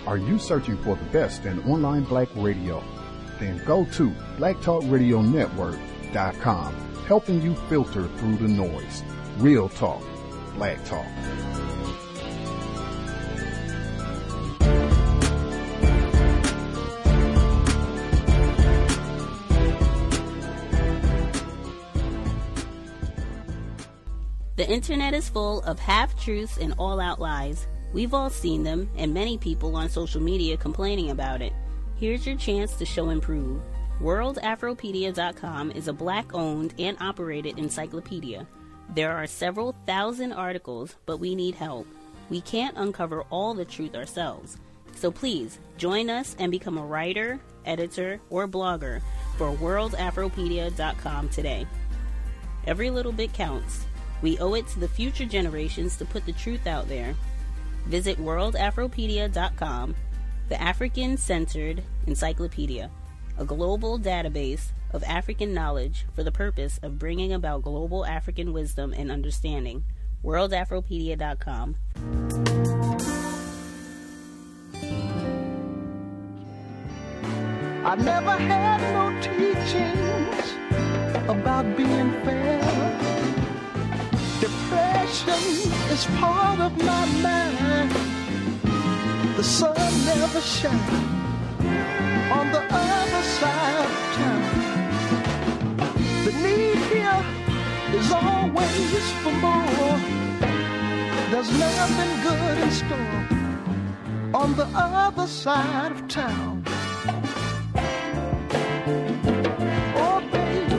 Are you searching for the best in online black radio? Then go to blacktalkradionetwork.com, helping you filter through the noise. Real talk, black talk. The internet is full of half-truths and all-out lies. We've all seen them, and many people on social media complaining about it. Here's your chance to show and prove. WorldAfropedia.com is a black-owned and operated encyclopedia. There are several thousand articles, but we need help. We can't uncover all the truth ourselves. So please, join us and become a writer, editor, or blogger for WorldAfropedia.com today. Every little bit counts. We owe it to the future generations to put the truth out there. Visit WorldAfropedia.com, the African-centered encyclopedia, a global database of African knowledge for the purpose of bringing about global African wisdom and understanding. WorldAfropedia.com. I never had no teachings about being fair. Depression is part of my mind. The sun never shines on the other side of town. The need here is always for more. There's nothing good in store on the other side of town. Oh, baby,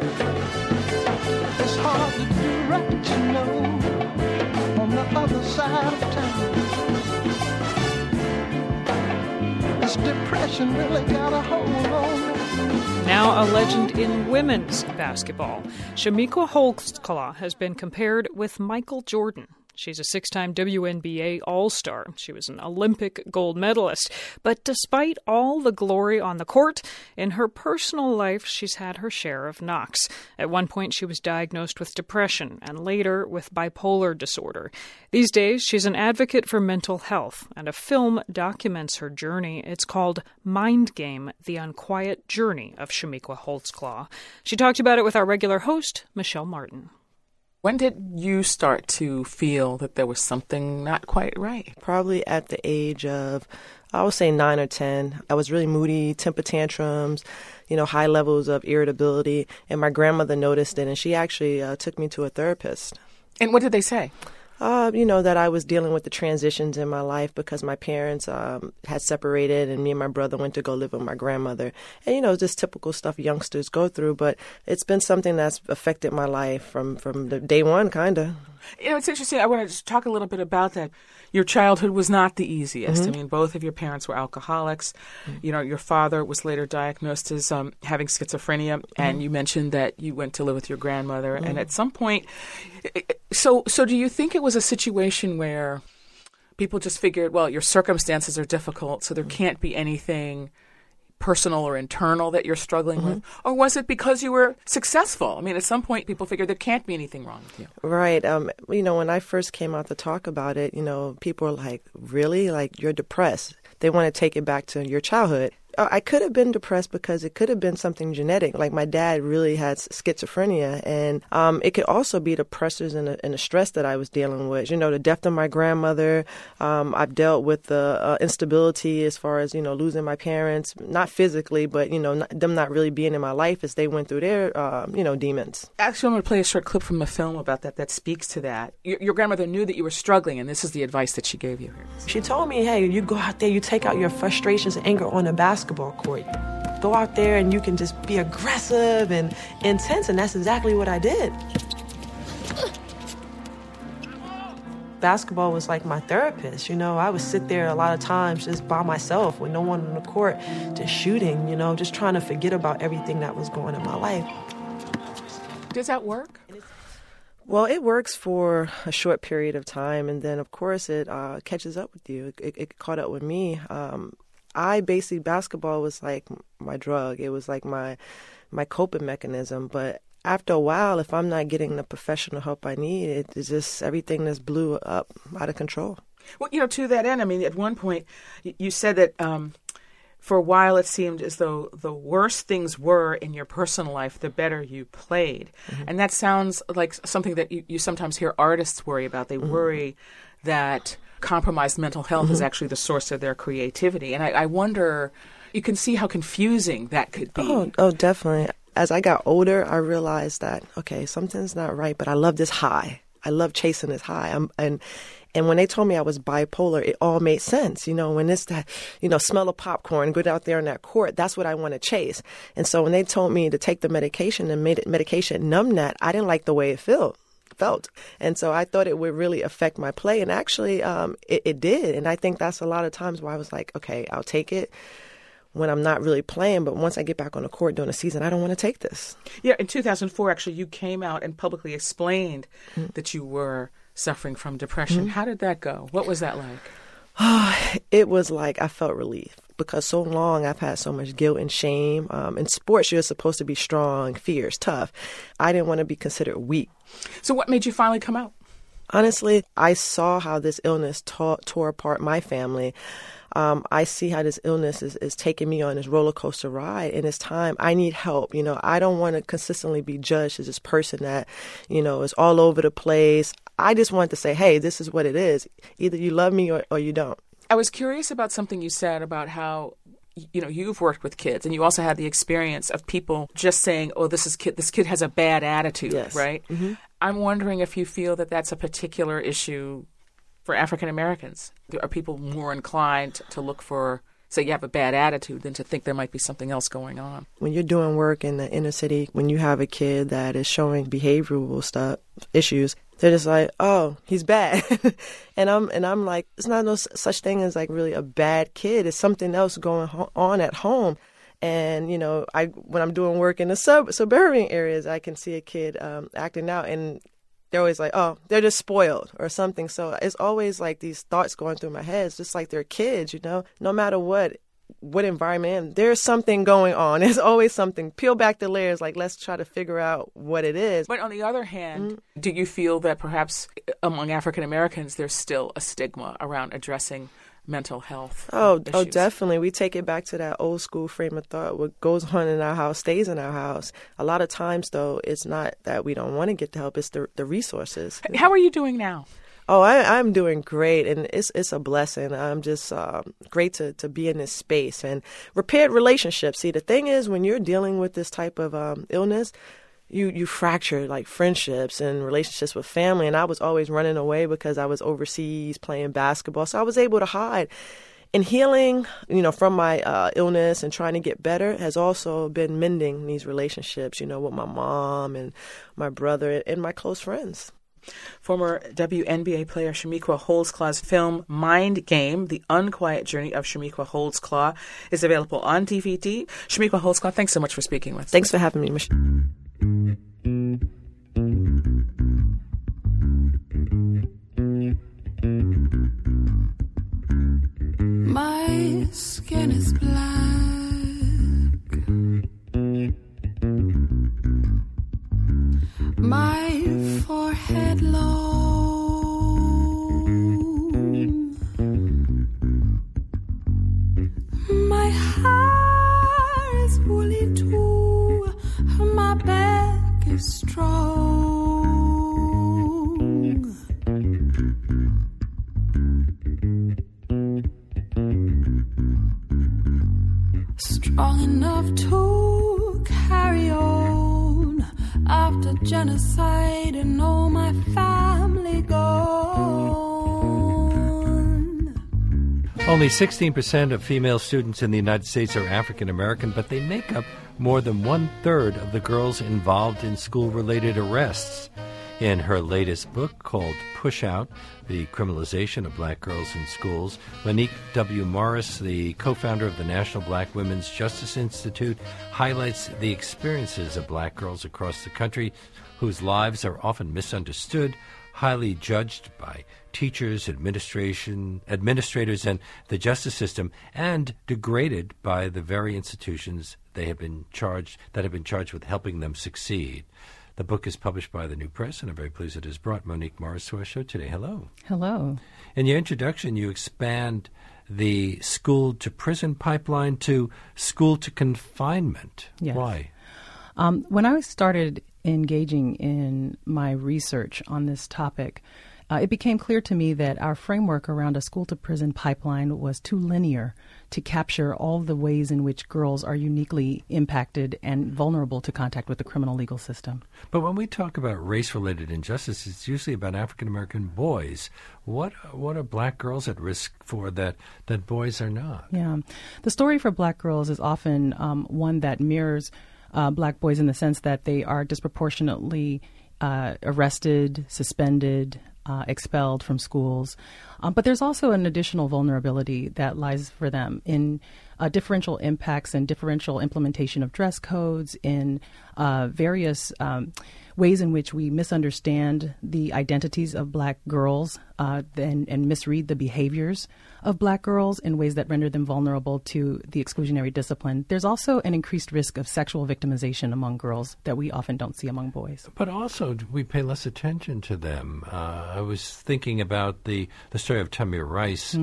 it's hard to do right, you know, on the other side of town. This depression really got a hold on me. Now a legend in women's basketball. Chamique Holdsclaw has been compared with Michael Jordan. She's a six-time WNBA All-Star. She was an Olympic gold medalist. But despite all the glory on the court, in her personal life, she's had her share of knocks. At one point, she was diagnosed with depression and later with bipolar disorder. These days, she's an advocate for mental health, and a film documents her journey. It's called Mind Game, The Unquiet Journey of Chamique Holdsclaw. She talked about it with our regular host, Michelle Martin. When did you start to feel that there was something not quite right? Probably at the age of, I would say 9 or 10. I was really moody, temper tantrums, high levels of irritability. And my grandmother noticed it, and she actually took me to a therapist. And what did they say? That I was dealing with the transitions in my life because my parents had separated and me and my brother went to go live with my grandmother. And, just typical stuff youngsters go through. But it's been something that's affected my life from the day one, kind of. It's interesting. I want to just talk a little bit about that. Your childhood was not the easiest. Mm-hmm. I mean, both of your parents were alcoholics. Mm-hmm. Your father was later diagnosed as having schizophrenia, mm-hmm. and you mentioned that you went to live with your grandmother. Mm-hmm. And at some point, so do you think it was a situation where people just figured, well, your circumstances are difficult, so there can't be anything personal or internal that you're struggling mm-hmm. with? Or was it because you were successful? I mean, at some point, people figured there can't be anything wrong with you. Right. When I first came out to talk about it, people were like, really? Like, you're depressed. They want to take it back to your childhood. I could have been depressed because it could have been something genetic. Like my dad really had schizophrenia, and it could also be the pressures and the stress that I was dealing with. The death of my grandmother. I've dealt with the instability as far as, losing my parents, not physically, but, them not really being in my life as they went through their, demons. Actually, I'm going to play a short clip from a film about that speaks to that. Your grandmother knew that you were struggling, and this is the advice that she gave you here. She told me, hey, you go out there, you take out your frustrations and anger on the basketball court. Go out there and you can just be aggressive and intense, and that's exactly what I did. Basketball was like my therapist, I would sit there a lot of times just by myself with no one on the court, just shooting, just trying to forget about everything that was going on in my life. Does that work? Well, it works for a short period of time, and then, of course, it catches up with you. It caught up with me. Basketball was like my drug. It was like my coping mechanism. But after a while, if I'm not getting the professional help I need, it's just everything just blew up out of control. Well, to that end, I mean, at one point you said that for a while it seemed as though the worse things were in your personal life, the better you played. Mm-hmm. And that sounds like something that you sometimes hear artists worry about. They worry that compromised mental health is actually the source of their creativity. And I wonder, you can see how confusing that could be. Oh, definitely. As I got older, I realized that, okay, something's not right, but I love this high. I love chasing this high. And when they told me I was bipolar, it all made sense. When it's that, smell of popcorn, go out there on that court, that's what I want to chase. And so when they told me to take the medication and made it medication numb that, I didn't like the way it felt. And so I thought it would really affect my play. And actually, it did. And I think that's a lot of times where I was like, okay, I'll take it when I'm not really playing. But once I get back on the court during the season, I don't want to take this. Yeah, in 2004, actually, you came out and publicly explained that you were suffering from depression. How did that go? What was that like? It was like I felt relief because so long I've had so much guilt and shame. In sports, you're supposed to be strong, fierce, tough. I didn't want to be considered weak. So what made you finally come out? Honestly, I saw how this illness tore apart my family. I see how this illness is taking me on this roller coaster ride, and it's time. I need help. I don't want to consistently be judged as this person that, is all over the place. I just want to say, hey, this is what it is. Either you love me or you don't. I was curious about something you said about how, you've worked with kids, and you also had the experience of people just saying, oh, this kid has a bad attitude, yes. Right? Mm-hmm. I'm wondering if you feel that that's a particular issue for African Americans. Are people more inclined to look for, say, you have a bad attitude than to think there might be something else going on? When you're doing work in the inner city, when you have a kid that is showing behavioral issues, they're just like, oh, he's bad. and I'm like, it's not no such thing as like really a bad kid. It's something else going on at home. And, when I'm doing work in the suburban areas, I can see a kid acting out, and they're always like, oh, they're just spoiled or something. So it's always like these thoughts going through my head. It's just like they're kids, no matter what environment, there's something going on. There's always something. Peel back the layers, like let's try to figure out what it is. But on the other hand, do you feel that perhaps among African Americans, there's still a stigma around addressing mental health issues? Oh, definitely. We take it back to that old school frame of thought. What goes on in our house stays in our house. A lot of times, though, it's not that we don't want to get the help. It's the resources. How are you doing now? Oh, I'm doing great, and it's a blessing. I'm just great to be in this space and repaired relationships. See, the thing is, when you're dealing with this type of illness, you fracture like friendships and relationships with family. And I was always running away because I was overseas playing basketball, so I was able to hide. And healing, from my illness and trying to get better has also been mending these relationships, with my mom and my brother and my close friends. Former WNBA player Chamique Holdsclaw's film Mind Game, The Unquiet Journey of Chamique Holdsclaw, is available on DVD. Chamique Holdsclaw, thanks so much for speaking with us. Thanks for having me, Michelle. My skin is black. My forehead low. My hair is woolly too. My back is strong. Strong enough to carry on after genocide and all my family gone. Only 16% of female students in the United States are African American, but they make up more than 1/3 of the girls involved in school-related arrests. In her latest book called Push Out, The Criminalization of Black Girls in Schools, Monique W. Morris, the co-founder of the National Black Women's Justice Institute, highlights the experiences of black girls across the country whose lives are often misunderstood, highly judged by teachers, administrators, and the justice system, and degraded by the very institutions that have been charged with helping them succeed. The book is published by the New Press, and I'm very pleased it has brought Monique Morris to our show today. Hello. Hello. In your introduction, you expand the school-to-prison pipeline to school-to-confinement. Yes. Why? When I started engaging in my research on this topic, it became clear to me that our framework around a school-to-prison pipeline was too linear to capture all the ways in which girls are uniquely impacted and vulnerable to contact with the criminal legal system. But when we talk about race-related injustice, it's usually about African-American boys. What are black girls at risk for that boys are not? Yeah. The story for black girls is often one that mirrors black boys in the sense that they are disproportionately arrested, suspended, expelled from schools. But there's also an additional vulnerability that lies for them in differential impacts and differential implementation of dress codes, in various ways in which we misunderstand the identities of black girls and misread the behaviors of black girls in ways that render them vulnerable to the exclusionary discipline. There's also an increased risk of sexual victimization among girls that we often don't see among boys. But also, we pay less attention to them. I was thinking about the story of Tamir Rice,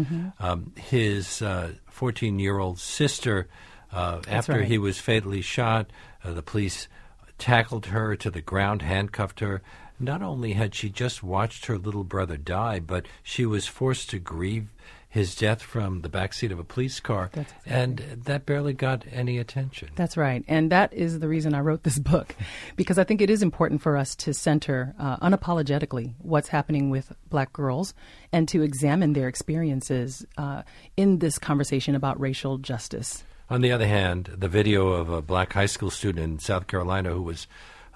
his 14-year-old sister. After right. he was fatally shot, the police tackled her to the ground, handcuffed her. Not only had she just watched her little brother die, but she was forced to grieve his death from the backseat of a police car, and that barely got any attention. That's right, and that is the reason I wrote this book, because I think it is important for us to center unapologetically what's happening with black girls and to examine their experiences in this conversation about racial justice. On the other hand, the video of a black high school student in South Carolina who was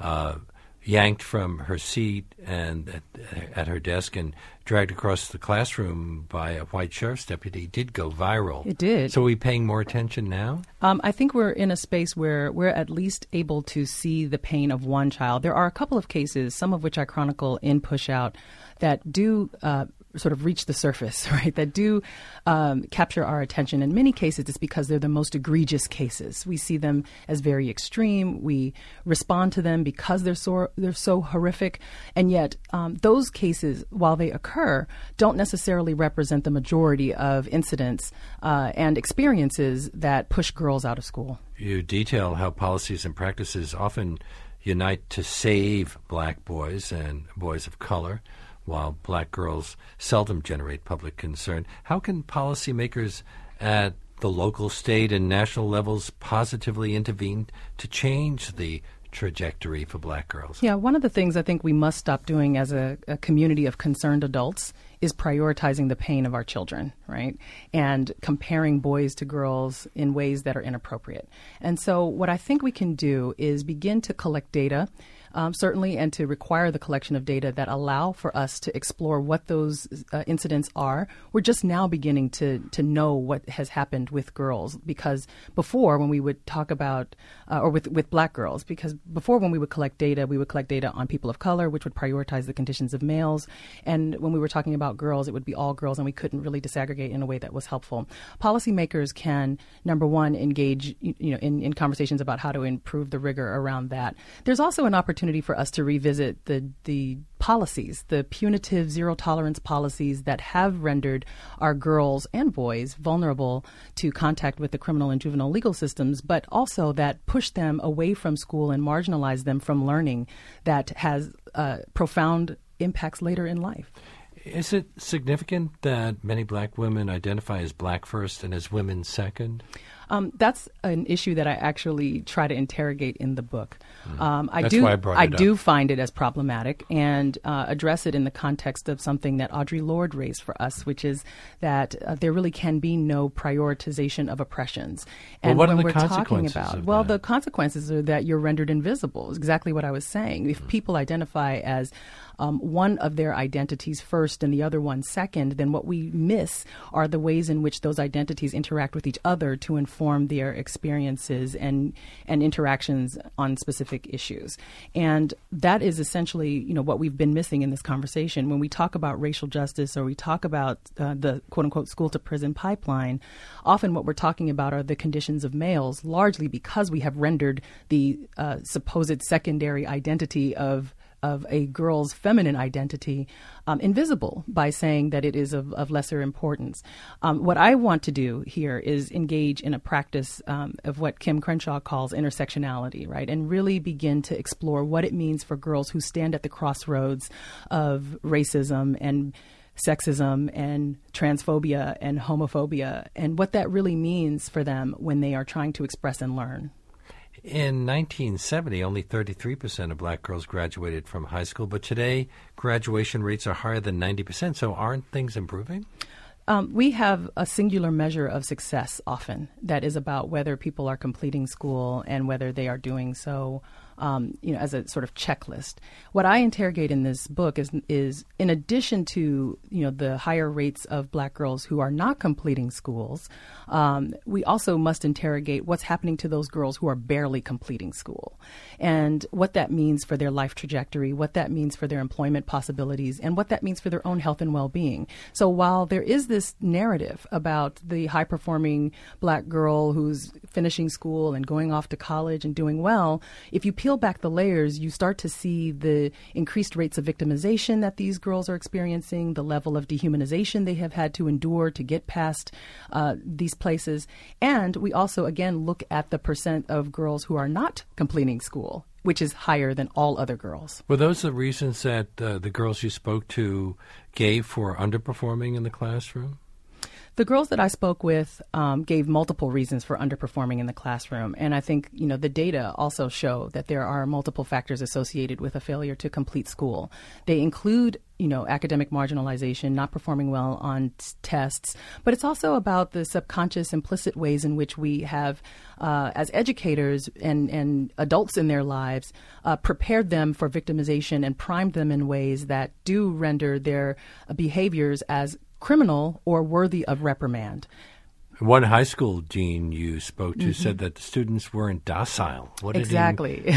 yanked from her seat and at her desk and dragged across the classroom by a white sheriff's deputy did go viral. It did. So are we paying more attention now? I think we're in a space where we're at least able to see the pain of one child. There are a couple of cases, some of which I chronicle in Push Out, that do sort of reach the surface, right, that do capture our attention. In many cases, it's because they're the most egregious cases. We see them as very extreme. We respond to them because they're so horrific. And yet those cases, while they occur, don't necessarily represent the majority of incidents and experiences that push girls out of school. You detail how policies and practices often unite to save black boys and boys of color, while black girls seldom generate public concern. How can policymakers at the local, state, and national levels positively intervene to change the trajectory for black girls? Yeah, one of the things I think we must stop doing as a community of concerned adults is prioritizing the pain of our children, right? And comparing boys to girls in ways that are inappropriate. And so what I think we can do is begin to collect data, certainly, and to require the collection of data that allow for us to explore what those incidents are. We're just now beginning to know what has happened with girls, because before, when we would talk about, or with black girls, because before when we would collect data, we would collect data on people of color, which would prioritize the conditions of males. And when we were talking about girls, it would be all girls, and we couldn't really disaggregate in a way that was helpful. Policymakers can, number one, engage in conversations about how to improve the rigor around that. There's also an opportunity for us to revisit the policies, the punitive zero-tolerance policies that have rendered our girls and boys vulnerable to contact with the criminal and juvenile legal systems, but also that push them away from school and marginalize them from learning that has profound impacts later in life. Is it significant that many black women identify as black first and as women second? That's an issue that I actually try to interrogate in the book. That's why I brought it up. I do find it as problematic and address it in the context of something that Audre Lorde raised for us, which is that there really can be no prioritization of oppressions. And what are when the we're talking consequences about, of well, that? the consequences are that you're rendered invisible. Is exactly what I was saying. If people identify as one of their identities first and the other one second, then what we miss are the ways in which those identities interact with each other to inform inform their experiences and interactions on specific issues. And that is essentially, what we've been missing in this conversation. When we talk about racial justice or we talk about the quote-unquote school-to-prison pipeline, often what we're talking about are the conditions of males, largely because we have rendered the supposed secondary identity of a girl's feminine identity invisible by saying that it is of lesser importance. What I want to do here is engage in a practice of what Kim Crenshaw calls intersectionality, right? And really begin to explore what it means for girls who stand at the crossroads of racism and sexism and transphobia and homophobia, and what that really means for them when they are trying to express and learn. In 1970, only 33% of black girls graduated from high school, but today graduation rates are higher than 90%. So aren't things improving? We have a singular measure of success often that is about whether people are completing school and whether they are doing so as a sort of checklist. What I interrogate in this book is in addition to, the higher rates of black girls who are not completing schools, we also must interrogate what's happening to those girls who are barely completing school and what that means for their life trajectory, what that means for their employment possibilities, and what that means for their own health and well-being. So while there is this narrative about the high-performing black girl who's finishing school and going off to college and doing well, if you peel back the layers, you start to see the increased rates of victimization that these girls are experiencing, the level of dehumanization they have had to endure to get past these places. And we also, again, look at the percent of girls who are not completing school, which is higher than all other girls. Were those the reasons that the girls you spoke to gave for underperforming in the classroom? The girls that I spoke with gave multiple reasons for underperforming in the classroom. And I think, the data also show that there are multiple factors associated with a failure to complete school. They include, academic marginalization, not performing well on tests. But it's also about the subconscious, implicit ways in which we have, as educators and adults in their lives, prepared them for victimization and primed them in ways that do render their behaviors as criminal or worthy of reprimand. One high school dean you spoke to said that the students weren't docile. What exactly.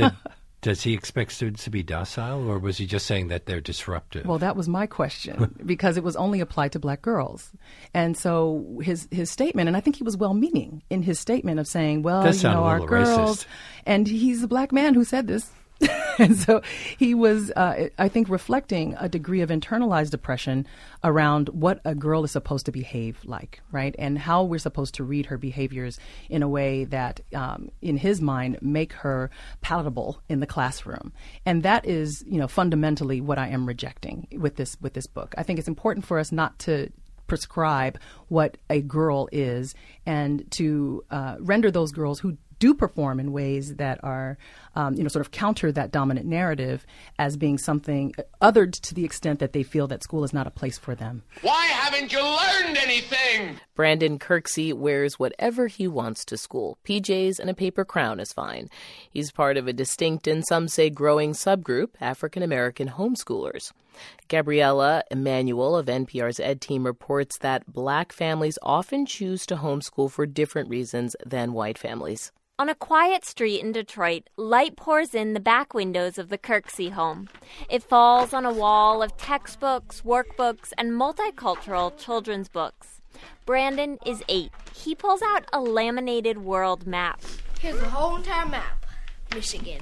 Does he expect students to be docile, or was he just saying that they're disruptive? Well, that was my question, because it was only applied to black girls. And so his statement, and I think he was well-meaning in his statement of saying, well, our girls, racist. And he's a black man who said this. And so he was, I think, reflecting a degree of internalized depression around what a girl is supposed to behave like, right? And how we're supposed to read her behaviors in a way that, in his mind, make her palatable in the classroom. And that is, fundamentally what I am rejecting with this book. I think it's important for us not to prescribe what a girl is and to render those girls who do perform in ways that are, sort of counter that dominant narrative as being something othered to the extent that they feel that school is not a place for them. Why haven't you learned anything? Brandon Kirksey wears whatever he wants to school. PJs and a paper crown is fine. He's part of a distinct and some say growing subgroup, African-American homeschoolers. Gabriella Emanuel of NPR's Ed Team reports that black families often choose to homeschool for different reasons than white families. On a quiet street in Detroit, light pours in the back windows of the Kirksey home. It falls on a wall of textbooks, workbooks, and multicultural children's books. Brandon is 8. He pulls out a laminated world map. Here's the whole entire map. Michigan.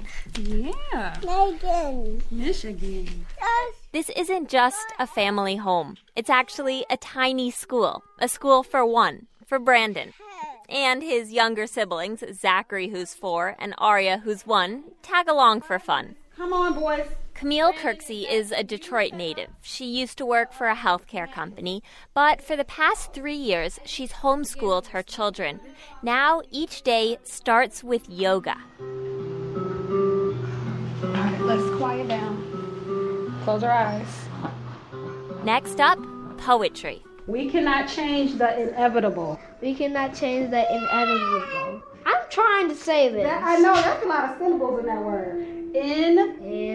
Yeah. Michigan. This isn't just a family home. It's actually a tiny school. A school for one, for Brandon. And his younger siblings, Zachary, who's 4, and Aria, who's 1, tag along for fun. Come on, boys. Camille Kirksey is a Detroit native. She used to work for a healthcare company, but for the past 3 years, she's homeschooled her children. Now, each day starts with yoga. All right, let's quiet down. Close our eyes. Next up, poetry. We cannot change the inevitable. We cannot change the inevitable. I'm trying to say this. I know, that's a lot of syllables in that word.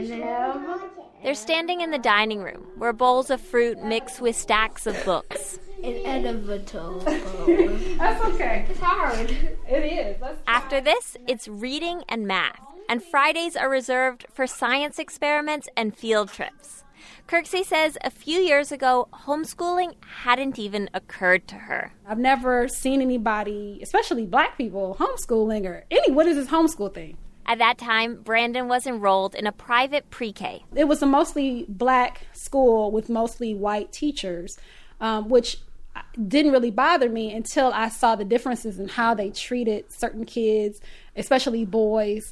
They're standing in the dining room, where bowls of fruit mix with stacks of books. Inevitable. That's okay. It's hard. It is. After this, it's reading and math. And Fridays are reserved for science experiments and field trips. Kirksey says a few years ago, homeschooling hadn't even occurred to her. I've never seen anybody, especially black people, homeschooling or what is this homeschool thing? At that time, Brandon was enrolled in a private pre-K. It was a mostly black school with mostly white teachers, which didn't really bother me until I saw the differences in how they treated certain kids, especially boys.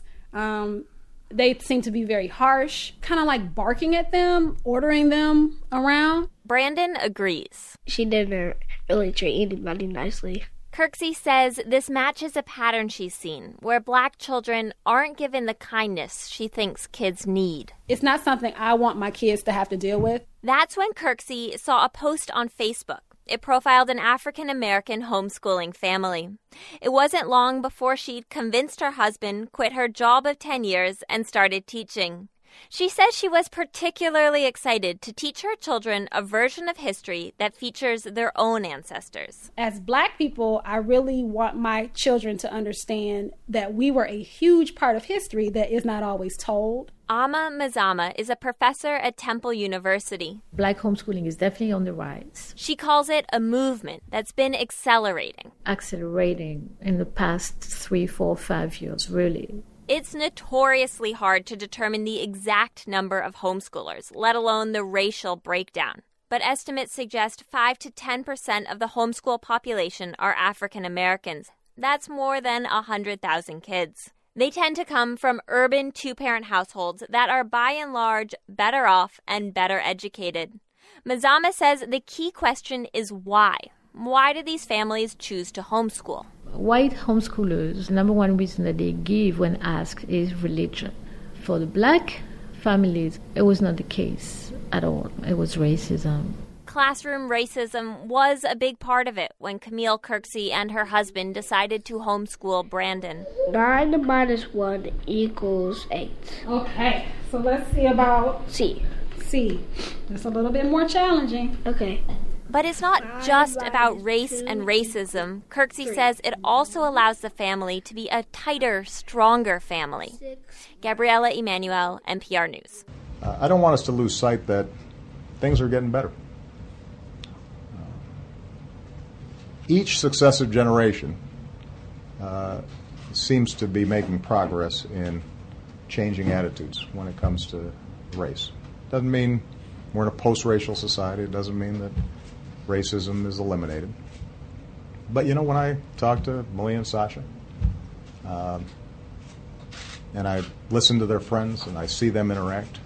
They seemed to be very harsh, kind of like barking at them, ordering them around. Brandon agrees. She didn't really treat anybody nicely. Kirksey says this matches a pattern she's seen, where black children aren't given the kindness she thinks kids need. It's not something I want my kids to have to deal with. That's when Kirksey saw a post on Facebook. It profiled an African-American homeschooling family. It wasn't long before she'd convinced her husband, quit her job of 10 years, and started teaching. She says she was particularly excited to teach her children a version of history that features their own ancestors. As black people, I really want my children to understand that we were a huge part of history that is not always told. Ama Mazama is a professor at Temple University. Black homeschooling is definitely on the rise. She calls it a movement that's been accelerating. Accelerating in the past 3, 4, 5 years, really. It's notoriously hard to determine the exact number of homeschoolers, let alone the racial breakdown. But estimates suggest 5 to 10% of the homeschool population are African Americans. That's more than 100,000 kids. They tend to come from urban two-parent households that are by and large better off and better educated. Mazama says the key question is why. Why do these families choose to homeschool? White homeschoolers, number one reason that they give when asked is religion. For the black families, it was not the case at all. It was racism. Classroom racism was a big part of it when Camille Kirksey and her husband decided to homeschool Brandon. 9 minus 1 equals 8. Okay, so let's see about C. That's a little bit more challenging. Okay. But it's not just about race and racism. Kirksey says it also allows the family to be a tighter, stronger family. Gabriela Emanuel, NPR News. I don't want us to lose sight that things are getting better. Each successive generation seems to be making progress in changing attitudes when it comes to race. Doesn't mean we're in a post-racial society. It doesn't mean that racism is eliminated. But, when I talk to Malia and Sasha, and I listen to their friends and I see them interact,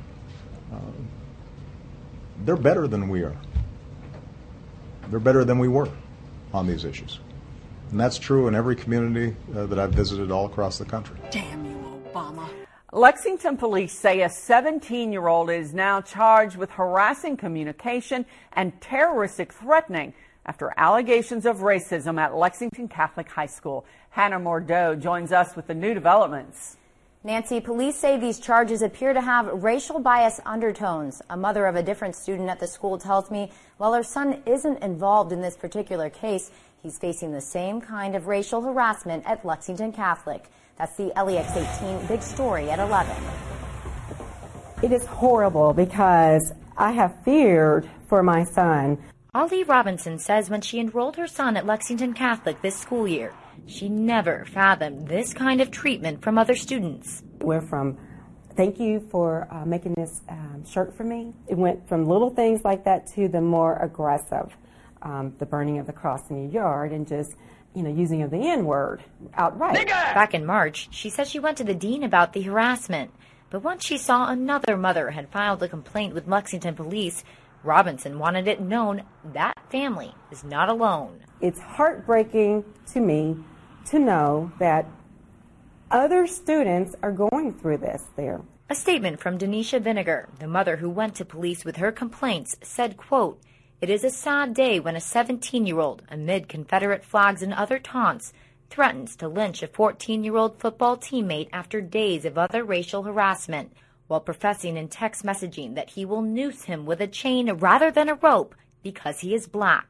they're better than we are. They're better than we were on these issues. And that's true in every community that I've visited all across the country. Damn you, Obama. Lexington police say a 17-year-old is now charged with harassing communication and terroristic threatening after allegations of racism at Lexington Catholic High School. Hannah Mordeau joins us with the new developments. Nancy, police say these charges appear to have racial bias undertones. A mother of a different student at the school tells me while her son isn't involved in this particular case, he's facing the same kind of racial harassment at Lexington Catholic. That's the LEX 18 big story at 11. It is horrible because I have feared for my son. Ollie Robinson says when she enrolled her son at Lexington Catholic this school year, she never fathomed this kind of treatment from other students. We're from, thank you for making this shirt for me. It went from little things like that to the more aggressive, the burning of the cross in your yard and just using of the N-word outright. Back in March, she said she went to the dean about the harassment. But once she saw another mother had filed a complaint with Lexington police, Robinson wanted it known that family is not alone. It's heartbreaking to me to know that other students are going through this there. A statement from Denisha Vinegar, the mother who went to police with her complaints, said, quote, "It is a sad day when a 17-year-old, amid Confederate flags and other taunts, threatens to lynch a 14-year-old football teammate after days of other racial harassment, while professing in text messaging that he will noose him with a chain rather than a rope because he is black,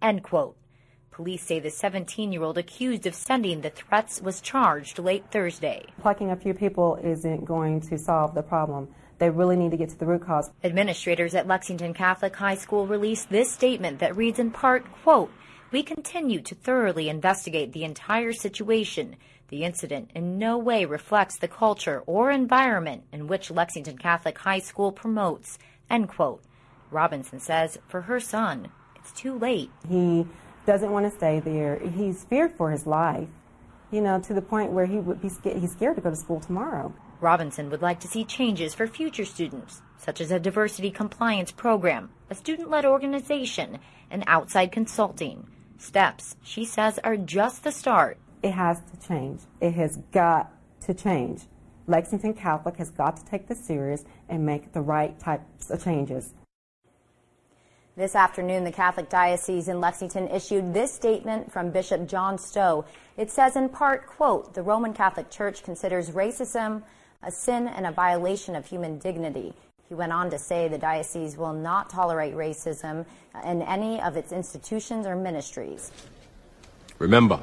end quote. Police say the 17-year-old accused of sending the threats was charged late Thursday. Plucking a few people isn't going to solve the problem. They really need to get to the root cause. Administrators at Lexington Catholic High School released this statement that reads in part, quote, "We continue to thoroughly investigate the entire situation. The incident in no way reflects the culture or environment in which Lexington Catholic High School promotes," end quote. Robinson says for her son, it's too late. He doesn't want to stay there. He's feared for his life, to the point where he's scared to go to school tomorrow. Robinson would like to see changes for future students, such as a diversity compliance program, a student-led organization, and outside consulting. Steps, she says, are just the start. It has to change. It has got to change. Lexington Catholic has got to take this serious and make the right types of changes. This afternoon, the Catholic Diocese in Lexington issued this statement from Bishop John Stowe. It says in part, quote, "The Roman Catholic Church considers racism a sin and a violation of human dignity." He went on to say the diocese will not tolerate racism in any of its institutions or ministries. Remember,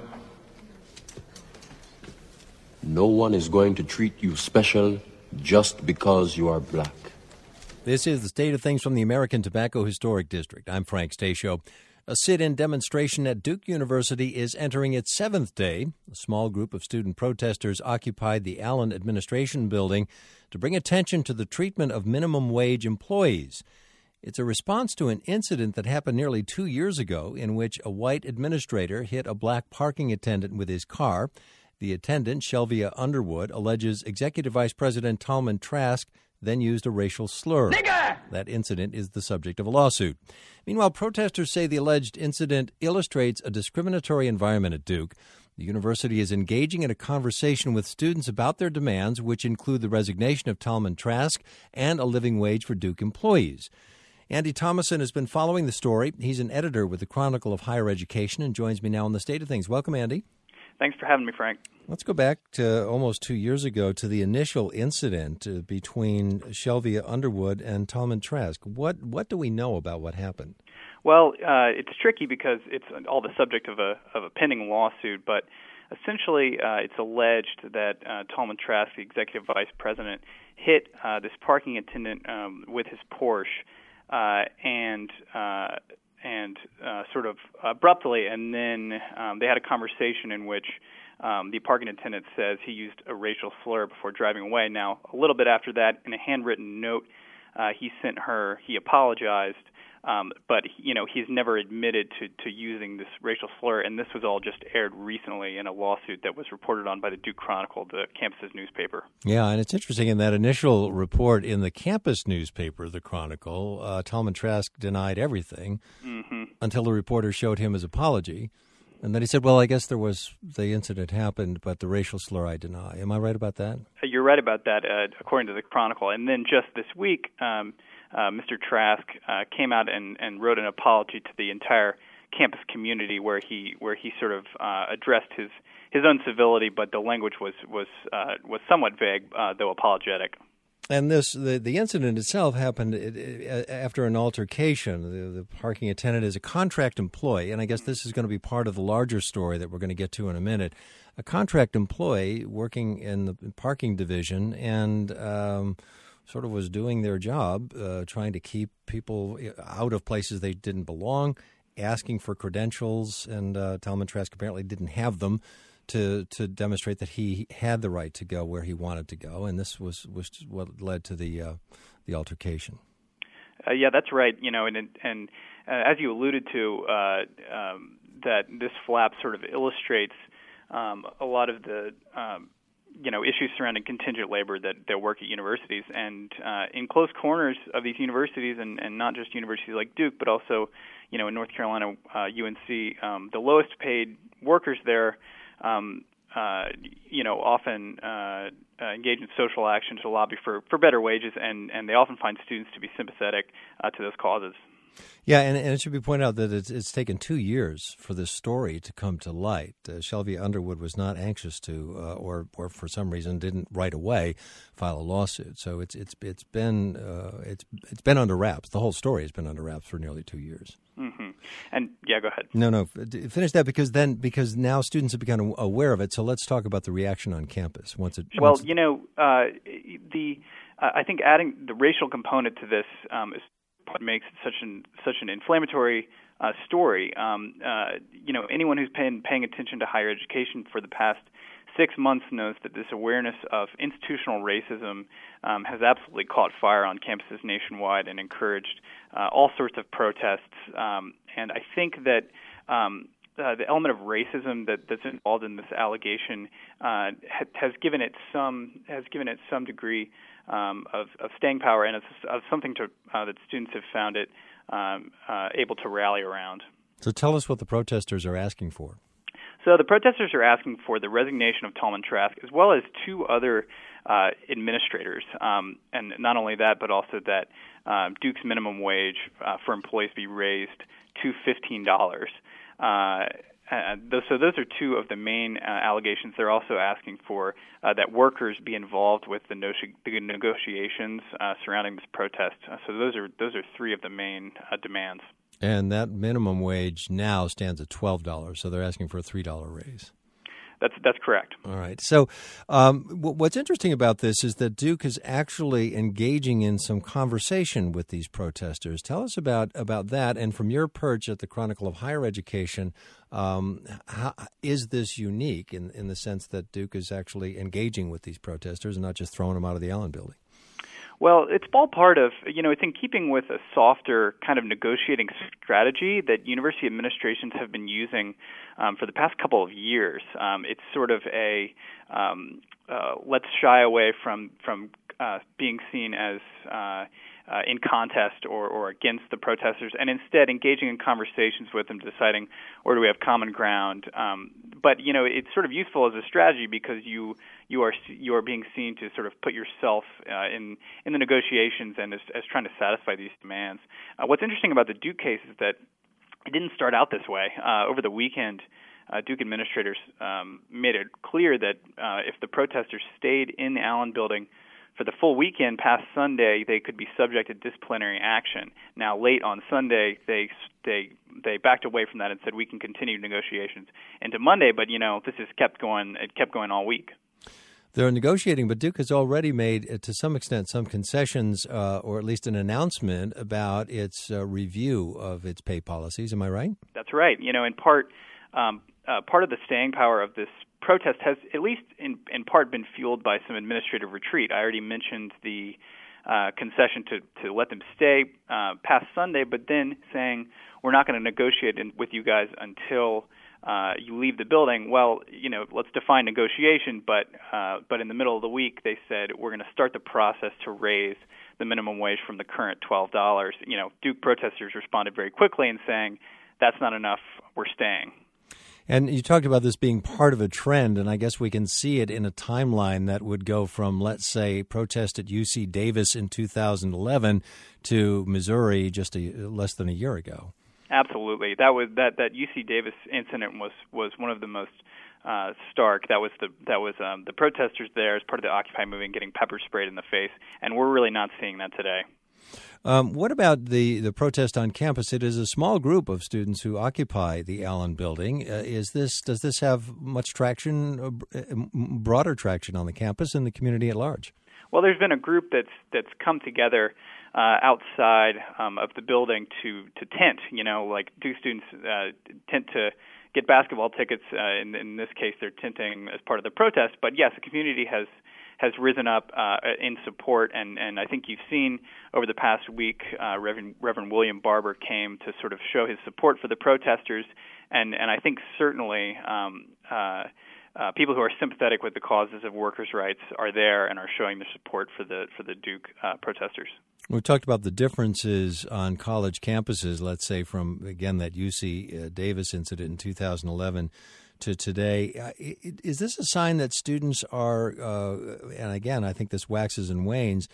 no one is going to treat you special just because you are black. This is the state of things from the American Tobacco Historic District. I'm Frank Stasio. A sit-in demonstration at Duke University is entering its 7th day. A small group of student protesters occupied the Allen Administration Building to bring attention to the treatment of minimum wage employees. It's a response to an incident that happened nearly 2 years ago in which a white administrator hit a black parking attendant with his car. The attendant, Shelvia Underwood, alleges Executive Vice President Talman Trask then used a racial slur. Nigger! That incident is the subject of a lawsuit. Meanwhile, protesters say the alleged incident illustrates a discriminatory environment at Duke. The university is engaging in a conversation with students about their demands, which include the resignation of Talman Trask and a living wage for Duke employees. Andy Thomason has been following the story. He's an editor with the Chronicle of Higher Education and joins me now on the State of Things. Welcome, Andy. Thanks for having me, Frank. Let's go back to almost 2 years ago to the initial incident between Shelvia Underwood and Talman Trask. What do we know about what happened? Well, it's tricky because it's all the subject of a pending lawsuit, but essentially it's alleged that Talman Trask, the executive vice president, hit this parking attendant with his Porsche and sort of abruptly, and then they had a conversation in which the parking attendant says he used a racial slur before driving away. Now, a little bit after that, in a handwritten note he sent her, he apologized, but he's never admitted to using this racial slur, and this was all just aired recently in a lawsuit that was reported on by the Duke Chronicle, the campus's newspaper. Yeah, and it's interesting, in that initial report in the campus newspaper, the Chronicle, Talman Trask denied everything until the reporter showed him his apology. And then he said, well, I guess the incident happened, but the racial slur I deny. Am I right about that? You're right about that, according to the Chronicle. And then just this week, Mr. Trask came out and wrote an apology to the entire campus community, where he sort of addressed his own civility, but the language was somewhat vague, though apologetic. And the incident itself happened after an altercation. The parking attendant is a contract employee, and I guess this is going to be part of the larger story that we're going to get to in a minute. A contract employee working in the parking division and sort of was doing their job, trying to keep people out of places they didn't belong, asking for credentials, and Talman Trask apparently didn't have them to demonstrate that he had the right to go where he wanted to go, and this was what led to the altercation. Yeah, that's right. And as you alluded to, that this flap sort of illustrates a lot of the issues surrounding contingent labor that work at universities, and in close corners of these universities, and not just universities like Duke, but also in North Carolina, UNC, the lowest paid workers there often engage in social action to lobby for better wages, and they often find students to be sympathetic to those causes. Yeah, and it should be pointed out that it's taken 2 years for this story to come to light. Shelvia Underwood was not anxious to, or for some reason didn't right away file a lawsuit. So it's been under wraps. The whole story has been under wraps for nearly 2 years. Mm-hmm. And yeah, go ahead. No, finish that because now students have become aware of it. So let's talk about the reaction on campus I think adding the racial component to this is what makes it such an inflammatory story. Anyone who's paying attention to higher education for the past 6 months knows that this awareness of institutional racism has absolutely caught fire on campuses nationwide and encouraged all sorts of protests. And I think that the element of racism that's involved in this allegation has given it some degree of staying power, and it's something that students have found it able to rally around. So tell us what the protesters are asking for. So the protesters are asking for the resignation of Tallman Trask, as well as 2 other administrators. And not only that, but also that Duke's minimum wage for employees be raised to $15. So those are 2 of the main allegations. They're also asking for that workers be involved with the negotiations surrounding this protest. So those are 3 of the main demands. And that minimum wage now stands at $12, so they're asking for a $3 raise. That's correct. All right. So what's interesting about this is that Duke is actually engaging in some conversation with these protesters. Tell us about that. And from your perch at the Chronicle of Higher Education, how is this unique in the sense that Duke is actually engaging with these protesters and not just throwing them out of the Allen Building? Well, it's all part of, it's in keeping with a softer kind of negotiating strategy that university administrations have been using for the past couple of years. It's sort of a let's shy away from being seen as in contest or against the protesters, and instead engaging in conversations with them, deciding where do we have common ground. But it's sort of useful as a strategy because you are being seen to sort of put yourself in the negotiations and as trying to satisfy these demands. What's interesting about the Duke case is that it didn't start out this way. Over the weekend, Duke administrators made it clear that if the protesters stayed in the Allen Building for the full weekend past Sunday, they could be subject to disciplinary action. Now, late on Sunday, they backed away from that and said we can continue negotiations into Monday. But this has kept going. It kept going all week. They're negotiating, but Duke has already made, to some extent, some concessions, or at least an announcement about its review of its pay policies. Am I right? That's right. In part, part of the staying power of this protest has, at least in part, been fueled by some administrative retreat. I already mentioned the concession to let them stay past Sunday, but then saying we're not going to negotiate with you guys until you leave the building. Well, let's define negotiation, but in the middle of the week they said we're going to start the process to raise the minimum wage from the current $12. Duke protesters responded very quickly and saying that's not enough, we're staying. And you talked about this being part of a trend, and I guess we can see it in a timeline that would go from, let's say, protest at UC Davis in 2011 to Missouri just less than a year ago. Absolutely, that UC Davis incident was one of the most stark. That was the protesters there as part of the Occupy movement getting pepper sprayed in the face, and we're really not seeing that today. What about the protest on campus? It is a small group of students who occupy the Allen Building. Does this have much traction, broader traction on the campus and the community at large? Well, there's been a group that's come together outside of the building to tent. Like Duke students tent to get basketball tickets. In this case, they're tenting as part of the protest. But yes, the community has risen up in support, and I think you've seen over the past week Reverend William Barber came to sort of show his support for the protesters, and I think certainly people who are sympathetic with the causes of workers' rights are there and are showing their support for the Duke protesters. We talked about the differences on college campuses, let's say from, again, that UC Davis incident in 2011 to today. Is this a sign that students are, and again, I think this waxes and wanes,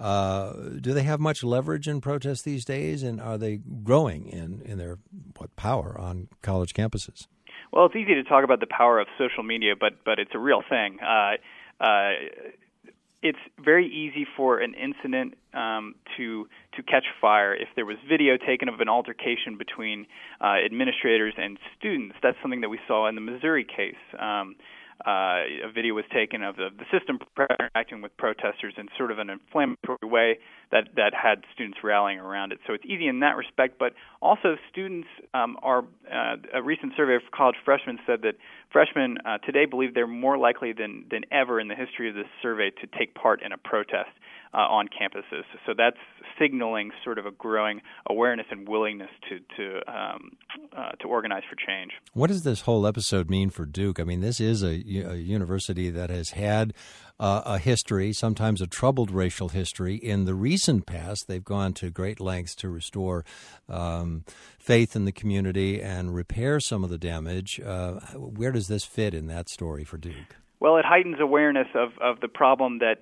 do they have much leverage in protests these days, and are they growing in their power on college campuses? Well, it's easy to talk about the power of social media, but it's a real thing. it's very easy for an incident to catch fire. If there was video taken of an altercation between administrators and students, that's something that we saw in the Missouri case. A video was taken of the system interacting with protesters in sort of an inflammatory way that had students rallying around it. So it's easy in that respect, but also students are, a recent survey of college freshmen said that freshmen today believe they're more likely than ever in the history of this survey to take part in a protest on campuses. So that's signaling sort of a growing awareness and willingness to organize for change. What does this whole episode mean for Duke? I mean, this is a university that has had a history, sometimes a troubled racial history. In the recent past, they've gone to great lengths to restore faith in the community and repair some of the damage. Where does this fit in that story for Duke? Well, it heightens awareness of the problem that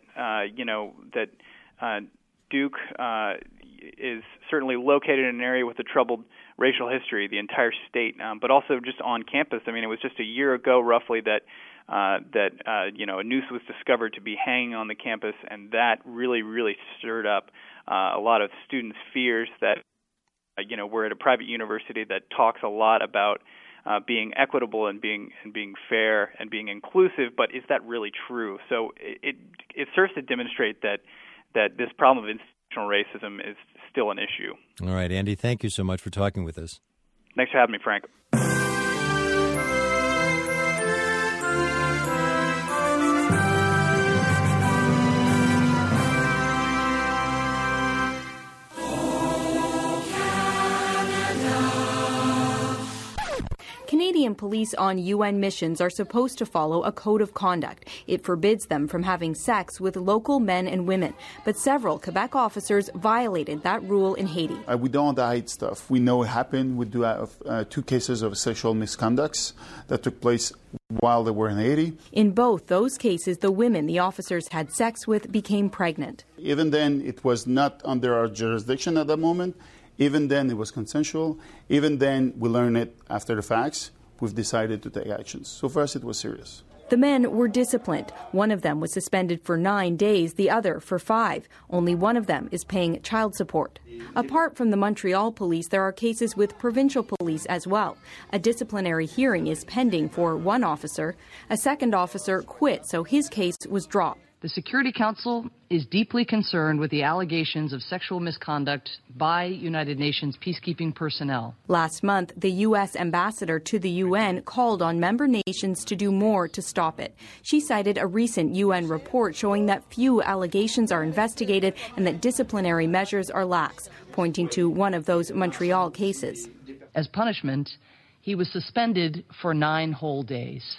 Duke is certainly located in an area with a troubled racial history, the entire state, but also just on campus. I mean, it was just a year ago, roughly, that a noose was discovered to be hanging on the campus, and that really stirred up a lot of students' fears that we're at a private university that talks a lot about being equitable and being fair and being inclusive, but is that really true? So it serves to demonstrate that this problem of institutional racism is still an issue. All right, Andy, thank you so much for talking with us. Thanks for having me, Frank. Canadian police on UN missions are supposed to follow a code of conduct. It forbids them from having sex with local men and women. But several Quebec officers violated that rule in Haiti. We don't hide stuff. We know it happened. We do have 2 cases of sexual misconducts that took place while they were in Haiti. In both those cases, the women the officers had sex with became pregnant. Even then, it was not under our jurisdiction at that moment. Even then, it was consensual. Even then, we learned it after the facts. We've decided to take actions. So for us, it was serious. The men were disciplined. One of them was suspended for 9 days, the other for 5. Only one of them is paying child support. Apart from the Montreal police, there are cases with provincial police as well. A disciplinary hearing is pending for one officer. A second officer quit, so his case was dropped. The Security Council is deeply concerned with the allegations of sexual misconduct by United Nations peacekeeping personnel. Last month, the U.S. ambassador to the UN called on member nations to do more to stop it. She cited a recent UN report showing that few allegations are investigated and that disciplinary measures are lax, pointing to one of those Montreal cases. As punishment, he was suspended for 9 whole days.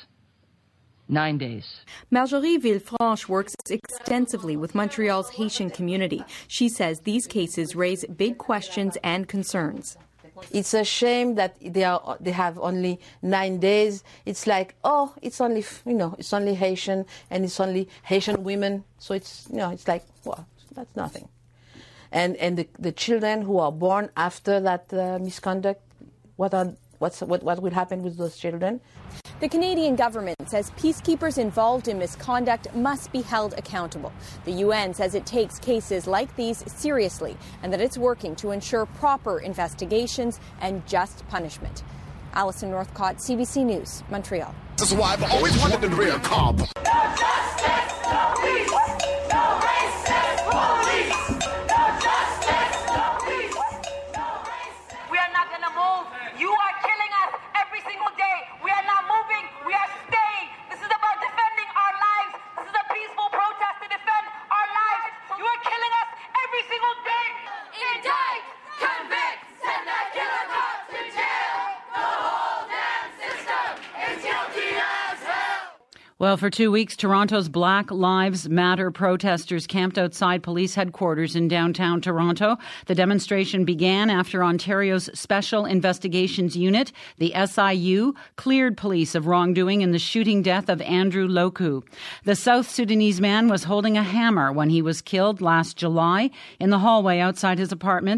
9 days. Marjorie Villefranche works extensively with Montreal's Haitian community. She says these cases raise big questions and concerns. It's a shame that they have only 9 days. It's like, it's only Haitian, and it's only Haitian women. So it's like, well, that's nothing. And the children who are born after that misconduct, what will happen with those children? The Canadian government says peacekeepers involved in misconduct must be held accountable. The UN says it takes cases like these seriously and that it's working to ensure proper investigations and just punishment. Alison Northcott, CBC News, Montreal. This is why I've always wanted to be a cop. No justice, no peace, no racist police. No justice, no peace, no racist. We are not going to move. You are killing us every single day. We are not moving. We are staying. This is about defending our lives. This is a peaceful protest to defend our lives. You are killing us every single day. Indict, convict, send that killer cop to jail. The whole damn system is guilty as hell. Well, for 2 weeks, Toronto's Black Lives Matter protesters camped outside police headquarters in downtown Toronto. The demonstration began after Ontario's Special Investigations Unit, the SIU, cleared police of wrongdoing in the shooting death of Andrew Loku. The South Sudanese man was holding a hammer when he was killed last July in the hallway outside his apartment.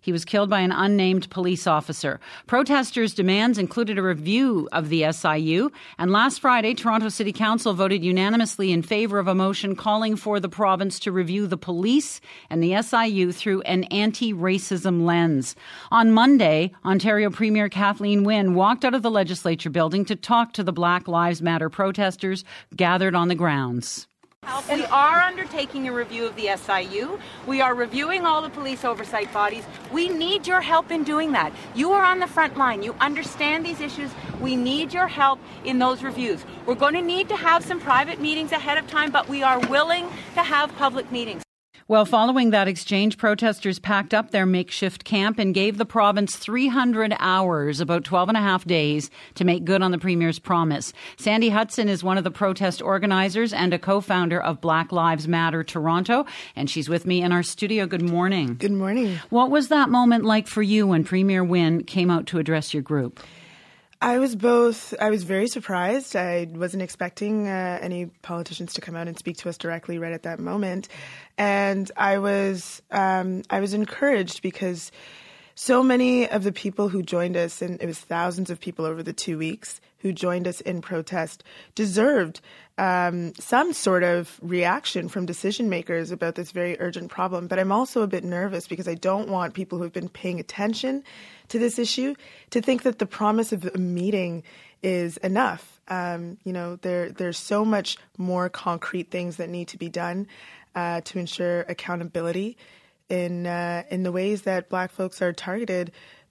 He was killed by an unnamed police officer. Protesters' demands included a review of the SIU, and last Friday, Toronto City Council voted unanimously in favor of a motion calling for the province to review the police and the SIU through an anti-racism lens. On Monday, Ontario Premier Kathleen Wynne walked out of the legislature building to talk to the Black Lives Matter protesters gathered on the grounds. We are undertaking a review of the SIU. We are reviewing all the police oversight bodies. We need your help in doing that. You are on the front line. You understand these issues. We need your help in those reviews. We're going to need to have some private meetings ahead of time, but we are willing to have public meetings. Well, following that exchange, protesters packed up their makeshift camp and gave the province 300 hours, about 12 and a half days, to make good on the Premier's promise. Sandy Hudson is one of the protest organizers and a co-founder of Black Lives Matter Toronto, and she's with me in our studio. Good morning. Good morning. What was that moment like for you when Premier Wynne came out to address your group? I was very surprised. I wasn't expecting any politicians to come out and speak to us directly right at that moment. And I was encouraged because so many of the people who joined us, and it was thousands of people over the 2 weeks who joined us in protest, deserved some sort of reaction from decision makers about this very urgent problem. But I'm also a bit nervous because I don't want people who have been paying attention to this issue to think that the promise of a meeting is enough. There's so much more concrete things that need to be done to ensure accountability in the ways that Black folks are targeted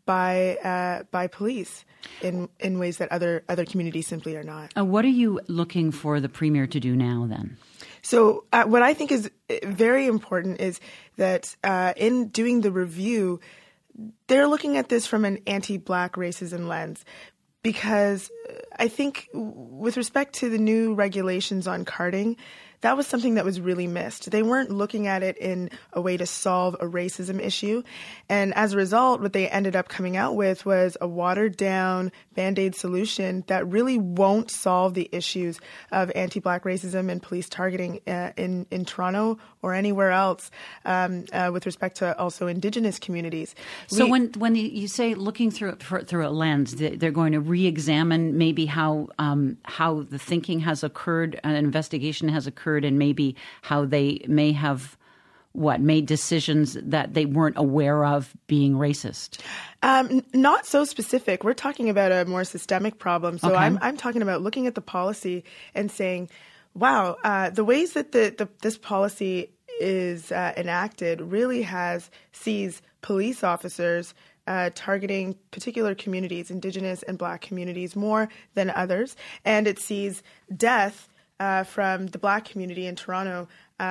by police in ways that other communities simply are not. What are you looking for the Premier to do now then? So what I think is very important is that in doing the review, they're looking at this from an anti-Black racism lens, because I think with respect to the new regulations on carding, that was something that was really missed. They weren't looking at it in a way to solve a racism issue. And as a result, what they ended up coming out with was a watered-down Band-Aid solution that really won't solve the issues of anti-Black racism and police targeting in Toronto or anywhere else with respect to also Indigenous communities. So when you say looking through a lens, they're going to re-examine maybe how the thinking has occurred, an investigation has occurred, and maybe how they may have made decisions that they weren't aware of being racist? Not so specific. We're talking about a more systemic problem. So okay. I'm talking about looking at the policy and saying, wow, the ways that this policy is enacted really sees police officers targeting particular communities, Indigenous and Black communities, more than others. And it sees death from the Black community in Toronto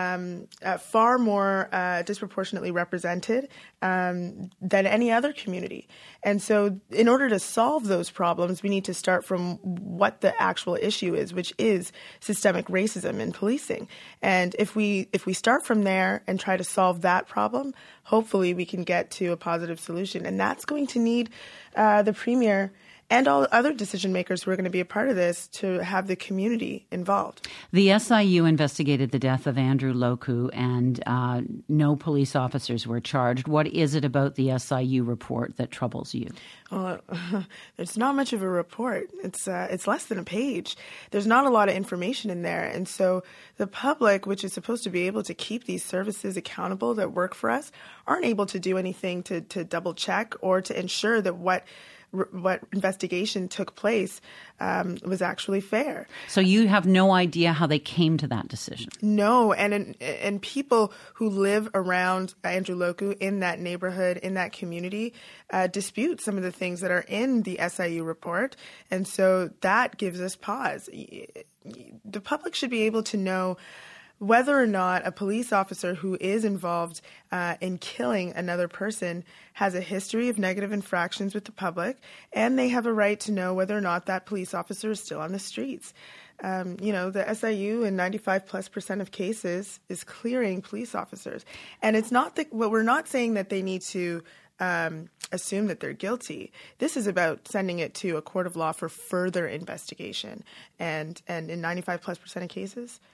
far more disproportionately represented than any other community. And so in order to solve those problems, we need to start from what the actual issue is, which is systemic racism in policing. And if we start from there and try to solve that problem, hopefully we can get to a positive solution. And that's going to need the Premier and all other decision makers who are going to be a part of this to have the community involved. The SIU investigated the death of Andrew Loku, and no police officers were charged. What is it about the SIU report that troubles you? Well, there's not much of a report. It's less than a page. There's not a lot of information in there. And so the public, which is supposed to be able to keep these services accountable that work for us, aren't able to do anything to double check or to ensure that what investigation took place was actually fair. So you have no idea how they came to that decision? No, and people who live around Andrew Loku in that neighborhood, in that community, dispute some of the things that are in the SIU report, and so that gives us pause. The public should be able to know whether or not a police officer who is involved in killing another person has a history of negative infractions with the public, and they have a right to know whether or not that police officer is still on the streets. The SIU in 95+% of cases is clearing police officers. And it's not what we're not saying that they need to assume that they're guilty. This is about sending it to a court of law for further investigation. And in 95+% of cases,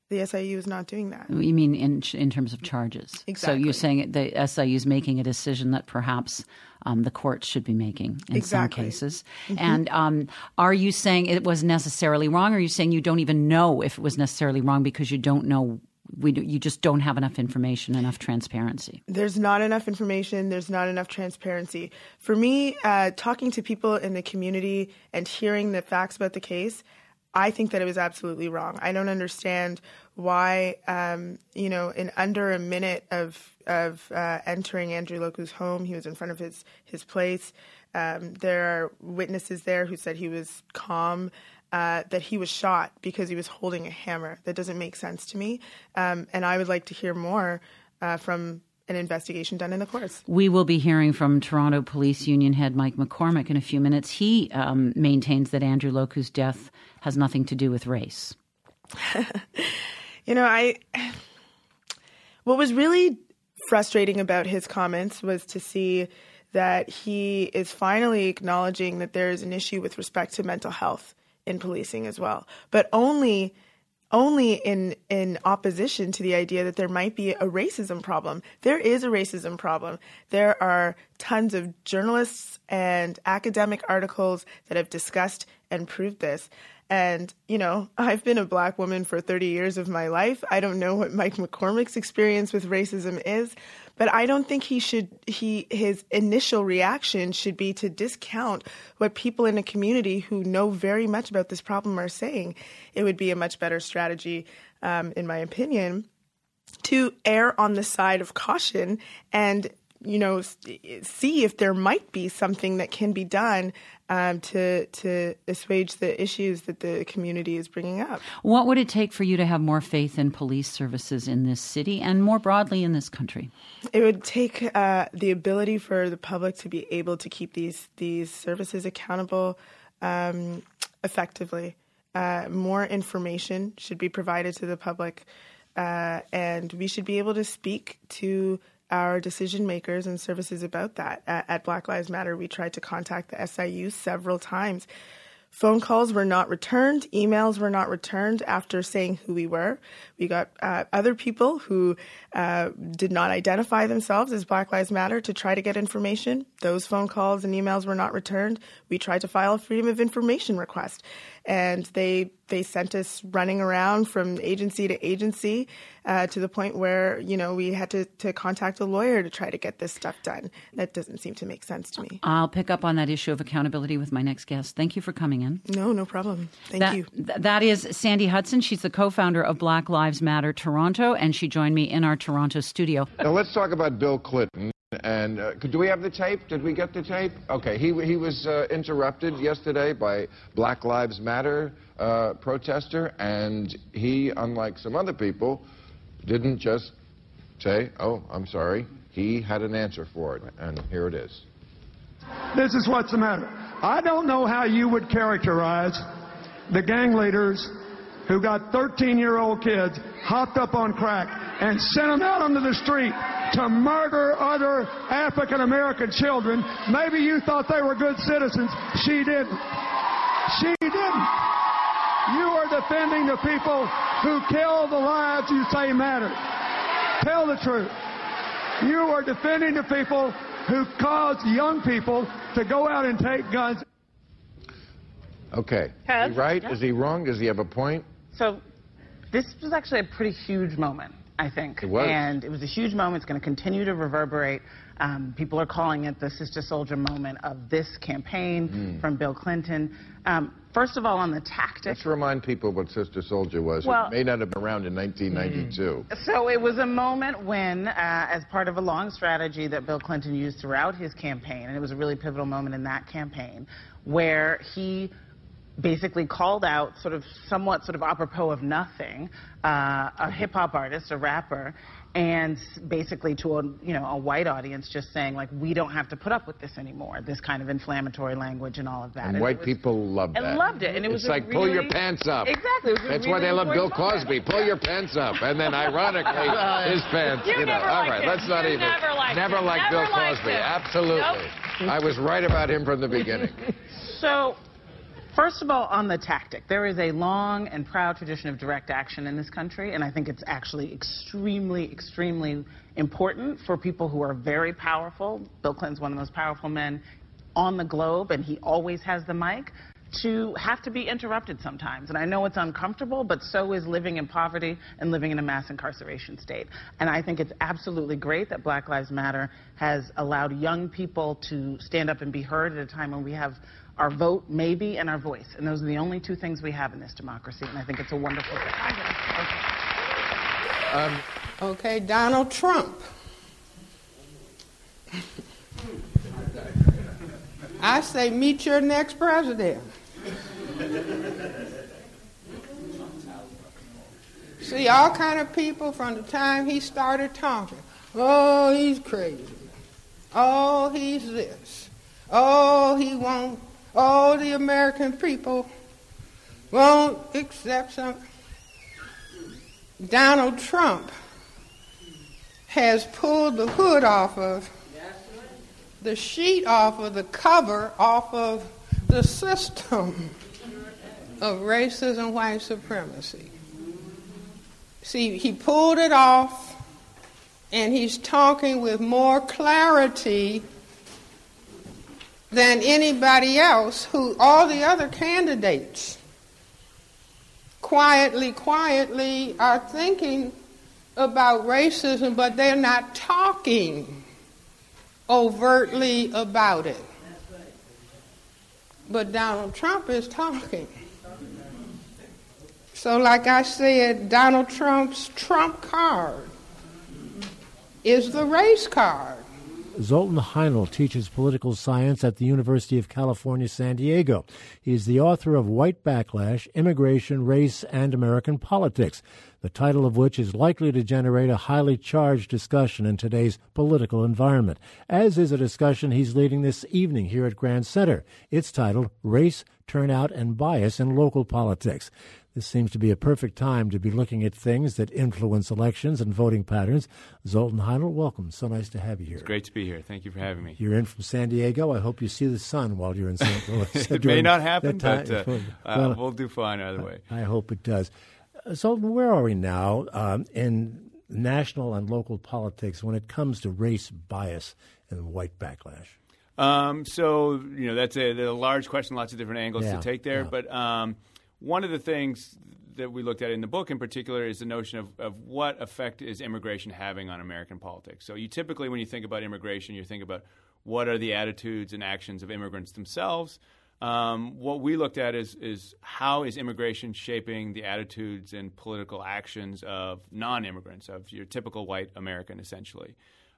The SIU is not doing that. You mean in terms of charges? Exactly. So you're saying the SIU is making a decision that perhaps the courts should be making in some cases. Mm-hmm. And are you saying it was necessarily wrong, or are you saying you don't even know if it was necessarily wrong because you don't know? You just don't have enough information, enough transparency. There's not enough information. There's not enough transparency. For me, talking to people in the community and hearing the facts about the case, I think that it was absolutely wrong. I don't understand why, in under a minute of entering Andrew Loku's home, he was in front of his place. There are witnesses there who said he was calm. That he was shot because he was holding a hammer. That doesn't make sense to me. And I would like to hear more from an investigation done in the courts. We will be hearing from Toronto Police Union head Mike McCormick in a few minutes. He maintains that Andrew Loku's death has nothing to do with race. What was really frustrating about his comments was to see that he is finally acknowledging that there is an issue with respect to mental health in policing as well, but only in opposition to the idea that there might be a racism problem. There is a racism problem. There are tons of journalists and academic articles that have discussed and proved this. And, I've been a Black woman for 30 years of my life. I don't know what Mike McCormick's experience with racism is, but I don't think his initial reaction should be to discount what people in a community who know very much about this problem are saying. It would be a much better strategy, in my opinion, to err on the side of caution and see if there might be something that can be done to assuage the issues that the community is bringing up. What would it take for you to have more faith in police services in this city and more broadly in this country? It would take the ability for the public to be able to keep these services accountable effectively. More information should be provided to the public, and we should be able to speak to our decision makers and services about that. At Black Lives Matter, we tried to contact the SIU several times. Phone calls were not returned. Emails were not returned after saying who we were. We got other people who did not identify themselves as Black Lives Matter to try to get information. Those phone calls and emails were not returned. We tried to file a Freedom of Information request, and they sent us running around from agency to agency to the point where, we had to contact a lawyer to try to get this stuff done. That doesn't seem to make sense to me. I'll pick up on that issue of accountability with my next guest. Thank you for coming in. No problem. Thank you. That is Sandy Hudson. She's the co-founder of Black Lives Matter Toronto, and she joined me in our Toronto studio. Now let's talk about Bill Clinton. And do we have the tape? Did we get the tape? Okay, he was interrupted yesterday by Black Lives Matter protester, and he, unlike some other people, didn't just say, oh, I'm sorry. He had an answer for it, and here it is. This is what's the matter. I don't know how you would characterize the gang leaders who got 13-year-old kids hopped up on crack and sent them out onto the street to murder other African-American children. Maybe you thought they were good citizens. She didn't. She didn't. You are defending the people who kill the lives you say matter. Tell the truth. You are defending the people who cause young people to go out and take guns. Okay. Is he right? Yeah. Is he wrong? Does he have a point? So this was actually a pretty huge moment, I think. It was. And it was a huge moment. It's going to continue to reverberate. People are calling it the Sister Soldier moment of this campaign from Bill Clinton. First of all, on the tactics. Let's remind people what Sister Soldier was. Well, it may not have been around in 1992. So it was a moment when, as part of a long strategy that Bill Clinton used throughout his campaign, and it was a really pivotal moment in that campaign, where he basically called out somewhat apropos of nothing, a hip-hop artist, a rapper, and basically to a white audience just saying, like, we don't have to put up with this anymore, this kind of inflammatory language and all of that. And white people loved that. And loved it. And it was like, pull your pants up. Exactly. That's why they love Bill Cosby. Pull your pants up. And then, ironically, his pants, All right, let's not even. Never liked Bill Cosby. Absolutely. Nope. I was right about him from the beginning. So First of all, on the tactic, there is a long and proud tradition of direct action in this country, and I think it's actually extremely, extremely important for people who are very powerful. Bill Clinton's one of the most powerful men on the globe, and he always has the mic, to have to be interrupted sometimes. And I know it's uncomfortable, but so is living in poverty and living in a mass incarceration state. And I think it's absolutely great that Black Lives Matter has allowed young people to stand up and be heard at a time when we have our vote, maybe, and our voice. And those are the only two things we have in this democracy, and I think it's a wonderful thing. Okay, Donald Trump. I say meet your next president. See, all kind of people from the time he started talking. Oh, he's crazy. Oh, he's this. Oh, he won't. Oh, the American people won't accept something. Donald Trump has pulled the hood off of, the sheet off of, the cover off of the system of racism, white supremacy. See, he pulled it off, and he's talking with more clarity than anybody else, who all the other candidates quietly are thinking about racism, but they're not talking overtly about it. But Donald Trump is talking. So like I said, Donald Trump's trump card is the race card. Zoltan Heinl teaches political science at the University of California, San Diego. He is the author of White Backlash, Immigration, Race, and American Politics, the title of which is likely to generate a highly charged discussion in today's political environment, as is a discussion he's leading this evening here at Grand Center. It's titled Race, Turnout, and Bias in Local Politics. This seems to be a perfect time to be looking at things that influence elections and voting patterns. Zoltan Heinl, welcome. So nice to have you here. It's great to be here. Thank you for having me. You're in from San Diego. I hope you see the sun while you're in St. Louis. It may not happen, but we'll do fine either way. I hope it does. Zoltan, where are we now in national and local politics when it comes to race bias and white backlash? So, that's a large question, lots of different angles to take there. Yeah. But one of the things that we looked at in the book in particular is the notion of what effect is immigration having on American politics. So you typically, when you think about immigration, you think about what are the attitudes and actions of immigrants themselves. What we looked at is how is immigration shaping the attitudes and political actions of non-immigrants, of your typical white American, essentially.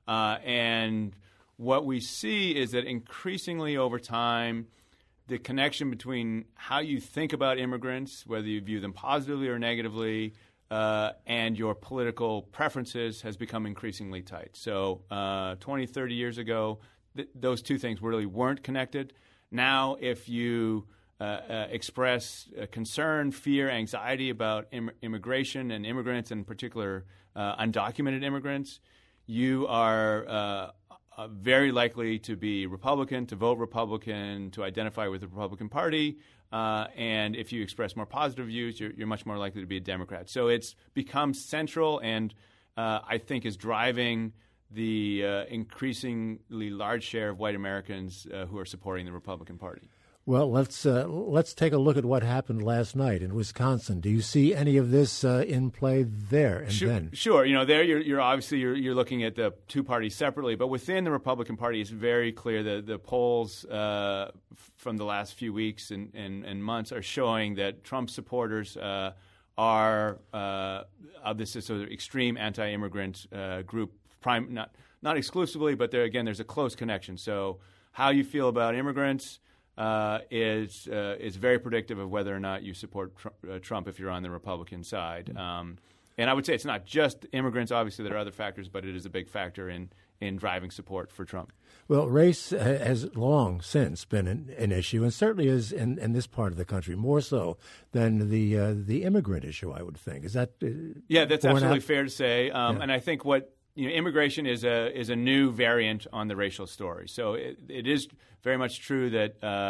And what we see is that increasingly over time, the connection between how you think about immigrants, whether you view them positively or negatively, and your political preferences has become increasingly tight. So 20, 30 years ago, those two things really weren't connected. Now, if you express concern, fear, anxiety about immigration and immigrants, in particular undocumented immigrants, you are very likely to be Republican, to vote Republican, to identify with the Republican Party. And if you express more positive views, you're much more likely to be a Democrat. So it's become central and I think is driving the increasingly large share of white Americans who are supporting the Republican Party. Well, let's take a look at what happened last night in Wisconsin. Do you see any of this in play there and then? Sure. There you're obviously you're looking at the two parties separately, but within the Republican Party, it's very clear that the polls from the last few weeks and months are showing that Trump supporters are of this sort of extreme anti-immigrant group. Not exclusively, but there's a close connection. So how you feel about immigrants is very predictive of whether or not you support Trump if you're on the Republican side. And I would say it's not just immigrants. Obviously, there are other factors, but it is a big factor in driving support for Trump. Well, race has long since been an issue, and certainly is in this part of the country, more so than the immigrant issue, I would think. Is that yeah, that's absolutely fair to say. And I think immigration is a new variant on the racial story. So it is very much true that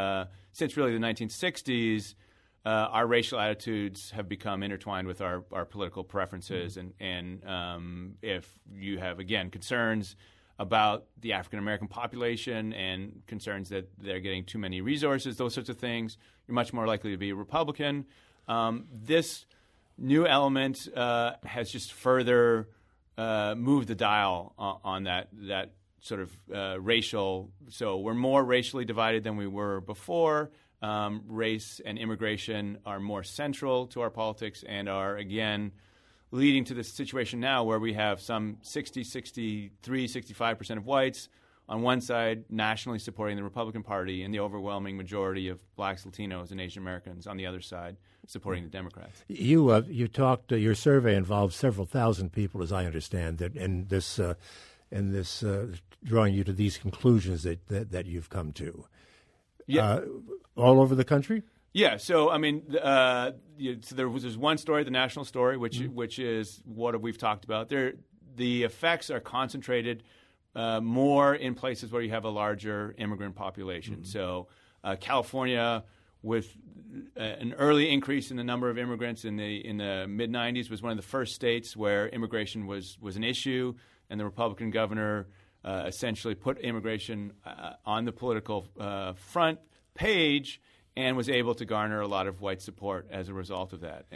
since really the 1960s, our racial attitudes have become intertwined with our political preferences. And if you have, again, concerns about the African-American population and concerns that they're getting too many resources, those sorts of things, you're much more likely to be a Republican. This new element has just further moved the dial on that sort of racial. So we're more racially divided than we were before. Race and immigration are more central to our politics and are, again, leading to this situation now where we have some 60, 63, 65% of whites on one side nationally supporting the Republican Party and the overwhelming majority of blacks, Latinos, and Asian Americans on the other side supporting the Democrats. You talked. Your survey involved several thousand people, as I understand, that in this drawing you to these conclusions that you've come to. Yeah, all over the country. Yeah, so I mean, so there's one story, the national story, which is what we've talked about. The effects are concentrated more in places where you have a larger immigrant population. So California, with an early increase in the number of immigrants in the mid '90s, was one of the first states where immigration was an issue, and the Republican governor essentially put immigration on the political front page and was able to garner a lot of white support as a result of that.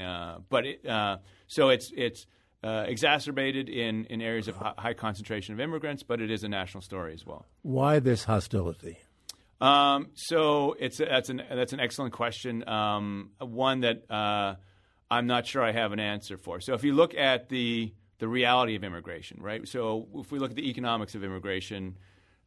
So it's exacerbated in areas of high concentration of immigrants, but it is a national story as well. Why this hostility? So that's an excellent question. One that I'm not sure I have an answer for. So if you look at the reality of immigration, right? So if we look at the economics of immigration,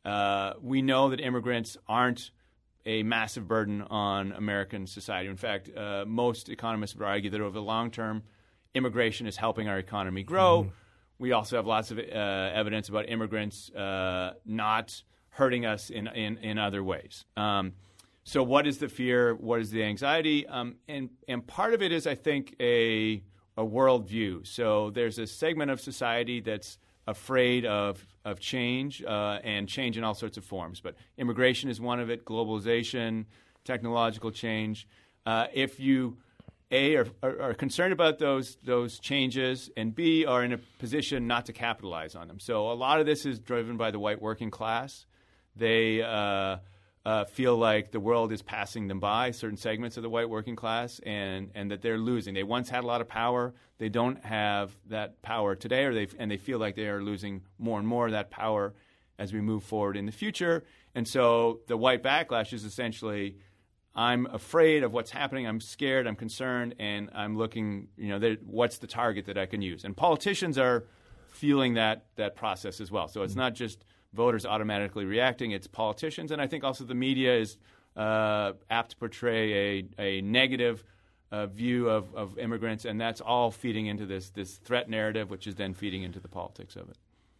we know that immigrants aren't a massive burden on American society. In fact, most economists would argue that over the long term, immigration is helping our economy grow. Mm-hmm. We also have lots of evidence about immigrants not hurting us in other ways. So what is the fear? What is the anxiety? And part of it is, I think, a worldview. So there's a segment of society that's afraid of change and change in all sorts of forms. But immigration is one of it, globalization, technological change. If you, A, are concerned about those changes, and B, are in a position not to capitalize on them. So a lot of this is driven by the white working class. They feel like the world is passing them by, certain segments of the white working class, and that they're losing. They once had a lot of power. They don't have that power today, and they feel like they are losing more and more of that power as we move forward in the future. And so the white backlash is essentially, I'm afraid of what's happening. I'm scared. I'm concerned, and I'm looking. What's the target that I can use? And politicians are feeling that process as well. So it's not just voters automatically reacting; it's politicians, and I think also the media is apt to portray a negative view of immigrants, and that's all feeding into this threat narrative, which is then feeding into the politics of it.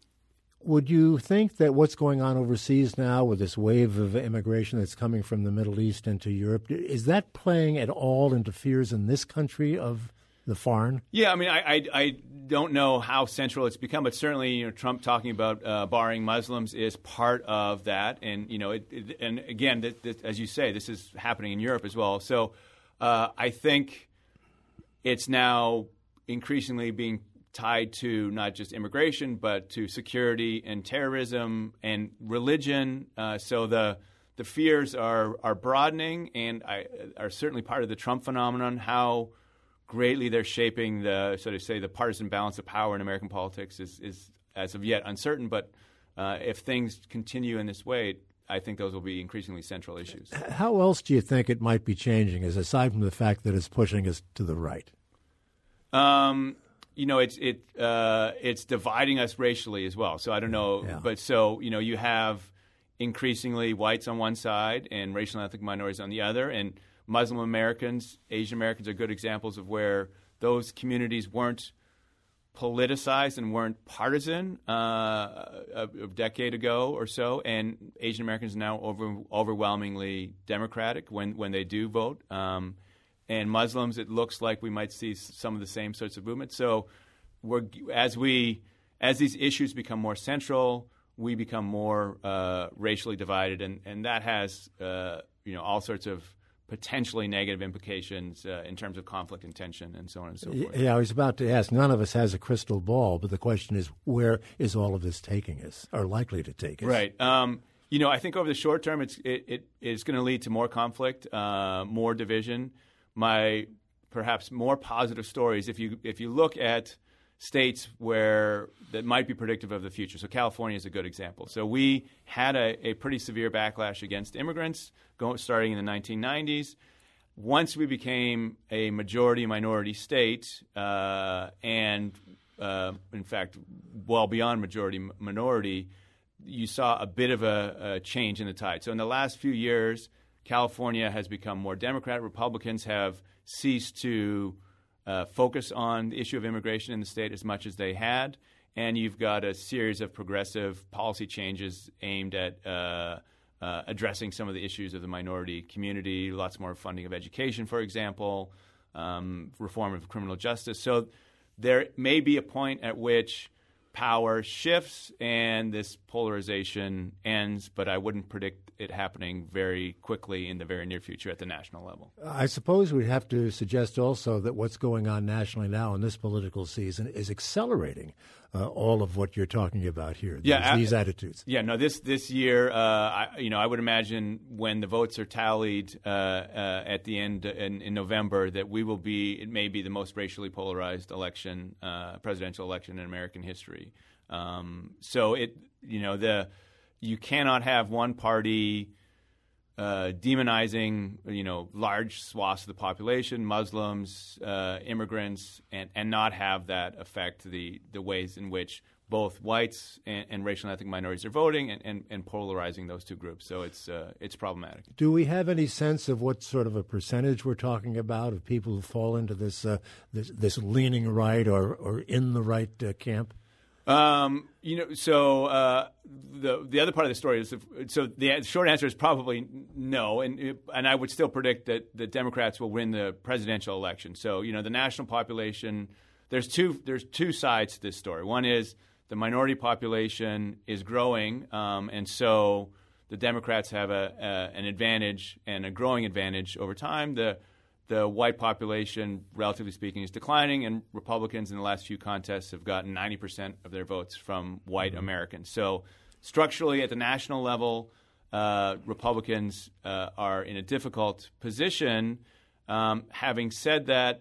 Would you think that what's going on overseas now with this wave of immigration that's coming from the Middle East into Europe, is that playing at all into fears in this country of the foreign? Yeah, I mean, I don't know how central it's become, but certainly, Trump talking about barring Muslims is part of that, and and again, as you say, this is happening in Europe as well. So I think it's now increasingly being tied to not just immigration, but to security and terrorism and religion. So the fears are broadening and are certainly part of the Trump phenomenon. How greatly they're shaping the partisan balance of power in American politics is as of yet uncertain. But if things continue in this way, I think those will be increasingly central issues. How else do you think it might be changing, aside from the fact that it's pushing us to the right? It's dividing us racially as well. So I don't know, but you have increasingly whites on one side and racial and ethnic minorities on the other, and Muslim Americans, Asian Americans are good examples of where those communities weren't politicized and weren't partisan a decade ago or so, and Asian Americans are now overwhelmingly Democratic when they do vote. And Muslims, it looks like we might see some of the same sorts of movements. So as these issues become more central, we become more racially divided, and that has all sorts of potentially negative implications in terms of conflict and tension and so on and so forth. Yeah, I was about to ask. None of us has a crystal ball, but the question is, where is all of this taking us, or likely to take us? Right. I think over the short term, it's going to lead to more conflict, more division. My perhaps more positive stories, if you look at states where that might be predictive of the future. So California is a good example. So we had a pretty severe backlash against immigrants starting in the 1990s. Once we became a majority-minority state, and in fact, well beyond majority-minority, you saw a bit of a change in the tide. So in the last few years, California has become more Democrat. Republicans have ceased to focus on the issue of immigration in the state as much as they had. And you've got a series of progressive policy changes aimed at addressing some of the issues of the minority community, lots more funding of education, for example, reform of criminal justice. So there may be a point at which power shifts and this polarization ends, but I wouldn't predict it happening very quickly in the very near future at the national level. I suppose we'd have to suggest also that what's going on nationally now in this political season is accelerating all of what you're talking about here, these attitudes. Yeah, no, this year, I would imagine when the votes are tallied at the end in November, that it may be the most racially polarized election, presidential election in American history. You cannot have one party demonizing, large swaths of the population, Muslims, immigrants, and not have that affect the ways in which both whites and racial and ethnic minorities are voting and polarizing those two groups. So it's problematic. Do we have any sense of what sort of a percentage we're talking about of people who fall into this leaning right or in the right camp? The other part of the story is the short answer is probably no, and I would still predict that the Democrats will win the presidential election. So the national population, there's two sides to this story. One is the minority population is growing, and so the Democrats have an advantage and a growing advantage over time. The white population, relatively speaking, is declining, and Republicans in the last few contests have gotten 90% of their votes from white Americans. So structurally, at the national level, Republicans are in a difficult position. Having said that,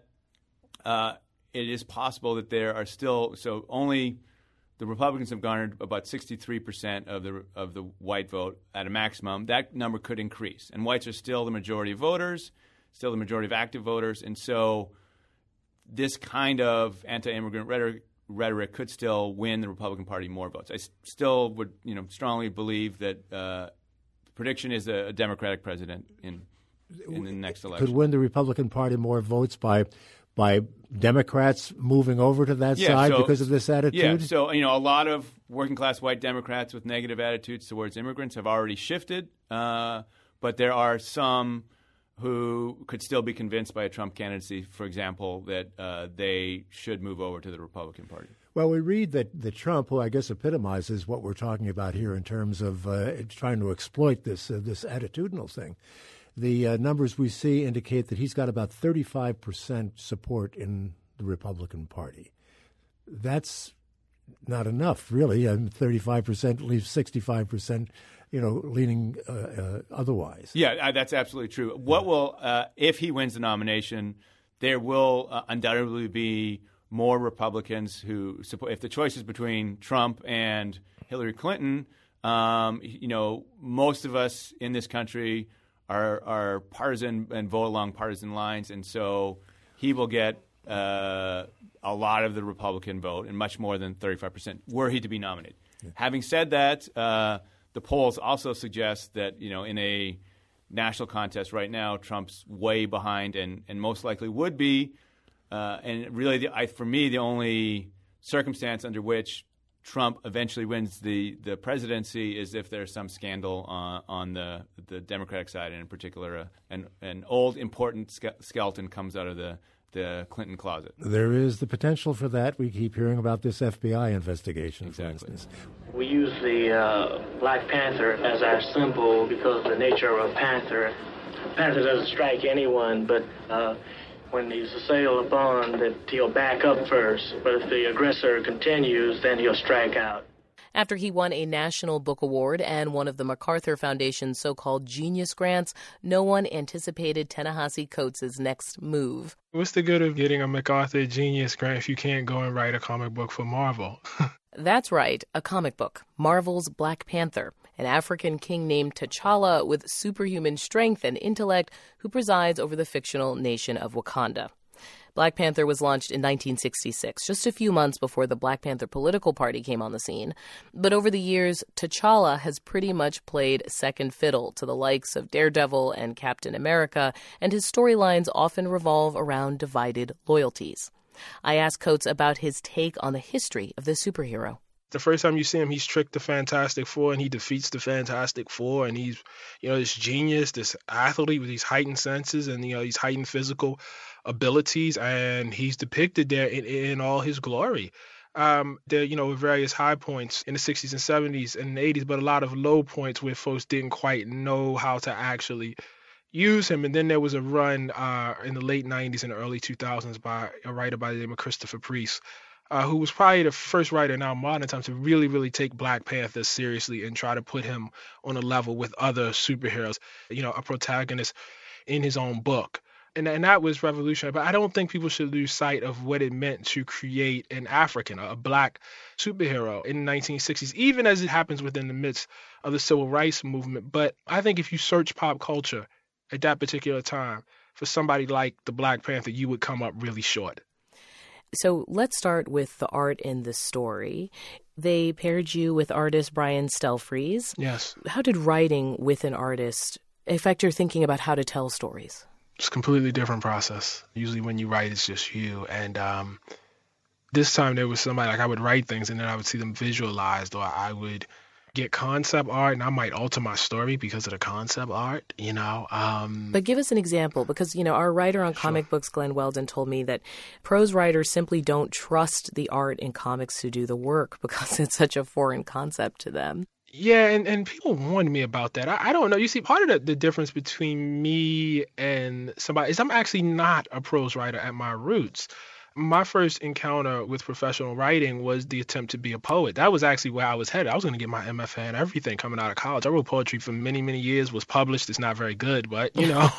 it is possible that there are still – only the Republicans have garnered about 63% of the white vote at a maximum. That number could increase, and whites are still the majority of voters, still the majority of active voters, and so this kind of anti-immigrant rhetoric could still win the Republican Party more votes. I still would, strongly believe that the prediction is a Democratic president in the next election. Could win the Republican Party more votes by Democrats moving over to that side because of this attitude? Yeah, so a lot of working-class white Democrats with negative attitudes towards immigrants have already shifted, but there are some who could still be convinced by a Trump candidacy, for example, that they should move over to the Republican Party. Well, we read that Trump, who I guess epitomizes what we're talking about here in terms of trying to exploit this attitudinal thing, the numbers we see indicate that he's got about 35% support in the Republican Party. That's not enough, really. 35% leaves 65%. Leaning otherwise. Yeah, that's absolutely true. What will, if he wins the nomination, there will undoubtedly be more Republicans who support. If the choice is between Trump and Hillary Clinton, most of us in this country are partisan and vote along partisan lines, and so he will get a lot of the Republican vote, and much more than 35% were he to be nominated. Yeah. Having said that, the polls also suggest that, in a national contest right now, Trump's way behind and most likely would be. And really, for me, the only circumstance under which Trump eventually wins the presidency is if there's some scandal on the Democratic side, and in particular, an old important skeleton comes out of the Clinton closet. There is the potential for that. We keep hearing about this FBI investigation, exactly. For instance. We use the Black Panther as our symbol because of the nature of a panther. Panther doesn't strike anyone, but when he's assailed upon, that he'll back up first. But if the aggressor continues, then he'll strike out. After he won a National Book Award and one of the MacArthur Foundation's so-called Genius Grants, no one anticipated Ta-Nehisi Coates' next move. What's the good of getting a MacArthur Genius Grant if you can't go and write a comic book for Marvel? That's right, a comic book, Marvel's Black Panther, an African king named T'Challa with superhuman strength and intellect who presides over the fictional nation of Wakanda. Black Panther was launched in 1966, just a few months before the Black Panther political party came on the scene. But over the years, T'Challa has pretty much played second fiddle to the likes of Daredevil and Captain America, and his storylines often revolve around divided loyalties. I asked Coates about his take on the history of the superhero. The first time you see him, he's tricked the Fantastic Four, and he defeats the Fantastic Four, and he's, this genius, this athlete with these heightened senses and, these heightened physical abilities, and he's depicted there in all his glory. There, with various high points in the 60s and 70s and the 80s, but a lot of low points where folks didn't quite know how to actually use him. And then there was a run in the late 90s and early 2000s by a writer by the name of Christopher Priest, who was probably the first writer in our modern time to really, really take Black Panther seriously and try to put him on a level with other superheroes, a protagonist in his own book. And that was revolutionary. But I don't think people should lose sight of what it meant to create an African, a Black superhero in the 1960s, even as it happens within the midst of the civil rights movement. But I think if you search pop culture at that particular time for somebody like the Black Panther, you would come up really short. So let's start with the art in the story. They paired you with artist Brian Stelfreeze. Yes. How did writing with an artist affect your thinking about how to tell stories? It's a completely different process. Usually when you write, it's just you. And this time there was somebody, I would write things and then I would see them visualized, or I would get concept art and I might alter my story because of the concept art, But give us an example, because, our writer on comic books, Glenn Weldon, told me that prose writers simply don't trust the art in comics to do the work because it's such a foreign concept to them. Yeah, and people warned me about that. I don't know. You see, part of the difference between me and somebody is I'm actually not a prose writer at my roots. My first encounter with professional writing was the attempt to be a poet. That was actually where I was headed. I was going to get my MFA and everything coming out of college. I wrote poetry for many, many years, was published. It's not very good, but,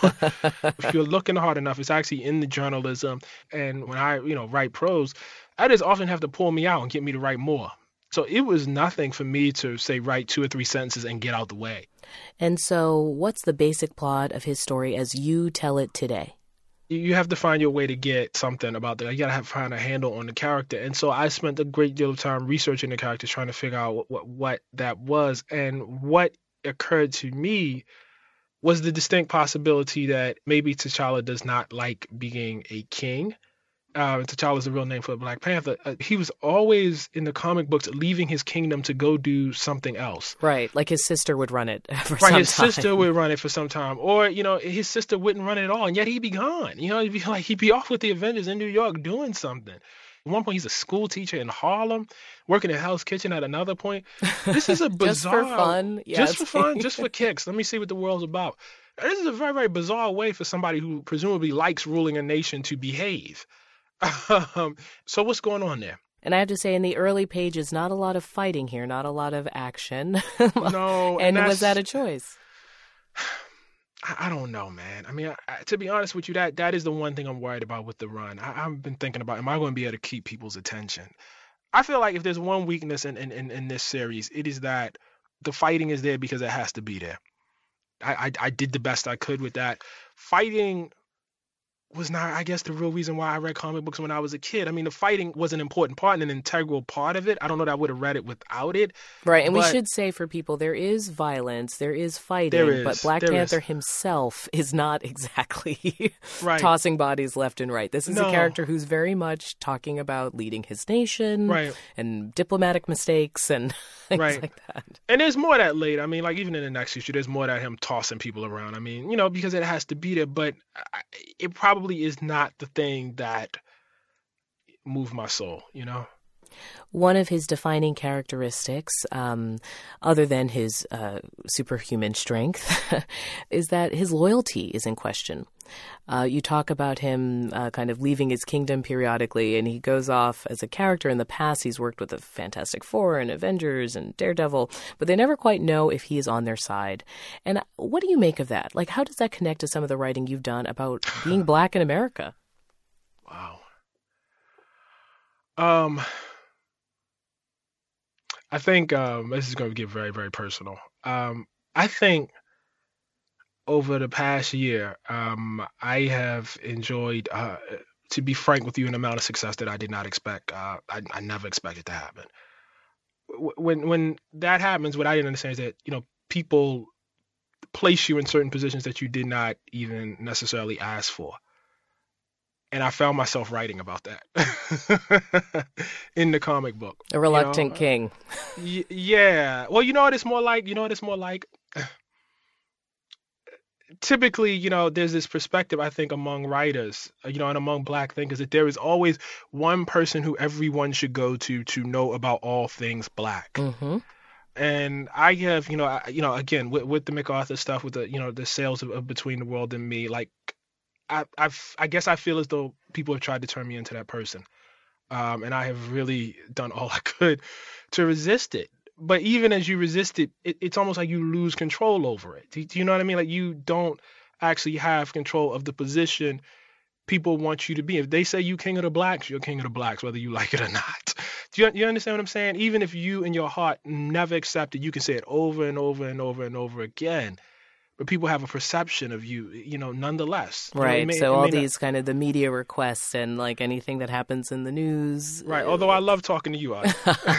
if you're looking hard enough, it's actually in the journalism. And when I, write prose, editors often have to pull me out and get me to write more. So it was nothing for me to, say, write 2 or 3 sentences and get out the way. And so what's the basic plot of his story as you tell it today? You have to find your way to get something about that. You got to find a handle on the character. And so I spent a great deal of time researching the characters, trying to figure out what that was. And what occurred to me was the distinct possibility that maybe T'Challa does not like being a king. T'Challa is the real name for Black Panther. He was always in the comic books leaving his kingdom to go do something else. Right, like his sister would run it for some time. Right, his sister would run it for some time. Or, his sister wouldn't run it at all, and yet he'd be gone. He'd be off with the Avengers in New York doing something. At one point, he's a school teacher in Harlem, working at Hell's Kitchen at another point. This is a bizarre... Just for fun. Yes. Just for fun, just for kicks. Let me see what the world's about. This is a very, very bizarre way for somebody who presumably likes ruling a nation to behave. So what's going on there? And I have to say, in the early pages, not a lot of fighting here, not a lot of action. No. And was that a choice? I don't know, man. I mean, to be honest with you, that is the one thing I'm worried about with the run. I've been thinking about, am I going to be able to keep people's attention? I feel like if there's one weakness in this series, it is that the fighting is there because it has to be there. I did the best I could with that. Fighting was not, I guess, the real reason why I read comic books when I was a kid. I mean, the fighting was an important part and an integral part of it. I don't know that I would have read it without it. Right, and we should say for people, there is violence, there is fighting, but Black Panther himself is not exactly tossing bodies left and right. This is a character who's very much talking about leading his nation and diplomatic mistakes and things like that. And there's more of that later. I mean, like even in the next issue, there's more of that him tossing people around. I mean, because it has to be there, but it probably is not the thing that moved my soul, One of his defining characteristics, other than his superhuman strength, is that his loyalty is in question. You talk about him kind of leaving his kingdom periodically, and he goes off as a character. In the past, he's worked with the Fantastic Four and Avengers and Daredevil, but they never quite know if he is on their side. And what do you make of that? Like, how does that connect to some of the writing you've done about being Black in America? Wow. I think this is going to get very, very personal. I think over the past year, I have enjoyed, to be frank with you, an amount of success that I did not expect. I never expected to happen. When that happens, what I didn't understand is that, you know, people place you in certain positions that you did not even necessarily ask for. And I found myself writing about that in the comic book. A reluctant king. Yeah. Well, you know what it's more like? Typically, you know, there's this perspective, I think, among writers, you know, and among Black thinkers, that there is always one person who everyone should go to know about all things Black. Mm-hmm. And I have, again, with the MacArthur stuff, with the, you know, the sales of Between the World and Me, like, I guess I feel as though people have tried to turn me into that person. And I have really done all I could to resist it. But even as you resist it, it's almost like you lose control over it. Do you know what I mean? Like, you don't actually have control of the position people want you to be. If they say you king of the Blacks, you're king of the Blacks, whether you like it or not. Do you understand what I'm saying? Even if you in your heart never accept it, you can say it over and over and over and over again. But people have a perception of you, you know, nonetheless. Right. So all these kind of the media requests and like anything that happens in the news. Right. Although I love talking to you, Audie.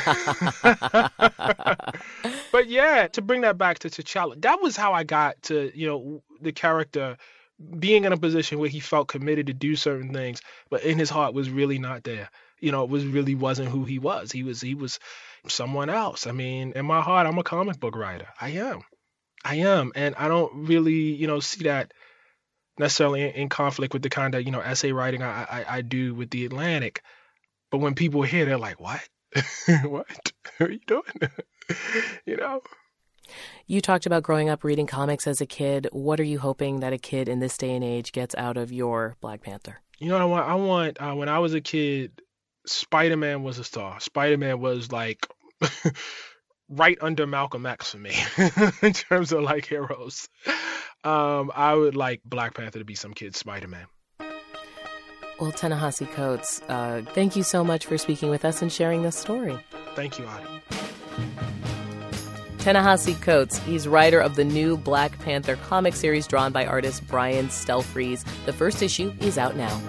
But yeah, to bring that back to T'Challa, that was how I got to, you know, the character being in a position where he felt committed to do certain things, but in his heart was really not there. You know, it wasn't who he was. He was someone else. I mean, in my heart, I'm a comic book writer. I am. And I don't really, you know, see that necessarily in conflict with the kind of, you know, essay writing I do with The Atlantic. But when people hear, they're like, what? What are you doing? You know? You talked about growing up reading comics as a kid. What are you hoping that a kid in this day and age gets out of your Black Panther? You know, I want when I was a kid, Spider-Man was a star. Spider-Man was like right under Malcolm X for me in terms of like heroes. I would like Black Panther to be some kid's Spider-Man. Well, Ta-Nehisi Coates, thank you so much for speaking with us and sharing this story. Thank you, Audie. Ta-Nehisi Coates, he's writer of the new Black Panther comic series drawn by artist Brian Stelfreeze. The first issue is out now.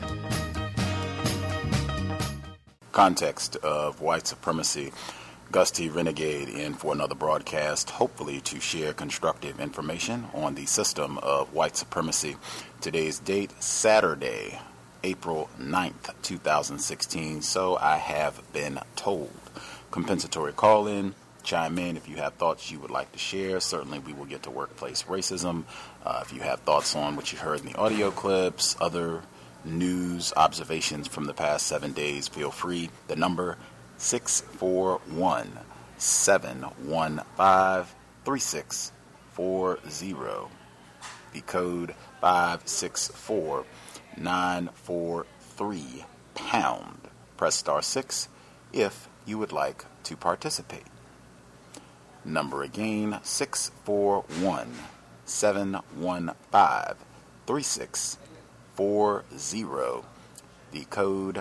Context of white supremacy. Gus T. Renegade in for another broadcast, hopefully to share constructive information on the system of white supremacy. Today's date, Saturday, April 9th, 2016. So I have been told. Compensatory call-in. Chime in if you have thoughts you would like to share. Certainly we will get to workplace racism. If you have thoughts on what you heard in the audio clips, other news, observations from the past 7 days, feel free. The number 641-715-3640. The code 564943 pound. Press star 6 if you would like to participate. Number again, 641-715-3640. The code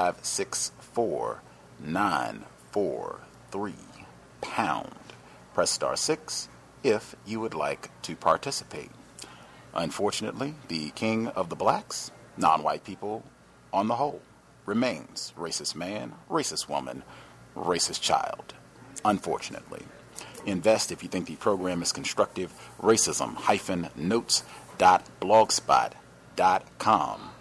564943 pound. Press star 6 if you would like to participate. Unfortunately, the king of the blacks, non-white people on the whole, remains racist man, racist woman, racist child. Unfortunately. Invest if you think the program is constructive. Racism-notes.blogspot.com.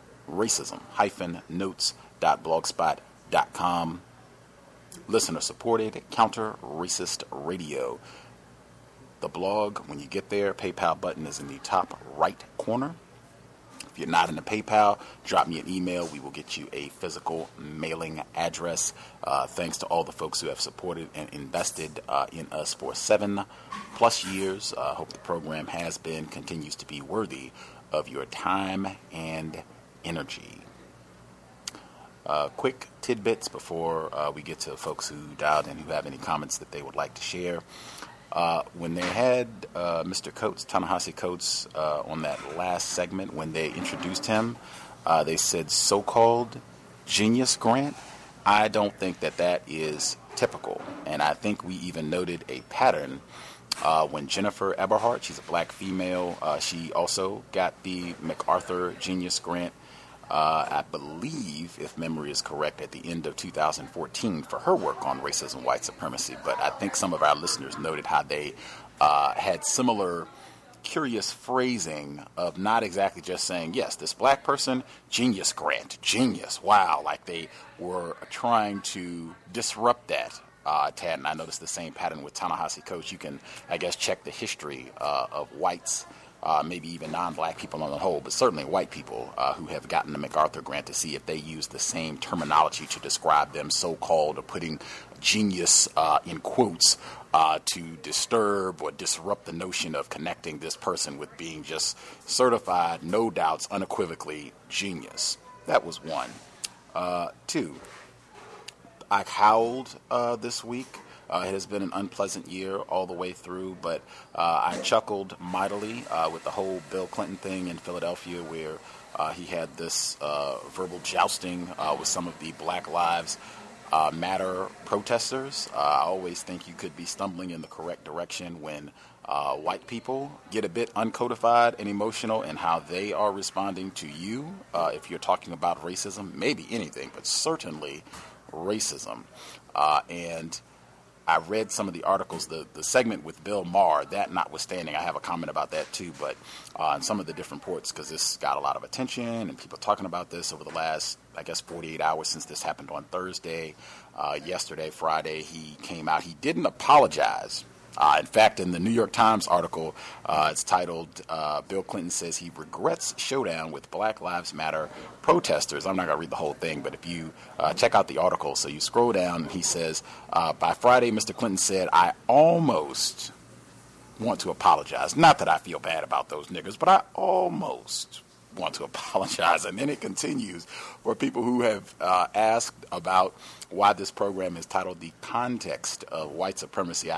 Racism-notes.blogspot.com. Listener supported counter-racist radio. The blog, when you get there, PayPal button is in the top right corner. If If you're not in the PayPal, drop me an email. We will get you a physical mailing address. Thanks to all the folks who have supported and invested in us for 7+ years. Hope the program continues to be worthy of your time and energy. Quick tidbits before we get to folks who dialed in who have any comments that they would like to share. When they had Mr. Coates, Ta-Nehisi Coates, on that last segment, when they introduced him, they said so-called genius grant. I don't think that is typical, and I think we even noted a pattern when Jennifer Eberhardt, she's a black female, she also got the MacArthur Genius Grant, I believe, if memory is correct, at the end of 2014 for her work on racism, white supremacy. But I think some of our listeners noted how they had similar curious phrasing of not exactly just saying, yes, this black person, genius grant, genius, wow, like they were trying to disrupt that. Tad, and I noticed the same pattern with Ta-Nehisi Coates. You can, I guess, check the history of whites, maybe even non-black people on the whole, but certainly white people who have gotten the MacArthur grant to see if they use the same terminology to describe them, so-called, or putting genius in quotes to disturb or disrupt the notion of connecting this person with being just certified, no doubts, unequivocally genius. That was one. Two, I howled this week. It has been an unpleasant year all the way through, but I chuckled mightily with the whole Bill Clinton thing in Philadelphia, where he had this verbal jousting with some of the Black Lives Matter protesters. I always think you could be stumbling in the correct direction when white people get a bit uncodified and emotional in how they are responding to you. If you're talking about racism, maybe anything, but certainly racism. And I read some of the articles, the segment with Bill Maher, that notwithstanding, I have a comment about that too, but on some of the different reports, because this got a lot of attention and people talking about this over the last, I guess, 48 hours since this happened on Thursday. Yesterday, Friday, he came out. He didn't apologize. In fact, in the New York Times article, it's titled, Bill Clinton says he regrets showdown with Black Lives Matter protesters. I'm not going to read the whole thing, but if you check out the article, so you scroll down, and he says, by Friday, Mr. Clinton said, I almost want to apologize. Not that I feel bad about those niggers, but I almost want to apologize. And then it continues for people who have asked about why this program is titled The Context of White Supremacy.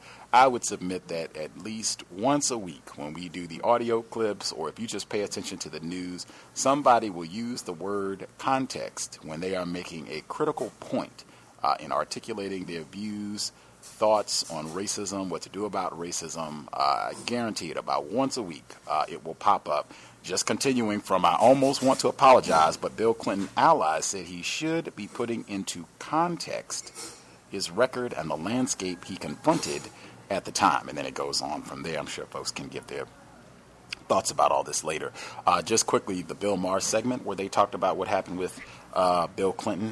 I would submit that at least once a week when we do the audio clips, or if you just pay attention to the news, somebody will use the word context when they are making a critical point in articulating their views, thoughts on racism, what to do about racism. I guarantee it, about once a week it will pop up. Just continuing from I almost want to apologize, but Bill Clinton allies said he should be putting into context his record and the landscape he confronted at the time. And then it goes on from there. I'm sure folks can give their thoughts about all this later. Just quickly, the Bill Maher segment where they talked about what happened with Bill Clinton.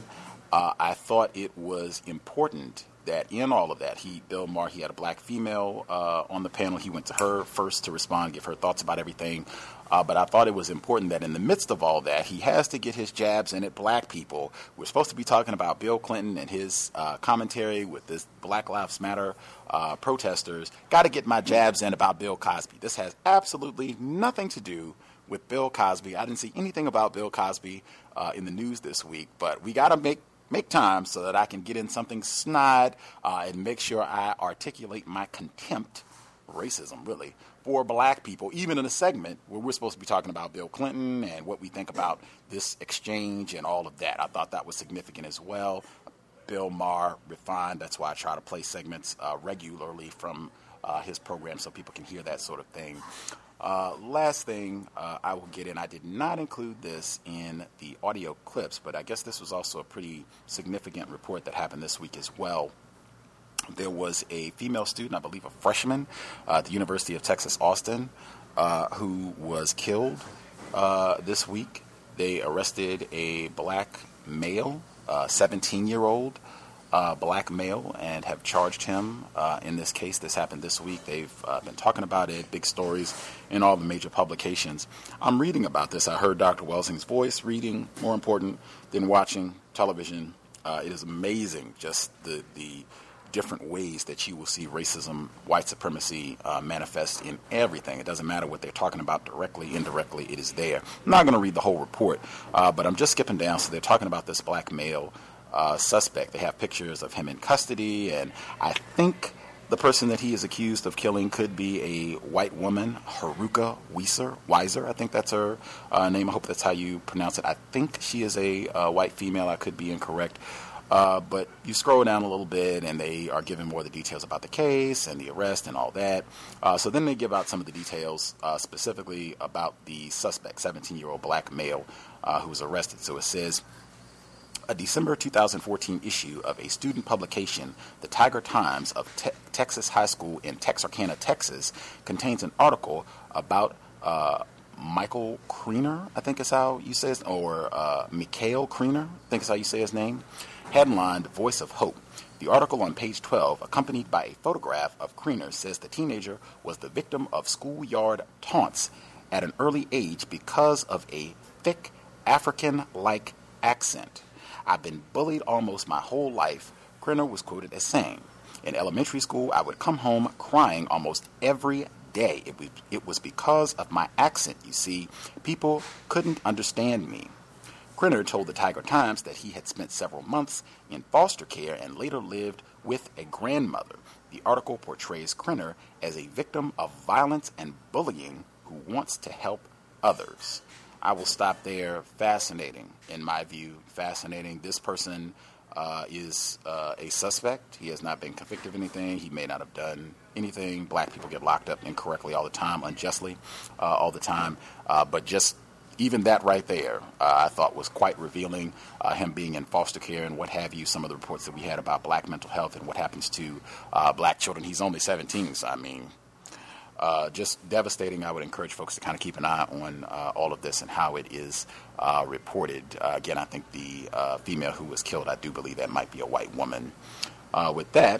I thought it was important that in all of that, Bill Maher, he had a black female on the panel. He went to her first to respond, give her thoughts about everything. But I thought it was important that in the midst of all that, he has to get his jabs in at black people. We're supposed to be talking about Bill Clinton and his commentary with this Black Lives Matter protesters. Got to get my jabs in about Bill Cosby. This has absolutely nothing to do with Bill Cosby. I didn't see anything about Bill Cosby in the news this week, but we got to make time so that I can get in something snide and make sure I articulate my contempt, racism really, for black people, even in a segment where we're supposed to be talking about Bill Clinton and what we think about this exchange and all of that. I thought that was significant as well. Bill Maher refined. That's why I try to play segments regularly from his program so people can hear that sort of thing. Last thing I will get in, I did not include this in the audio clips, but I guess this was also a pretty significant report that happened this week as well. There was a female student, I believe a freshman, at the University of Texas, Austin, who was killed this week. They arrested a black male, 17-year-old, black male and have charged him in this case. This happened this week. They've been talking about it, big stories in all the major publications. I'm reading about this. I heard Dr. Welsing's voice reading, more important than watching television. It is amazing just the different ways that you will see racism, white supremacy manifest in everything. It doesn't matter what they're talking about directly, indirectly, it is there. I'm not going to read the whole report, but I'm just skipping down. So they're talking about this black male suspect. They have pictures of him in custody, and I think the person that he is accused of killing could be a white woman, Haruka Weiser. I think that's her name. I hope that's how you pronounce it. I think she is a white female. I could be incorrect. But you scroll down a little bit, and they are giving more of the details about the case and the arrest and all that. So then they give out some of the details specifically about the suspect, 17-year-old black male who was arrested. So it says, a December 2014 issue of a student publication, the Tiger Times of Texas High School in Texarkana, Texas, contains an article about Michael Kriener, I think is how you say his, or Mikhail Kriener, I think is how you say his name, headlined Voice of Hope. The article on page 12, accompanied by a photograph of Kriener, says the teenager was the victim of schoolyard taunts at an early age because of a thick African-like accent. I've been bullied almost my whole life, Kriener was quoted as saying. In elementary school, I would come home crying almost every day. It was because of my accent, you see. People couldn't understand me. Kriener told the Tiger Times that he had spent several months in foster care and later lived with a grandmother. The article portrays Kriener as a victim of violence and bullying who wants to help others. I will stop there. Fascinating, in my view. Fascinating. This person is a suspect. He has not been convicted of anything. He may not have done anything. Black people get locked up incorrectly all the time, unjustly all the time. But just even that right there, I thought was quite revealing, him being in foster care and what have you, some of the reports that we had about black mental health and what happens to black children. He's only 17, so I mean, just devastating. I would encourage folks to kind of keep an eye on all of this and how it is reported. Again, I think the female who was killed, I do believe that might be a white woman. With that,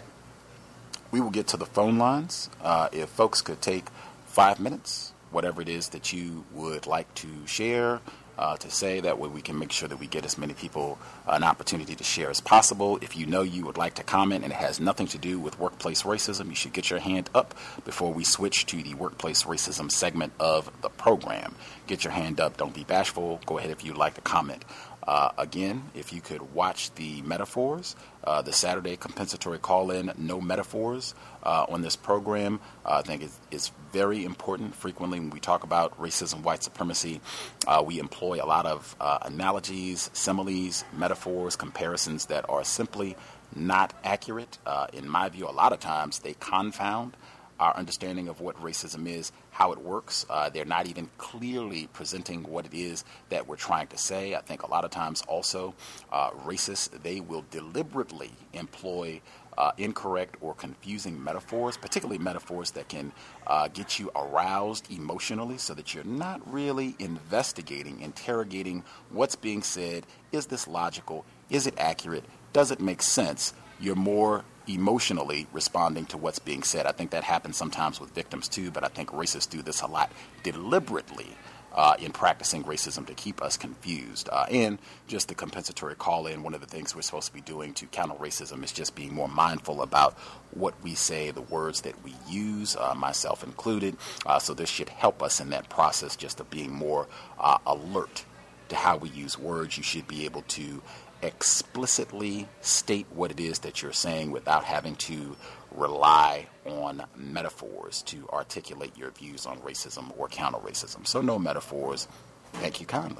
we will get to the phone lines. If folks could take 5 minutes, whatever it is that you would like to share, to say, that way we can make sure that we get as many people an opportunity to share as possible. If you know you would like to comment and it has nothing to do with workplace racism, you should get your hand up before we switch to the workplace racism segment of the program. Get your hand up. Don't be bashful. Go ahead if you'd like to comment. Again, if you could watch the metaphors, the Saturday compensatory call-in, No Metaphors, on this program, I think it's very important. Frequently when we talk about racism, white supremacy, we employ a lot of analogies, similes, metaphors, comparisons that are simply not accurate. In my view, a lot of times they confound our understanding of what racism is, how it works. They're not even clearly presenting what it is that we're trying to say. I think a lot of times also racists, they will deliberately employ incorrect or confusing metaphors, particularly metaphors that can get you aroused emotionally so that you're not really investigating, interrogating what's being said. Is this logical? Is it accurate? Does it make sense? You're more emotionally responding to what's being said. I think that happens sometimes with victims too, but I think racists do this a lot deliberately in practicing racism to keep us confused. And just the compensatory call-in, one of the things we're supposed to be doing to counter racism is just being more mindful about what we say, the words that we use, myself included. So this should help us in that process just of being more alert to how we use words. You should be able to explicitly state what it is that you're saying without having to rely on metaphors to articulate your views on racism or counter racism. So no metaphors. Thank you kindly.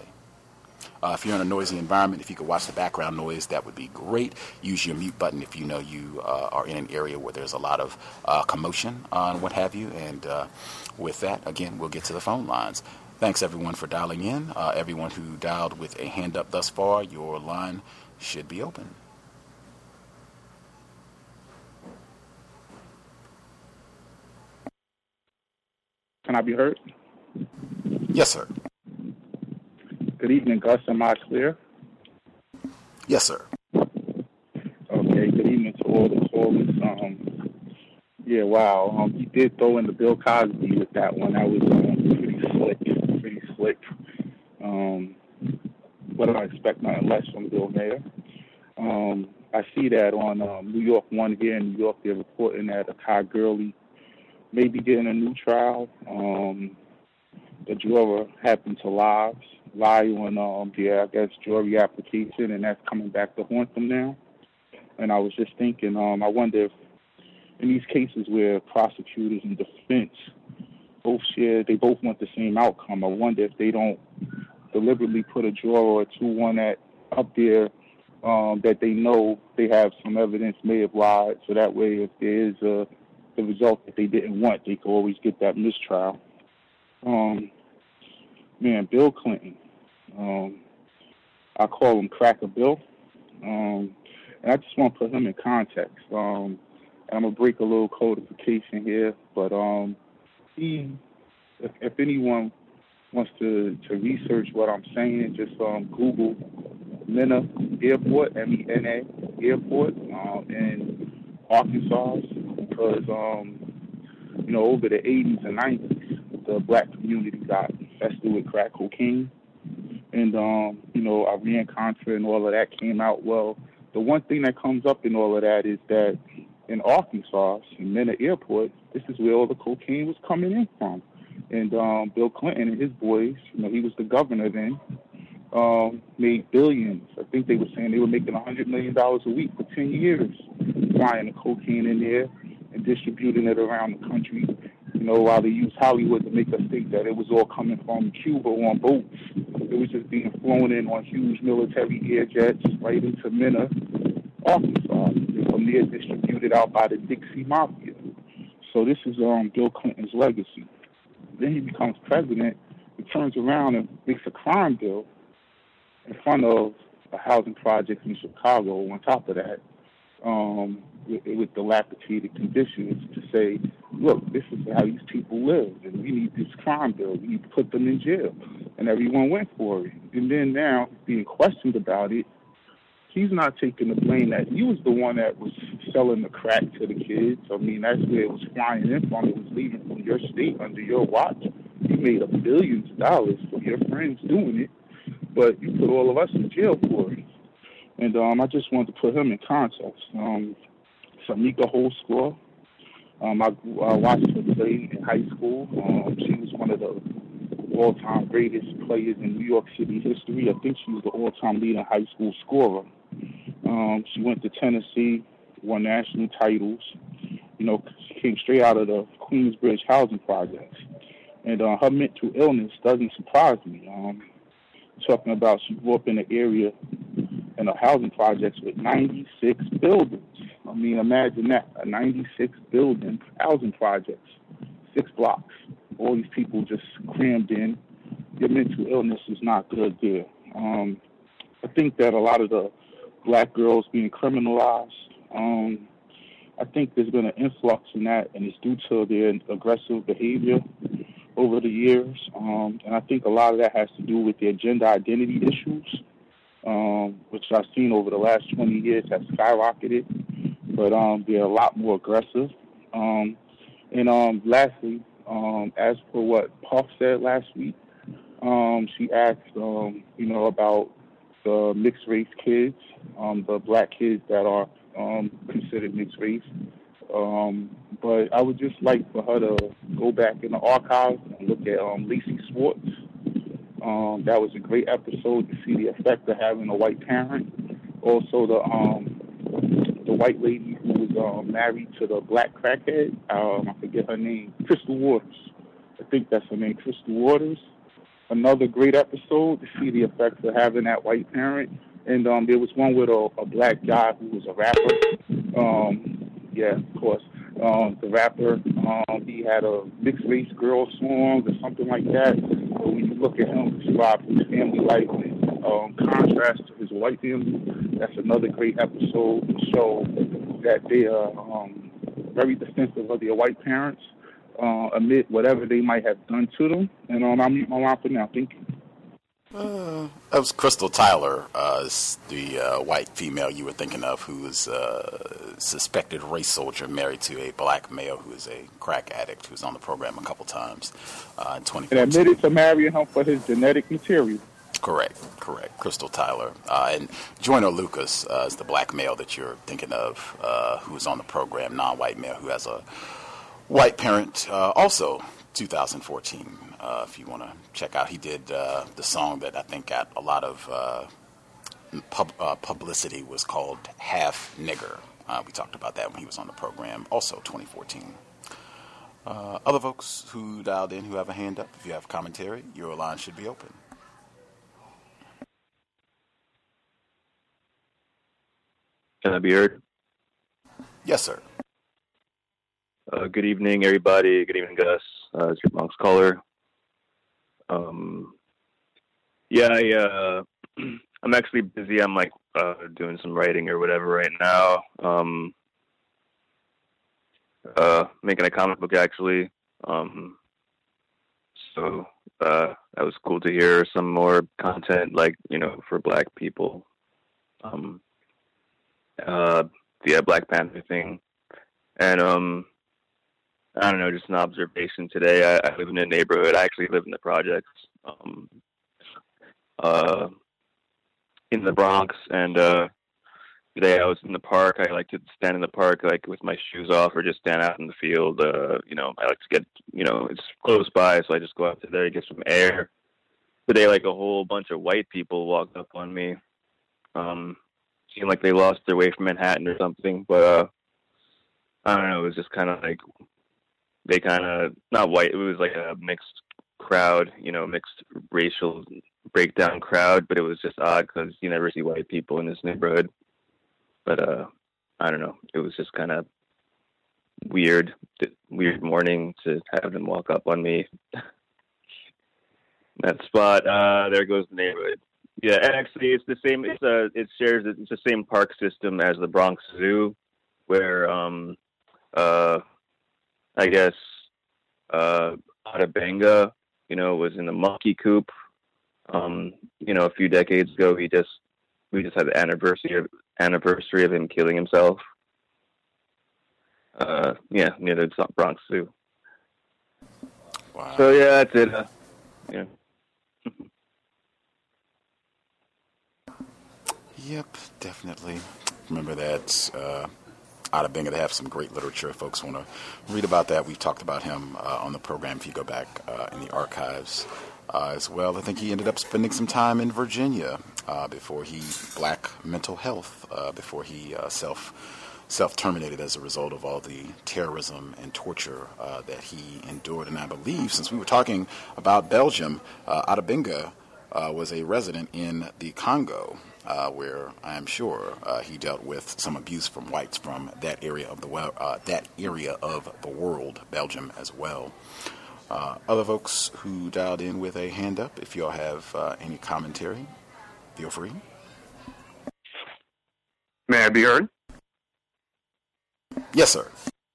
If you're in a noisy environment, if you could watch the background noise, that would be great. Use your mute button if you know you are in an area where there's a lot of commotion and what have you. And with that, again, we'll get to the phone lines. Thanks, everyone, for dialing in. Everyone who dialed with a hand up thus far, your line should be open. Can I be heard? Yes, sir. Good evening, Gus. Am I clear? Yes, sir. Okay, good Good evening to all the callers. Yeah, wow. He did throw in the Bill Cosby with that one. That was pretty slick. But I expect nothing less from Bill Mayer. I see that on New York One here in New York. They're reporting that Akai Gurley may be getting a new trial. The juror happened to lie on jury application, and that's coming back to haunt them now. And I was just thinking, I wonder if in these cases where prosecutors and defense they both want the same outcome. I wonder if they don't deliberately put a juror or two on that up there that they know they have some evidence may have lied, so that way if there is the result that they didn't want, they could always get that mistrial. Bill Clinton, I call him Cracker Bill, and I just want to put him in context. I'm going to break a little codification here, but if anyone wants to research what I'm saying, just Google Mena Airport, MENA Airport in Arkansas, because, over the 80s and 90s, the black community got infested with crack cocaine. And, Iran-Contra and all of that came out. Well, the one thing that comes up in all of that is that in Arkansas, in Mena Airport, this is where all the cocaine was coming in from. And Bill Clinton and his boys, he was the governor then, made billions. I think they were saying they were making $100 million a week for 10 years, flying the cocaine in there and distributing it around the country, while they used Hollywood to make us think that it was all coming from Cuba on boats. It was just being flown in on huge military air jets right into Mena, Arkansas, and from there distributed out by the Dixie Mafia. So this is Bill Clinton's legacy. Then he becomes president, he turns around and makes a crime bill in front of a housing project in Chicago on top of that, with dilapidated conditions, to say, look, this is how these people live, and we need this crime bill. We need to put them in jail. And everyone went for it. And then now, being questioned about it, he's not taking the blame that he was the one that was selling the crack to the kids. I mean, that's where it was flying in from. It was leaving from your state under your watch. You made billions of dollars for your friends doing it, but you put all of us in jail for it. And I just wanted to put him in context. Samika Holsclaw, I watched her play in high school. She was one of the all-time greatest players in New York City history. I think she was the all-time leading high school scorer. She went to Tennessee, won national titles. She came straight out of the Queensbridge housing projects. And her mental illness doesn't surprise me. Talking about she grew up in an area in a housing projects with 96 buildings. I mean, imagine that, a 96-building housing projects, 6 blocks. All these people just crammed in. Your mental illness is not good there. I think that a lot of the black girls being criminalized, I think there's been an influx in that, and it's due to their aggressive behavior over the years. And I think a lot of that has to do with their gender identity issues, which I've seen over the last 20 years have skyrocketed. But they're a lot more aggressive. And lastly, as for what Puff said last week, she asked, about the mixed race kids, the black kids that are considered mixed race. But I would just like for her to go back in the archives and look at Lacey Swartz. That was a great episode to see the effect of having a white parent. Also, the white lady who was married to the black crackhead, I forget her name, Crystal Waters. I think that's her name, Crystal Waters. Another great episode to see the effects of having that white parent. And there was one with a black guy who was a rapper. Yeah, of course. The rapper, he had a mixed race girl song or something like that. But when you look at him, describe his family life in contrast to his white family, that's another great episode to show that they are very defensive of their white parents, amid whatever they might have done to them. And I'll mute my line for now. Thank you. That was Crystal Tyler, the white female you were thinking of, who is a suspected race soldier married to a black male who is a crack addict, who's on the program a couple times in 2014. And admitted to marrying him for his genetic material. Correct. Crystal Tyler. And Joyner Lucas is the black male that you're thinking of, who's on the program, non-white male, who has a white parent, also 2014. If you want to check out, he did the song that I think got a lot of publicity, was called Half Nigger. We talked about that when he was on the program, also 2014. Other folks who dialed in who have a hand up, if you have commentary, your line should be open. Can I be heard? Yes, sir. Good evening, everybody. Good evening, Gus. It's your Monk's caller. I'm actually busy. I'm doing some writing or whatever right now. Making a comic book actually. So that was cool to hear some more content, for Black people. The Black Panther thing, and I don't know, just an observation today. I live in a neighborhood. I actually live in the projects, in the Bronx, and today I was in the park. I like to stand in the park, with my shoes off, or just stand out in the field. I like to get, it's close by, so I just go out to there to get some air. Today, a whole bunch of white people walked up on me. Seemed like they lost their way from Manhattan or something, but I don't know. It was just kind of they kind of, not white. It was a mixed crowd, mixed racial breakdown crowd. But it was just odd because you never see white people in this neighborhood. But I don't know. It was just kind of weird morning to have them walk up on me. That spot. There goes the neighborhood. Yeah, and actually, it's the same. It's the same park system as the Bronx Zoo, where I guess Adabenga, was in the monkey coop. A few decades ago, we just had the anniversary of him killing himself. Near the Bronx Zoo. Wow. So yeah, that's it. Yeah. Yep, definitely. Remember that Adabenga, they have some great literature. If folks want to read about that, we've talked about him on the program if you go back in the archives as well. I think he ended up spending some time in Virginia before he self-terminated as a result of all the terrorism and torture that he endured. And I believe, since we were talking about Belgium, Adabenga was a resident in the Congo, where I am sure he dealt with some abuse from whites from that area of the world, Belgium as well. Other folks who dialed in with a hand up, if y'all have any commentary, feel free. May I be heard? Yes, sir.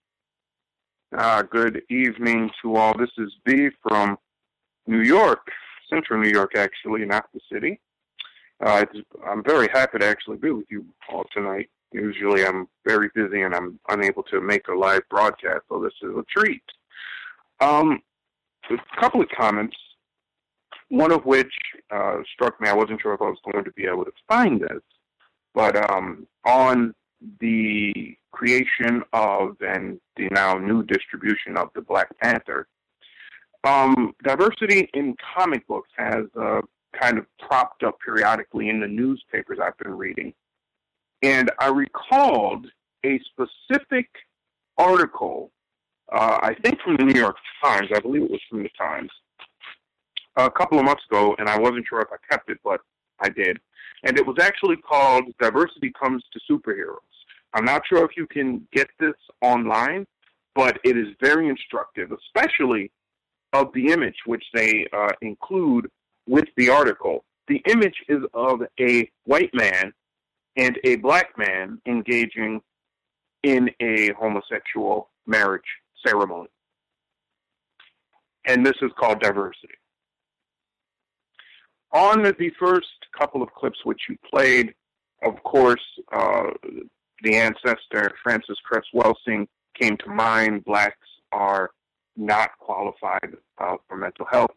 Good evening to all. This is B from New York, Central New York, actually, not the city. I'm very happy to actually be with you all tonight. Usually I'm very busy and I'm unable to make a live broadcast, so this is a treat. A couple of comments, one of which struck me. I wasn't sure if I was going to be able to find this, but on the creation of and the now new distribution of the Black Panther, diversity in comic books has kind of propped up periodically in the newspapers I've been reading. And I recalled a specific article, I think from the New York Times, I believe it was from the Times, a couple of months ago, and I wasn't sure if I kept it, but I did. And it was actually called Diversity Comes to Superheroes. I'm not sure if you can get this online, but it is very instructive, especially of the image which they include with the article. The image is of a white man and a black man engaging in a homosexual marriage ceremony. And this is called diversity. On the first couple of clips which you played, of course, the ancestor Frances Cress Welsing came to mind. Blacks are not qualified for mental health.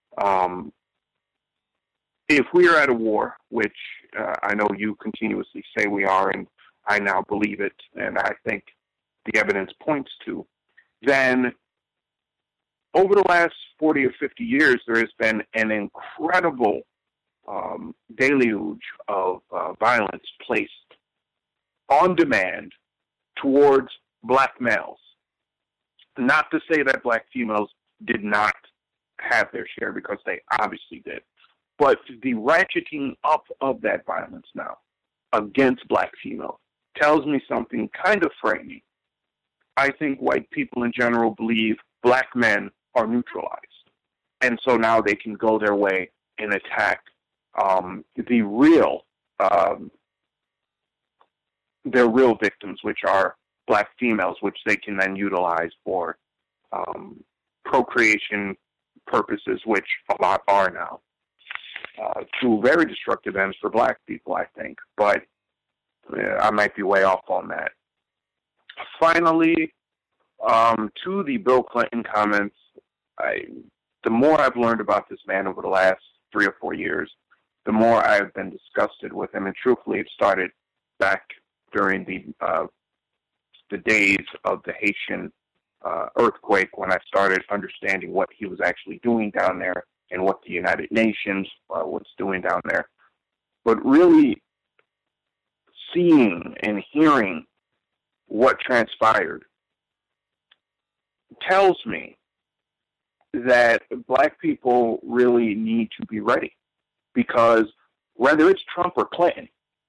If we are at a war, which I know you continuously say we are, and I now believe it, and I think the evidence points to, then over the last 40 or 50 years, there has been an incredible deluge of violence placed on demand towards black males. Not to say that black females did not have their share, because they obviously did. But the ratcheting up of that violence now against black females tells me something kind of frightening. I think white people in general believe black men are neutralized. And so now they can go their way and attack their real victims, which are black females, which they can then utilize for procreation purposes, which a lot are now. To very destructive ends for black people, I think. But I might be way off on that. Finally, to the Bill Clinton comments, the more I've learned about this man over the last 3 or 4 years, the more I've been disgusted with him. And truthfully, it started back during the days of the Haitian earthquake, when I started understanding what he was actually doing down there and what the United Nations was doing down there. But really seeing and hearing what transpired tells me that black people really need to be ready, because whether it's Trump or Clinton,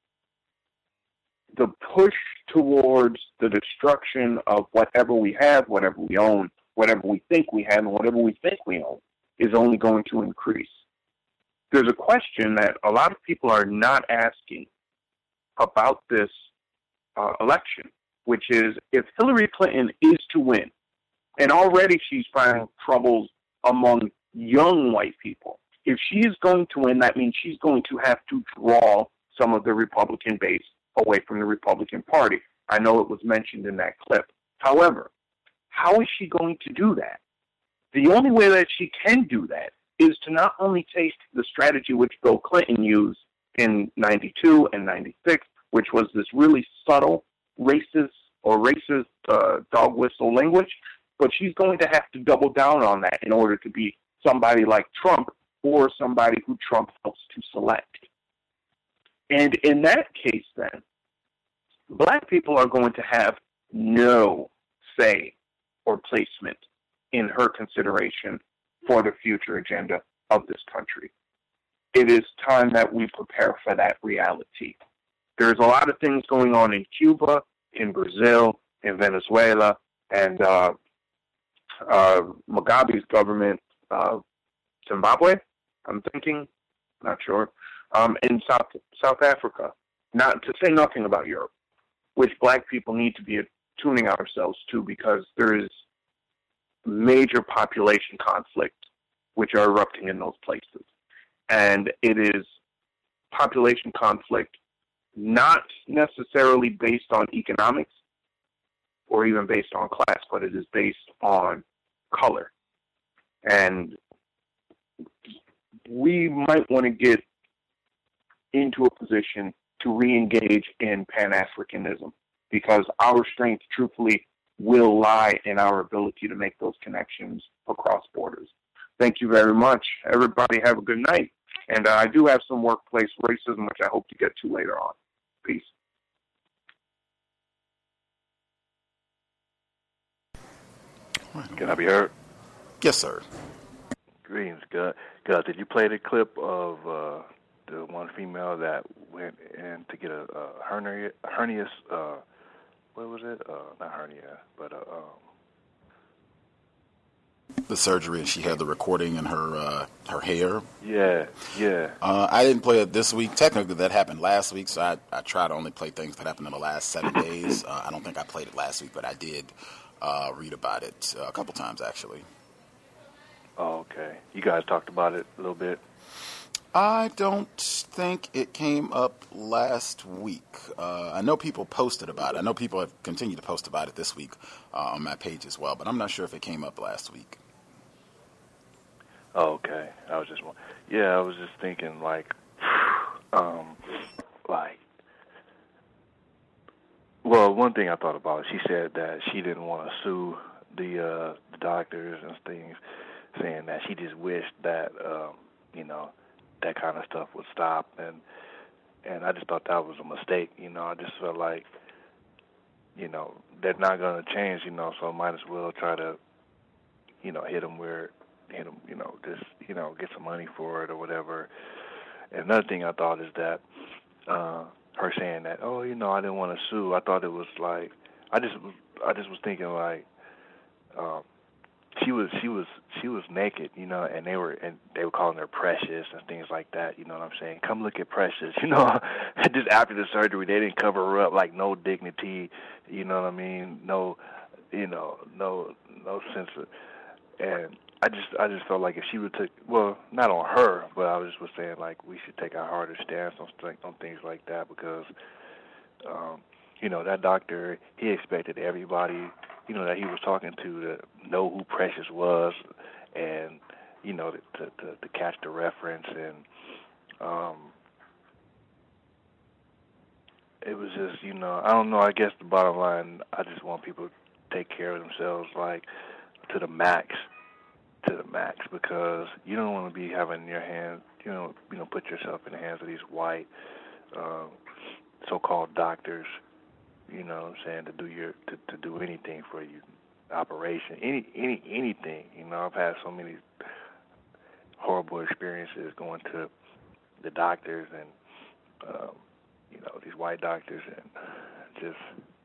the push towards the destruction of whatever we have, whatever we own, whatever we think we have, and whatever we think we own is only going to increase. There's a question that a lot of people are not asking about this election, which is, if Hillary Clinton is to win, and already she's finding troubles among young white people, if she is going to win, that means she's going to have to draw some of the Republican base away from the Republican Party. I know it was mentioned in that clip. However, how is she going to do that? The only way that she can do that is to not only take the strategy which Bill Clinton used in 92 and 96, which was this really subtle racist dog whistle language, but she's going to have to double down on that in order to be somebody like Trump, or somebody who Trump helps to select. And in that case, then, black people are going to have no say or placement in her consideration for the future agenda of this country. It is time that we prepare for that reality. There's a lot of things going on in Cuba, in Brazil, in Venezuela, and Mugabe's government, Zimbabwe, I'm thinking, not sure, in South Africa, not to say nothing about Europe, which black people need to be tuning ourselves to, because there is major population conflict which are erupting in those places. And it is population conflict not necessarily based on economics or even based on class, but it is based on color. And we might want to get into a position to re-engage in Pan-Africanism, because our strength, truthfully, will lie in our ability to make those connections across borders. Thank you very much. Everybody have a good night. And I do have some workplace racism, which I hope to get to later on. Peace. Can I be heard? Yes, sir. Greetings, God. Did you play the clip of the one female that went in to get a hernias? What was it? Not hernia, but the surgery, and she had the recording in her hair. Yeah. I didn't play it this week. Technically, that happened last week, so I try to only play things that happened in the last 7 days. I don't think I played it last week, but I did read about it a couple times, actually. Oh, okay. You guys talked about it a little bit? I don't think it came up last week. I know people posted about it. I know people have continued to post about it this week on my page as well, but I'm not sure if it came up last week. Oh, okay. I was just thinking well, one thing I thought about, she said that she didn't want to sue the doctors and things, saying that she just wished that that kind of stuff would stop, and I just thought that was a mistake. I just felt like they're not going to change, so might as well try to hit them, get some money for it or whatever. And another thing I thought is that her saying that, I didn't want to sue. I thought it was like, I just was thinking like, she was naked, and they were calling her Precious and things like that. You know what I'm saying? Come look at Precious. Just after the surgery, they didn't cover her up, like no dignity. You know what I mean? No, no sense of. And I just felt like if she would not on her, but I was saying like we should take a harder stance on things like that, because that doctor, he expected everybody that he was talking to know who Precious was, and to catch the reference, and it was just I don't know. I guess the bottom line, I just want people to take care of themselves like to the max, because you don't want to be having your hands, put yourself in the hands of these white so-called doctors. You know what I'm saying, to do anything for you, operation, anything. I've had so many horrible experiences going to the doctors and these white doctors, and just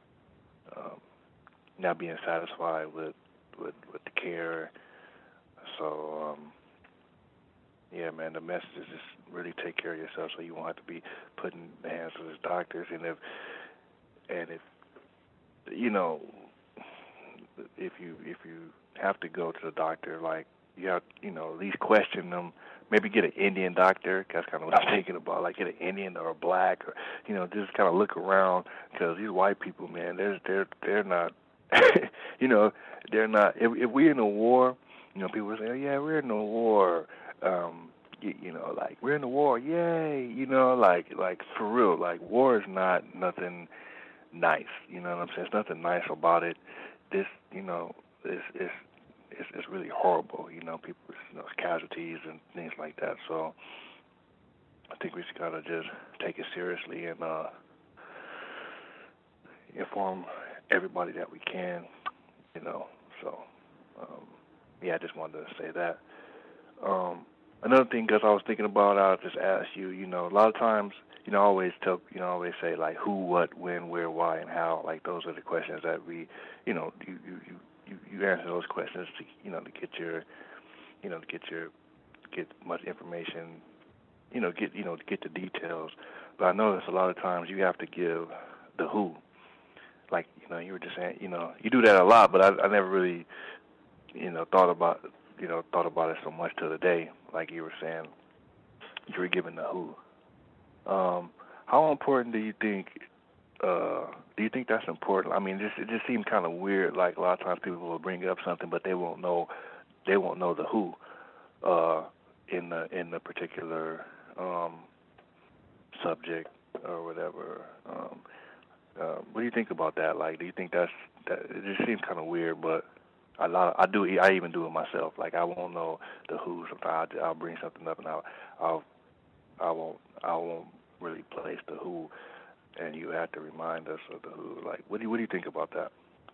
not being satisfied with the care. So yeah, man, the message is just really take care of yourself so you won't have to be put in the hands of these doctors. And if you have to go to the doctor, like you have at least question them. Maybe get an Indian doctor. That's kind of what I'm thinking about. Like get an Indian or a black, or just kind of look around, because these white people, man, they're not, they're not. If we're in a war, people say, oh, yeah, we're in a war. Like we're in a war, yay! Like for real, like war is not nothing nice. You know what I'm saying? There's nothing nice about it. This, it's really horrible. People, casualties and things like that. So I think we just gotta just take it seriously and inform everybody that we can. So yeah, I just wanted to say that. Another thing, because I was thinking about, I'll just ask you. A lot of times, I always say like who, what, when, where, why, and how. Like those are the questions that we, you answer those questions to get much information, get the details. But I notice a lot of times you have to give the who. Like you were just saying, you do that a lot, but I never really, thought about it so much till today. Like you were saying, you were giving the who. How important do you think that's important? I mean, it just seems kind of weird. Like a lot of times people will bring up something, but they won't know the who in the particular subject or whatever. What do you think about that? Like, do you think that it just seems kind of weird? But I even do it myself. Like I won't know the who. Sometimes I'll bring something up and I won't really place the who, and you have to remind us of the who. Like, what do you think about that?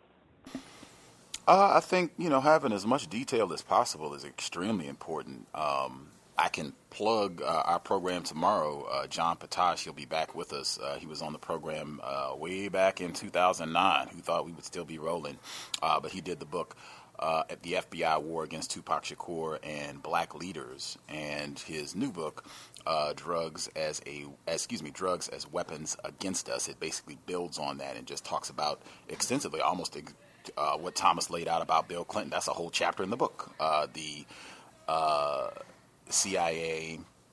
I think having as much detail as possible is extremely important. I can plug our program tomorrow. John Potash, he'll be back with us. He was on the program way back in 2009. Who thought we would still be rolling? But he did the book at the FBI War Against Tupac Shakur and Black Leaders, and his new book, Drugs as Weapons Against Us. It basically builds on that and just talks about extensively, almost what Thomas laid out about Bill Clinton. That's a whole chapter in the book. The CIA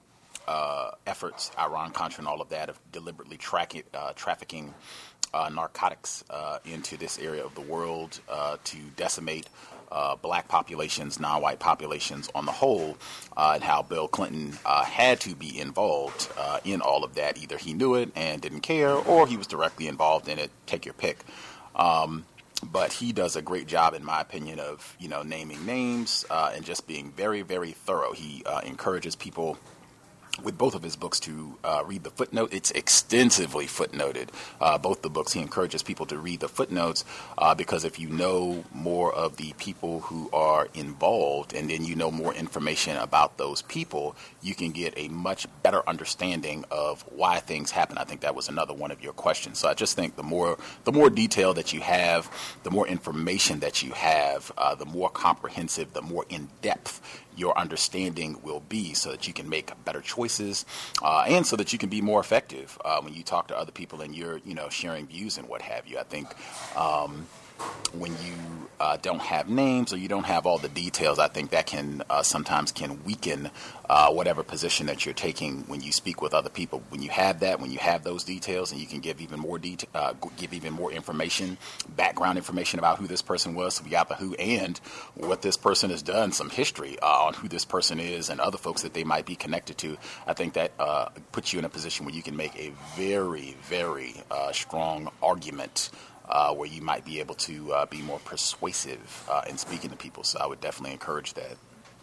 efforts, Iran-Contra and all of that, of deliberately trafficking narcotics into this area of the world to decimate black populations, non-white populations on the whole, and how Bill Clinton had to be involved in all of that. Either he knew it and didn't care, or he was directly involved in it. Take your pick. But he does a great job, in my opinion, of naming names and just being very, very thorough. He encourages people with both of his books to read the footnote. It's extensively footnoted. Both the books, he encourages people to read the footnotes because if you know more of the people who are involved and then you know more information about those people, you can get a much better understanding of why things happen. I think that was another one of your questions. So I just think the more detail that you have, the more information that you have, the more comprehensive, the more in-depth your understanding will be, so that you can make better choices and so that you can be more effective when you talk to other people and you're sharing views and what have you. I think when you don't have names or you don't have all the details, I think that can sometimes weaken whatever position that you're taking when you speak with other people. When you have those details, and you can give even more information, background information about who this person was. So we got the who and what this person has done, some history on who this person is and other folks that they might be connected to. I think that puts you in a position where you can make a very, very strong argument where you might be able to be more persuasive in speaking to people. So I would definitely encourage that.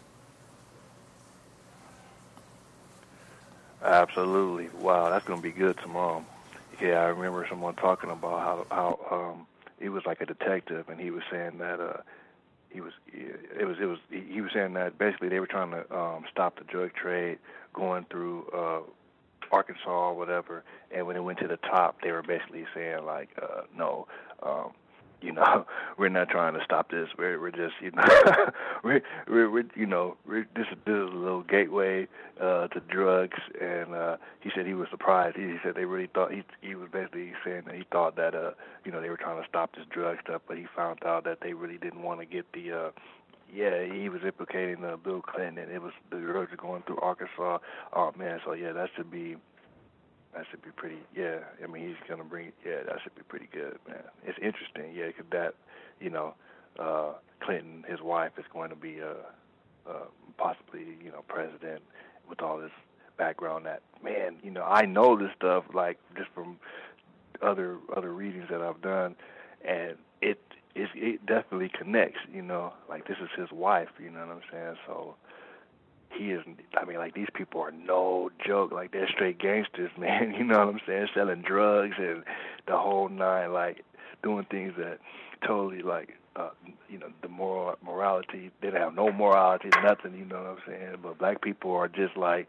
Absolutely. Wow, that's going to be good tomorrow. Yeah, I remember someone talking about how he was like a detective, and he was saying that he was saying that basically they were trying to stop the drug trade going through Arkansas or whatever, and when it went to the top, they were basically saying like, no, we're not trying to stop this. We're just, we're this is a little gateway to drugs. And he said he was surprised. He said they really thought he was basically saying that he thought that they were trying to stop this drug stuff, but he found out that they really didn't want to get the. He was implicating Bill Clinton, and it was the drugs were going through Arkansas. Oh man, so yeah, that should be pretty. Yeah, I mean he's gonna bring. Yeah, that should be pretty good, man. It's interesting, yeah, because that, Clinton, his wife, is going to be possibly president with all this background. That man, I know this stuff like just from other readings that I've done, and it definitely connects, like this is his wife, you know what I'm saying? So he is, like these people are no joke, like they're straight gangsters, man, you know what I'm saying? Selling drugs and the whole nine, like doing things that totally like, the morality, they don't have no morality, nothing, you know what I'm saying? But black people are just like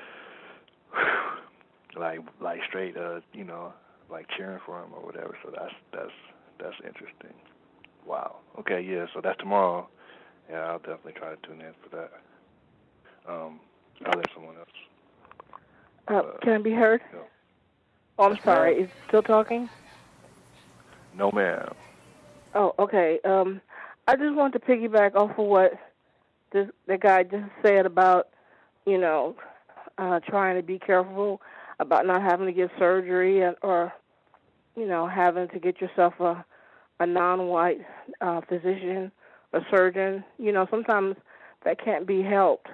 straight, like cheering for him or whatever. So that's interesting. Wow. Okay, yeah, so that's tomorrow. Yeah, I'll definitely try to tune in for that. I'll let someone else. Can I be heard? No. Oh, I'm sorry. Is it still talking? No, ma'am. Oh, okay. I just want to piggyback off of what the guy just said about, trying to be careful about not having to get surgery or having to get yourself a non-white physician, a surgeon. Sometimes that can't be helped.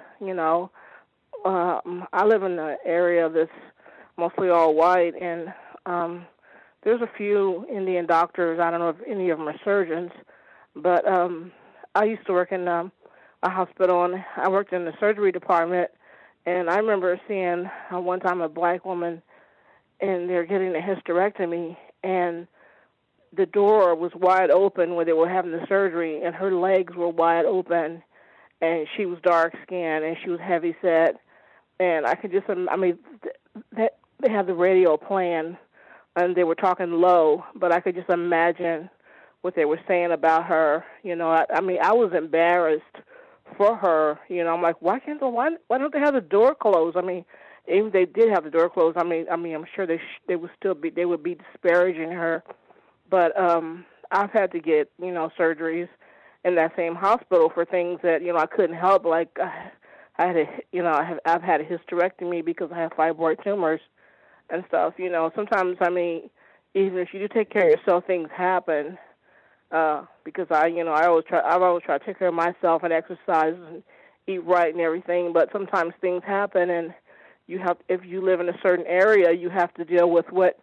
I live in an area that's mostly all white, and there's a few Indian doctors. I don't know if any of them are surgeons, but I used to work in a hospital, and I worked in the surgery department, and I remember seeing one time a black woman, and they're getting a hysterectomy, and the door was wide open when they were having the surgery, and her legs were wide open, and she was dark-skinned, and she was heavy-set, and I could just, they had the radio playing, and they were talking low, but I could just imagine what they were saying about her. I was embarrassed for her. I'm like, why don't they have the door closed? Even if they did have the door closed, I'm sure they would be disparaging her. But I've had to get, surgeries in that same hospital for things that, I couldn't help, like I've had a hysterectomy because I have fibroid tumors and stuff. Sometimes, even if you do take care of yourself, things happen. Because I've always tried to take care of myself and exercise and eat right and everything. But sometimes things happen, and if you live in a certain area, you have to deal with what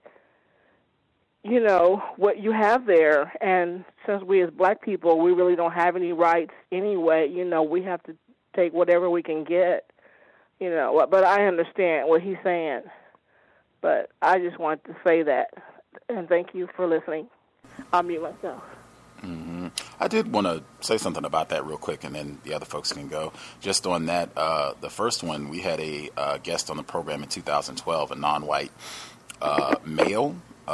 you have there. And since we as black people, we really don't have any rights anyway, we have to take whatever we can get, but I understand what he's saying. But I just wanted to say that, and thank you for listening. I'll mute myself. Mm-hmm. I did want to say something about that real quick, and then the other folks can go. Just on that, the first one, we had a guest on the program in 2012, a non-white male,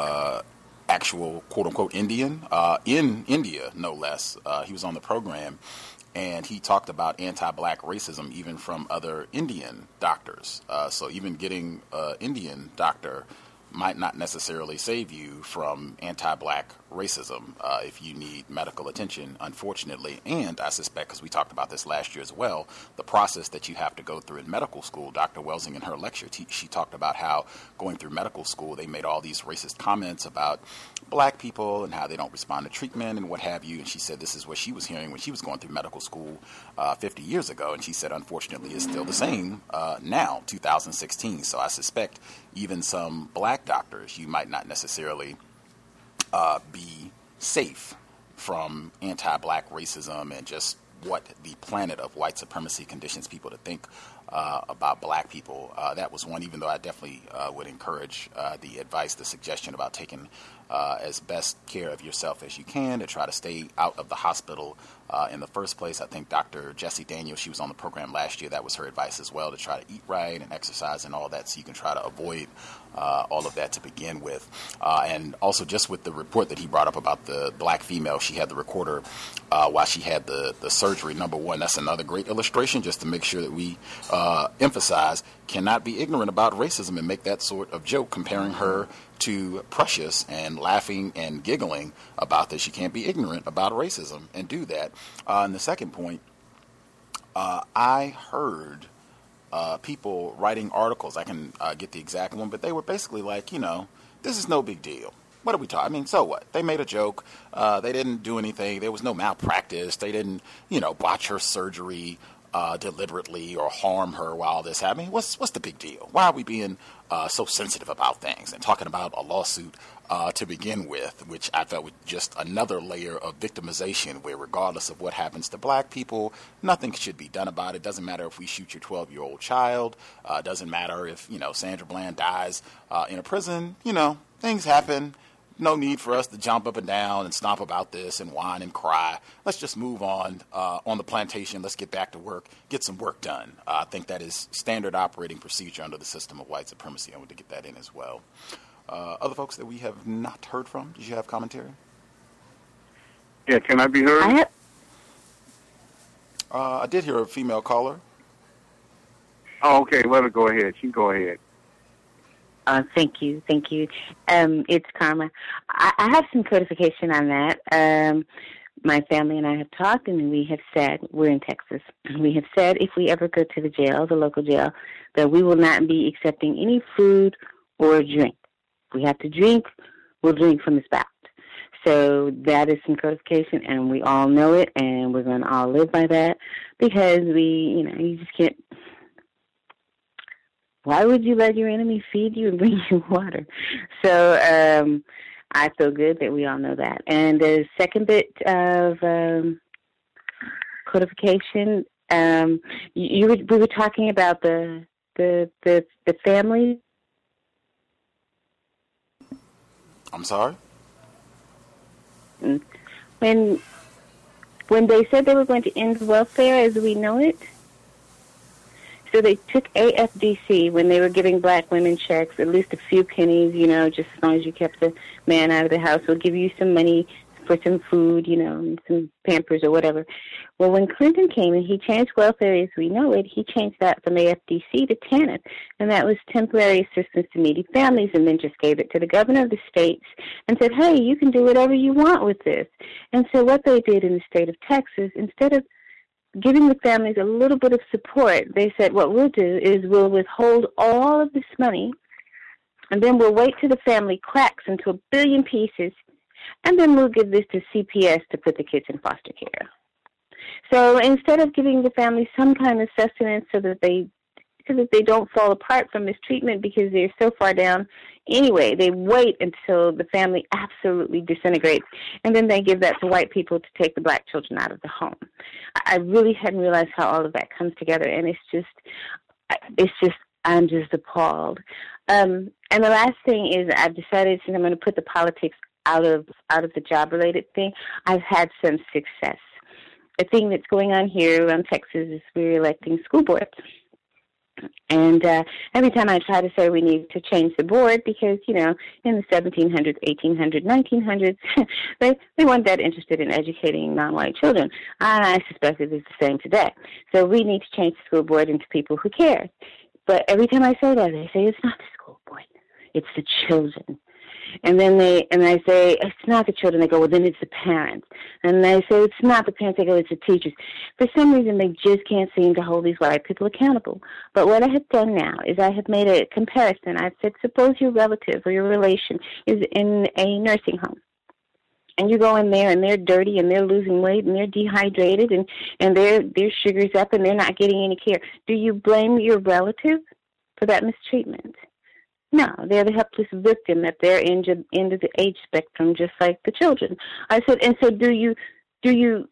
actual quote-unquote Indian, in India, no less. He was on the program, and he talked about anti-black racism even from other Indian doctors. So even getting an Indian doctor might not necessarily save you from anti-black racism if you need medical attention, unfortunately. And I suspect, because we talked about this last year as well, the process that you have to go through in medical school. Dr. Welsing, in her lecture, she talked about how going through medical school, they made all these racist comments about black people and how they don't respond to treatment and what have you. And she said this is what she was hearing when she was going through medical school 50 years ago. And she said, unfortunately, it's still the same now, 2016. So I suspect even some black doctors, you might not necessarily be safe from anti-black racism and just what the planet of white supremacy conditions people to think about black people. That was one, even though I definitely would encourage the advice, the suggestion about taking as best care of yourself as you can to try to stay out of the hospital in the first place. I think Dr. Jessie Daniels, she was on the program last year, that was her advice as well, to try to eat right and exercise and all that, so you can try to avoid all of that to begin with. And also just with the report that he brought up about the black female, she had the recorder while she had the surgery. Number one, that's another great illustration, just to make sure that we emphasize, cannot be ignorant about racism and make that sort of joke comparing her to Precious and laughing and giggling about this. You can't be ignorant about racism and do that. And the second point, I heard people writing articles. I can get the exact one, but they were basically like, this is no big deal. What are we talking? So what? They made a joke. They didn't do anything. There was no malpractice. They didn't, botch her surgery deliberately or harm her while this happened. What's the big deal? Why are we being so sensitive about things and talking about a lawsuit to begin with, which I felt was just another layer of victimization where regardless of what happens to black people, nothing should be done about it. Doesn't matter if we shoot your 12-year-old child. Doesn't matter if, Sandra Bland dies in a prison. Things happen. No need for us to jump up and down and stomp about this and whine and cry. Let's just move on the plantation. Let's get back to work, get some work done. I think that is standard operating procedure under the system of white supremacy. I want to get that in as well. Other folks that we have not heard from, did you have commentary? Yeah, can I be heard? I did hear a female caller. Oh, okay. Let her go ahead. She can go ahead. Thank you. It's Karma. I have some codification on that. My family and I have talked, and we have said, we're in Texas, we have said if we ever go to the jail, the local jail, that we will not be accepting any food or drink. If we have to drink, we'll drink from the spout. So that is some codification, and we all know it, and we're going to all live by that, because you just can't. Why would you let your enemy feed you and bring you water? So I feel good that we all know that. And the second bit of codification, we were talking about the family. I'm sorry? When they said they were going to end welfare as we know it, so they took AFDC when they were giving black women checks, at least a few pennies, just as long as you kept the man out of the house. We'll give you some money for some food, and some Pampers or whatever. Well, when Clinton came and he changed welfare as we know it, he changed that from AFDC to TANF, and that was temporary assistance to needy families, and then just gave it to the governor of the states and said, hey, you can do whatever you want with this. And so what they did in the state of Texas, instead of giving the families a little bit of support, they said, what we'll do is we'll withhold all of this money, and then we'll wait till the family cracks into a billion pieces, and then we'll give this to CPS to put the kids in foster care. So instead of giving the family some kind of sustenance so that they don't fall apart from mistreatment because they're so far down anyway, they wait until the family absolutely disintegrates, and then they give that to white people to take the black children out of the home. I really hadn't realized how all of that comes together, and I'm just appalled. And the last thing is, I've decided, since I'm going to put the politics out of the job-related thing, I've had some success. A thing that's going on here around Texas is we're electing school boards. And every time I try to say we need to change the board because, in the 1700s, 1800s, 1900s, they weren't that interested in educating non-white children. I suspect it is the same today. So we need to change the school board into people who care. But every time I say that, they say it's not the school board, it's the children. And then I say, it's not the children. They go, well, then it's the parents. And I say, it's not the parents. They go, it's the teachers. For some reason, they just can't seem to hold these white people accountable. But what I have done now is I have made a comparison. I've said, suppose your relative or your relation is in a nursing home. And you go in there and they're dirty and they're losing weight and they're dehydrated and their sugar's up and they're not getting any care. Do you blame your relative for that mistreatment? No, they're the helpless victim at their end of the age spectrum, just like the children. I said, and so do you then,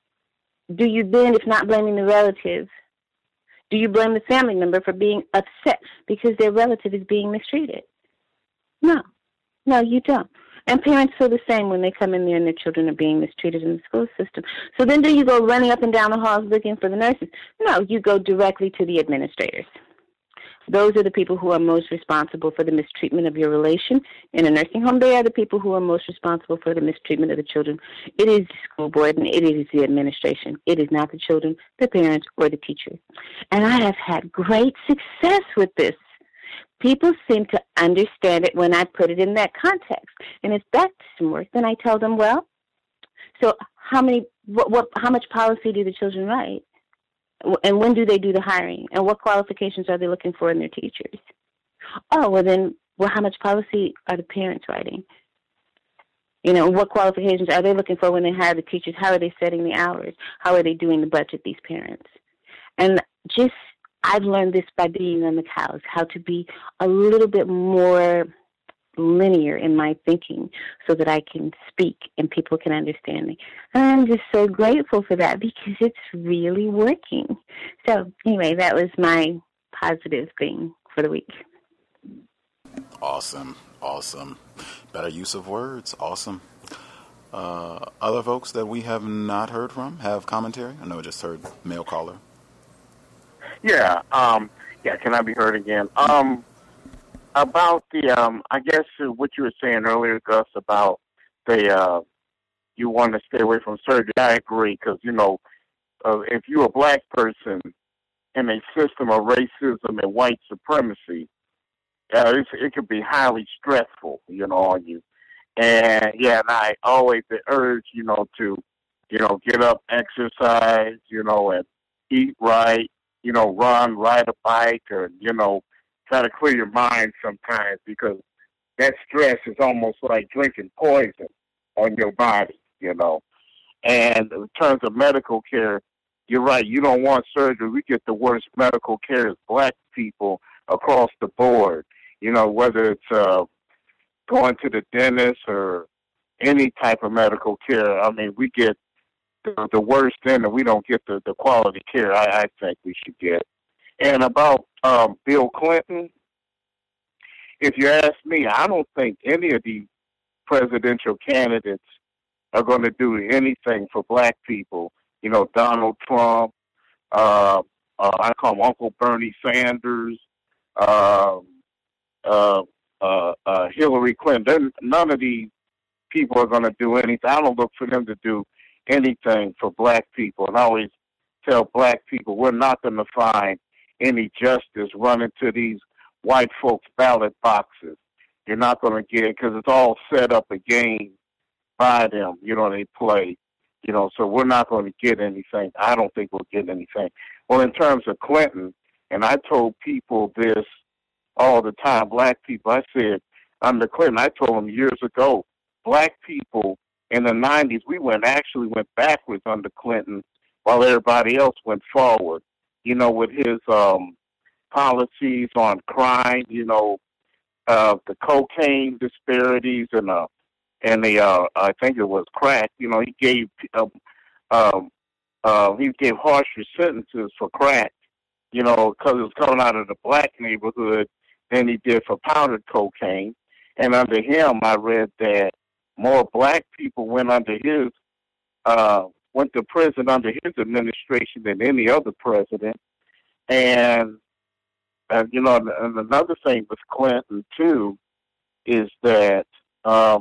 if not blaming the relative, do you blame the family member for being upset because their relative is being mistreated? No, you don't. And parents feel the same when they come in there and their children are being mistreated in the school system. So then do you go running up and down the halls looking for the nurses? No, you go directly to the administrators. Those are the people who are most responsible for the mistreatment of your relation in a nursing home. They are the people who are most responsible for the mistreatment of the children. It is the school board and it is the administration. It is not the children, the parents, or the teachers. And I have had great success with this. People seem to understand it when I put it in that context. And if that doesn't work, then I tell them, well, so how much policy do the children write? And when do they do the hiring? And what qualifications are they looking for in their teachers? Oh, well, how much policy are the parents writing? What qualifications are they looking for when they hire the teachers? How are they setting the hours? How are they doing the budget, these parents? And I've learned this by being on the cows, how to be a little bit more linear in my thinking so that I can speak and people can understand me. And I'm just so grateful for that because it's really working. So anyway, that was my positive thing for the week. Awesome. Better use of words. Awesome. Other folks that we have not heard from have commentary? I know I just heard male caller. Yeah, can I be heard again? About the, I guess what you were saying earlier, Gus, about you want to stay away from surgery. I agree, because, if you're a black person in a system of racism and white supremacy, it can be highly stressful, on you. And, and I always urge, to, get up, exercise, and eat right, run, ride a bike, or, try to clear your mind sometimes, because that stress is almost like drinking poison on your body, And in terms of medical care, you're right, you don't want surgery. We get the worst medical care as black people across the board, whether it's going to the dentist or any type of medical care. I mean, we get the worst in, and we don't get the quality care I think we should get. And about Bill Clinton, if you ask me, I don't think any of the presidential candidates are going to do anything for black people. Donald Trump, I call him Uncle Bernie Sanders, Hillary Clinton. None of these people are going to do anything. I don't look for them to do anything for black people. And I always tell black people, we're not going to find any justice running to these white folks' ballot boxes. You're not going to get it, because it's all set up a game by them. They play. So we're not going to get anything. I don't think we'll get anything. Well, in terms of Clinton, and I told people this all the time, black people, I said, under Clinton, I told them years ago, black people in the 90s, we actually went backwards under Clinton while everybody else went forward, with his policies on crime, the cocaine disparities and the I think it was crack. He gave harsher sentences for crack, because it was coming out of the black neighborhood than he did for powdered cocaine. And under him, I read that more black people went to prison under his administration than any other president. And and another thing with Clinton too is that I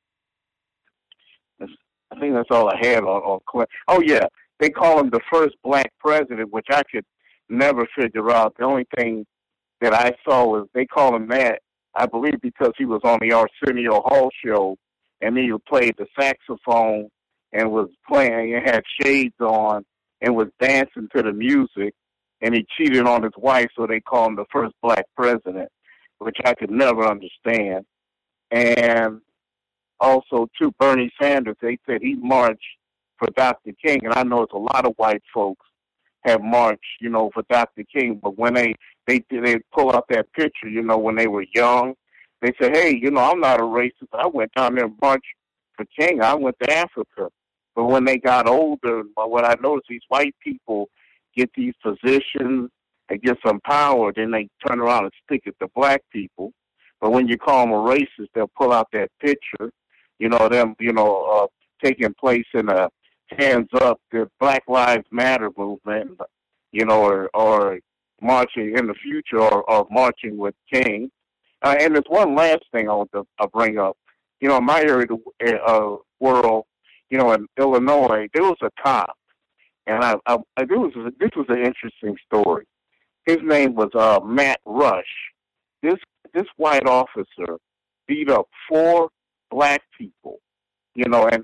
think that's all I had on Clinton. Oh yeah, they call him the first black president, which I could never figure out. The only thing that I saw was they call him that, I believe, because he was on the Arsenio Hall show, and he played the saxophone and was playing and had shades on and was dancing to the music, and he cheated on his wife, so they call him the first black president, which I could never understand. And also, too, Bernie Sanders, they said he marched for Dr. King, and I know it's a lot of white folks have marched, for Dr. King, but when they pull out that picture, when they were young, they say, hey, I'm not a racist. I went down there and marched for King. I went to Africa. But when they got older, what I noticed, these white people get these positions and get some power, then they turn around and stick it to black people. But when you call them a racist, they'll pull out that picture, them, taking place in a hands up, the Black Lives Matter movement, or marching in the future, or marching with King. And there's one last thing I want to bring up. In my area of world, in Illinois, there was a cop, and this was an interesting story. His name was Matt Rush. This white officer beat up 4 black people, he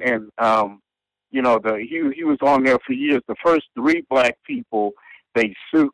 was on there for years. The first 3 black people they sued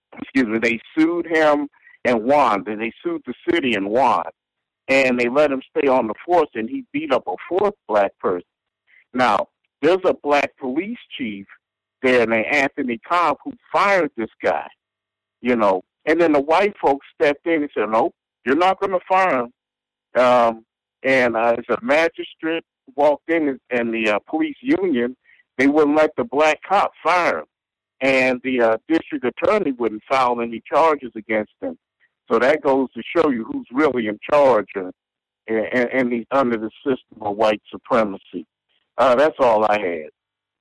him and won. Then they sued the city and won. And they let him stay on the force, and he beat up a 4th black person. Now, there's a black police chief there named Anthony Cobb who fired this guy, And then the white folks stepped in and said, nope, you're not going to fire him. And as a magistrate walked in and the police union, they wouldn't let the black cop fire him. And the district attorney wouldn't file any charges against him. So that goes to show you who's really in charge and under the system of white supremacy. That's all I had.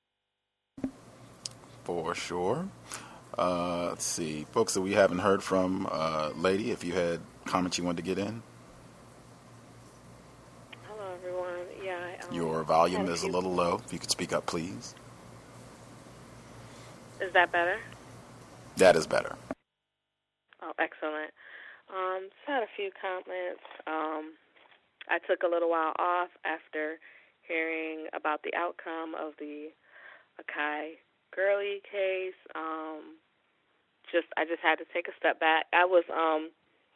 For sure. Let's see. Folks that we haven't heard from, Lady, if you had comments you wanted to get in. Hello, everyone. Yeah. Your volume is a little low. If you could speak up, please. Is that better? That is better. Oh, excellent. Just had a few comments. I took a little while off after hearing about the outcome of the Akai Gurley case. I just had to take a step back. I was, I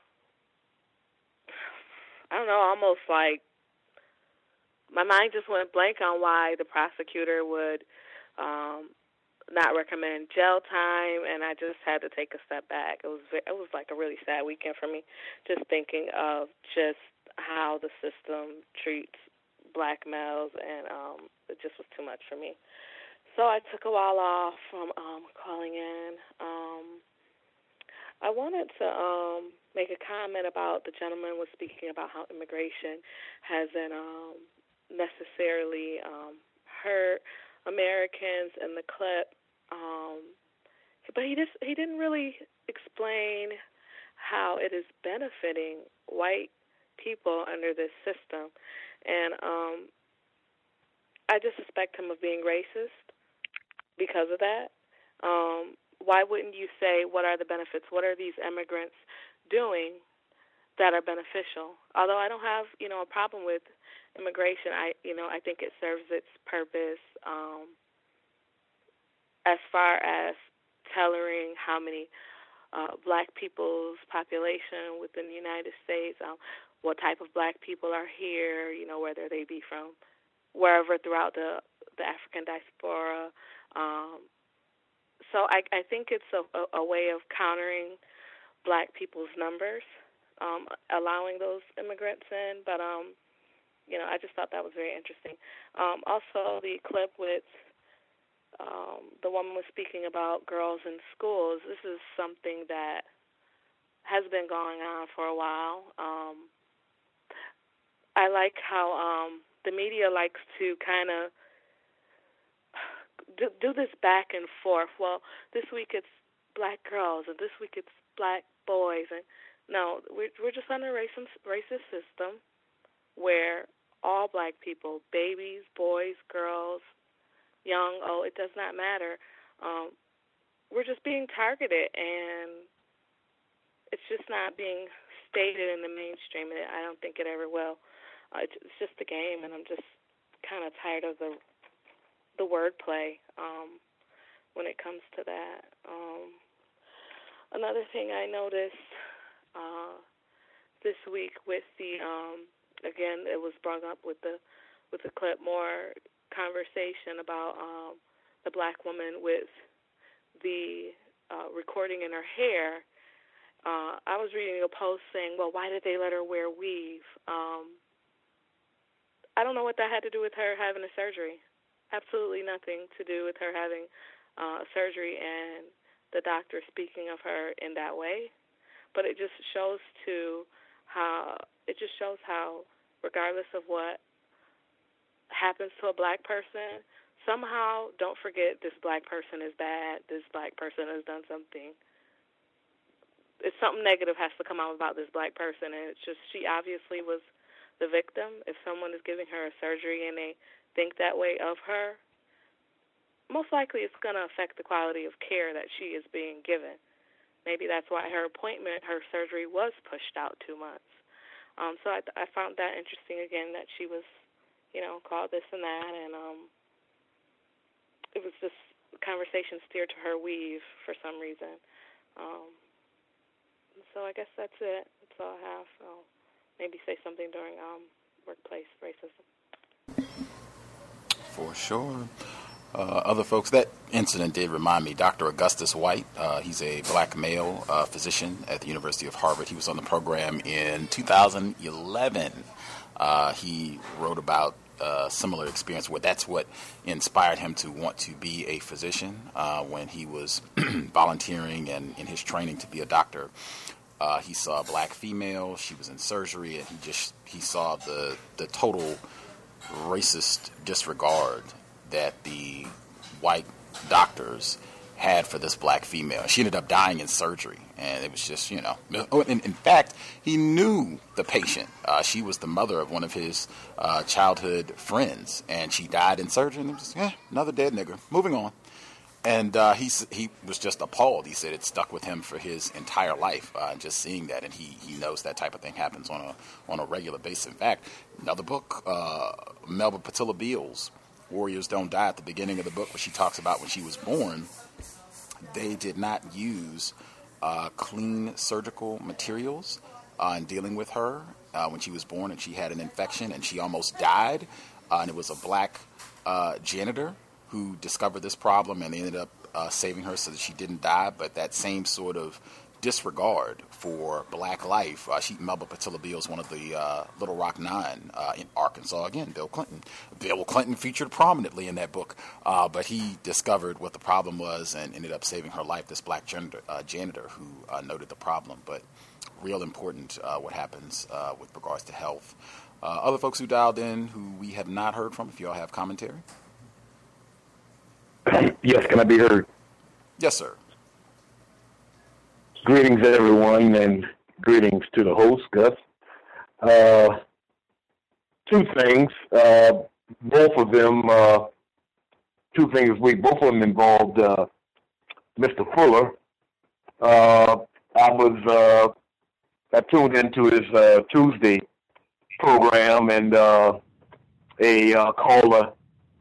don't know, almost like my mind just went blank on why the prosecutor would not recommend jail time, and I just had to take a step back. It was like a really sad weekend for me, just thinking of just how the system treats black males, and it just was too much for me. So I took a while off from calling in. I wanted to make a comment about the gentleman was speaking about how immigration hasn't necessarily hurt Americans in the clip, but he didn't really explain how it is benefiting white people under this system, and I just suspect him of being racist because of that. Why wouldn't you say, what are the benefits? What are these immigrants doing that are beneficial. Although I don't have, a problem with immigration, I think it serves its purpose as far as tailoring how many black people's population within the United States, what type of black people are here, whether they be from wherever throughout the African diaspora. So I think it's a way of countering black people's numbers, allowing those immigrants in. But, I just thought that was very interesting. Also, the clip with the woman was speaking about girls in schools. This is something that has been going on for a while. I like how the media likes to kind of do this back and forth. Well, this week it's black girls, and this week it's black boys. And no, we're just under a racist system where all black people, babies, boys, girls, young, old, it does not matter. We're just being targeted, and it's just not being stated in the mainstream, and I don't think it ever will. It's just a game, and I'm just kind of tired of the wordplay when it comes to that. Another thing I noticed this week with the again, it was brought up with the clip, more conversation about the black woman with the recording in her hair. I was reading a post saying, well, why did they let her wear weave? I don't know what that had to do with her having a surgery. Absolutely nothing to do with her having surgery and the doctor speaking of her in that way. But it just shows how regardless of what happens to a black person, somehow don't forget this black person is bad, this black person has done something. It's something negative has to come out about this black person, and it's just she obviously was the victim. If someone is giving her a surgery and they think that way of her, most likely it's going to affect the quality of care that she is being given. Maybe that's why her surgery was pushed out 2 months. So I found that interesting again, that she was, called this and that, and it was just conversation steered to her weave for some reason. So I guess that's it. That's all I have. I'll maybe say something during workplace racism. For sure. Other folks, that incident did remind me, Dr. Augustus White, he's a black male physician at the University of Harvard. He was on the program in 2011. He wrote about a similar experience where that's what inspired him to want to be a physician when he was volunteering and in his training to be a doctor. He saw a black female, she was in surgery, and he saw the total racist disregard that the white doctors had for this black female. She ended up dying in surgery, and it was just, in fact, he knew the patient. She was the mother of one of his childhood friends, and she died in surgery, and it was just, another dead nigger, moving on. And he was just appalled. He said it stuck with him for his entire life, just seeing that, and he knows that type of thing happens on a regular basis. In fact, another book, Melba Patilla Beals, Warriors Don't Die, at the beginning of the book, where she talks about when she was born, they did not use clean surgical materials in dealing with her when she was born, and she had an infection, and she almost died. And it was a black janitor who discovered this problem, and they ended up saving her so that she didn't die. But that same sort of disregard for black life, Melba Patilla Beals, one of the Little Rock Nine in Arkansas, again, Bill Clinton. Bill Clinton featured prominently in that book, but he discovered what the problem was and ended up saving her life, this black janitor who noted the problem. But real important what happens with regards to health. Other folks who dialed in who we have not heard from, if you all have commentary. Yes, can I be heard? Yes, sir. Greetings, everyone, and greetings to the host, Gus. Two things. Both of them involved Mr. Fuller. I was I tuned into his Tuesday program, and a caller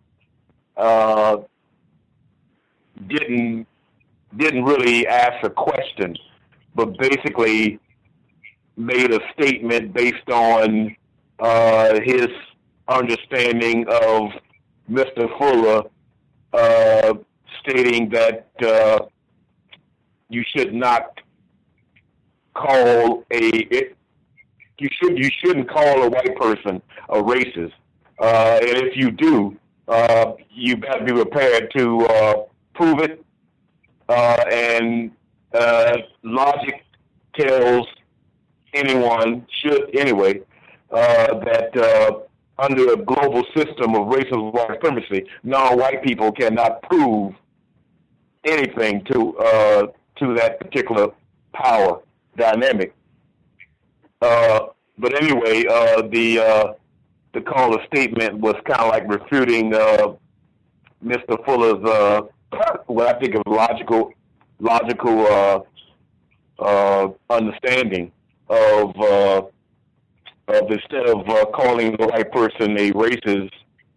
didn't really ask a question, but basically made a statement based on his understanding of Mr. Fuller, stating that you should not call you shouldn't call a white person a racist, and if you do, you better be prepared to prove it. And logic tells anyone should anyway that under a global system of racial white supremacy, non-white people cannot prove anything to that particular power dynamic. But anyway, the caller's statement was kind of like refuting Mr. Fuller's what I think of logical understanding of instead of calling the white person a racist,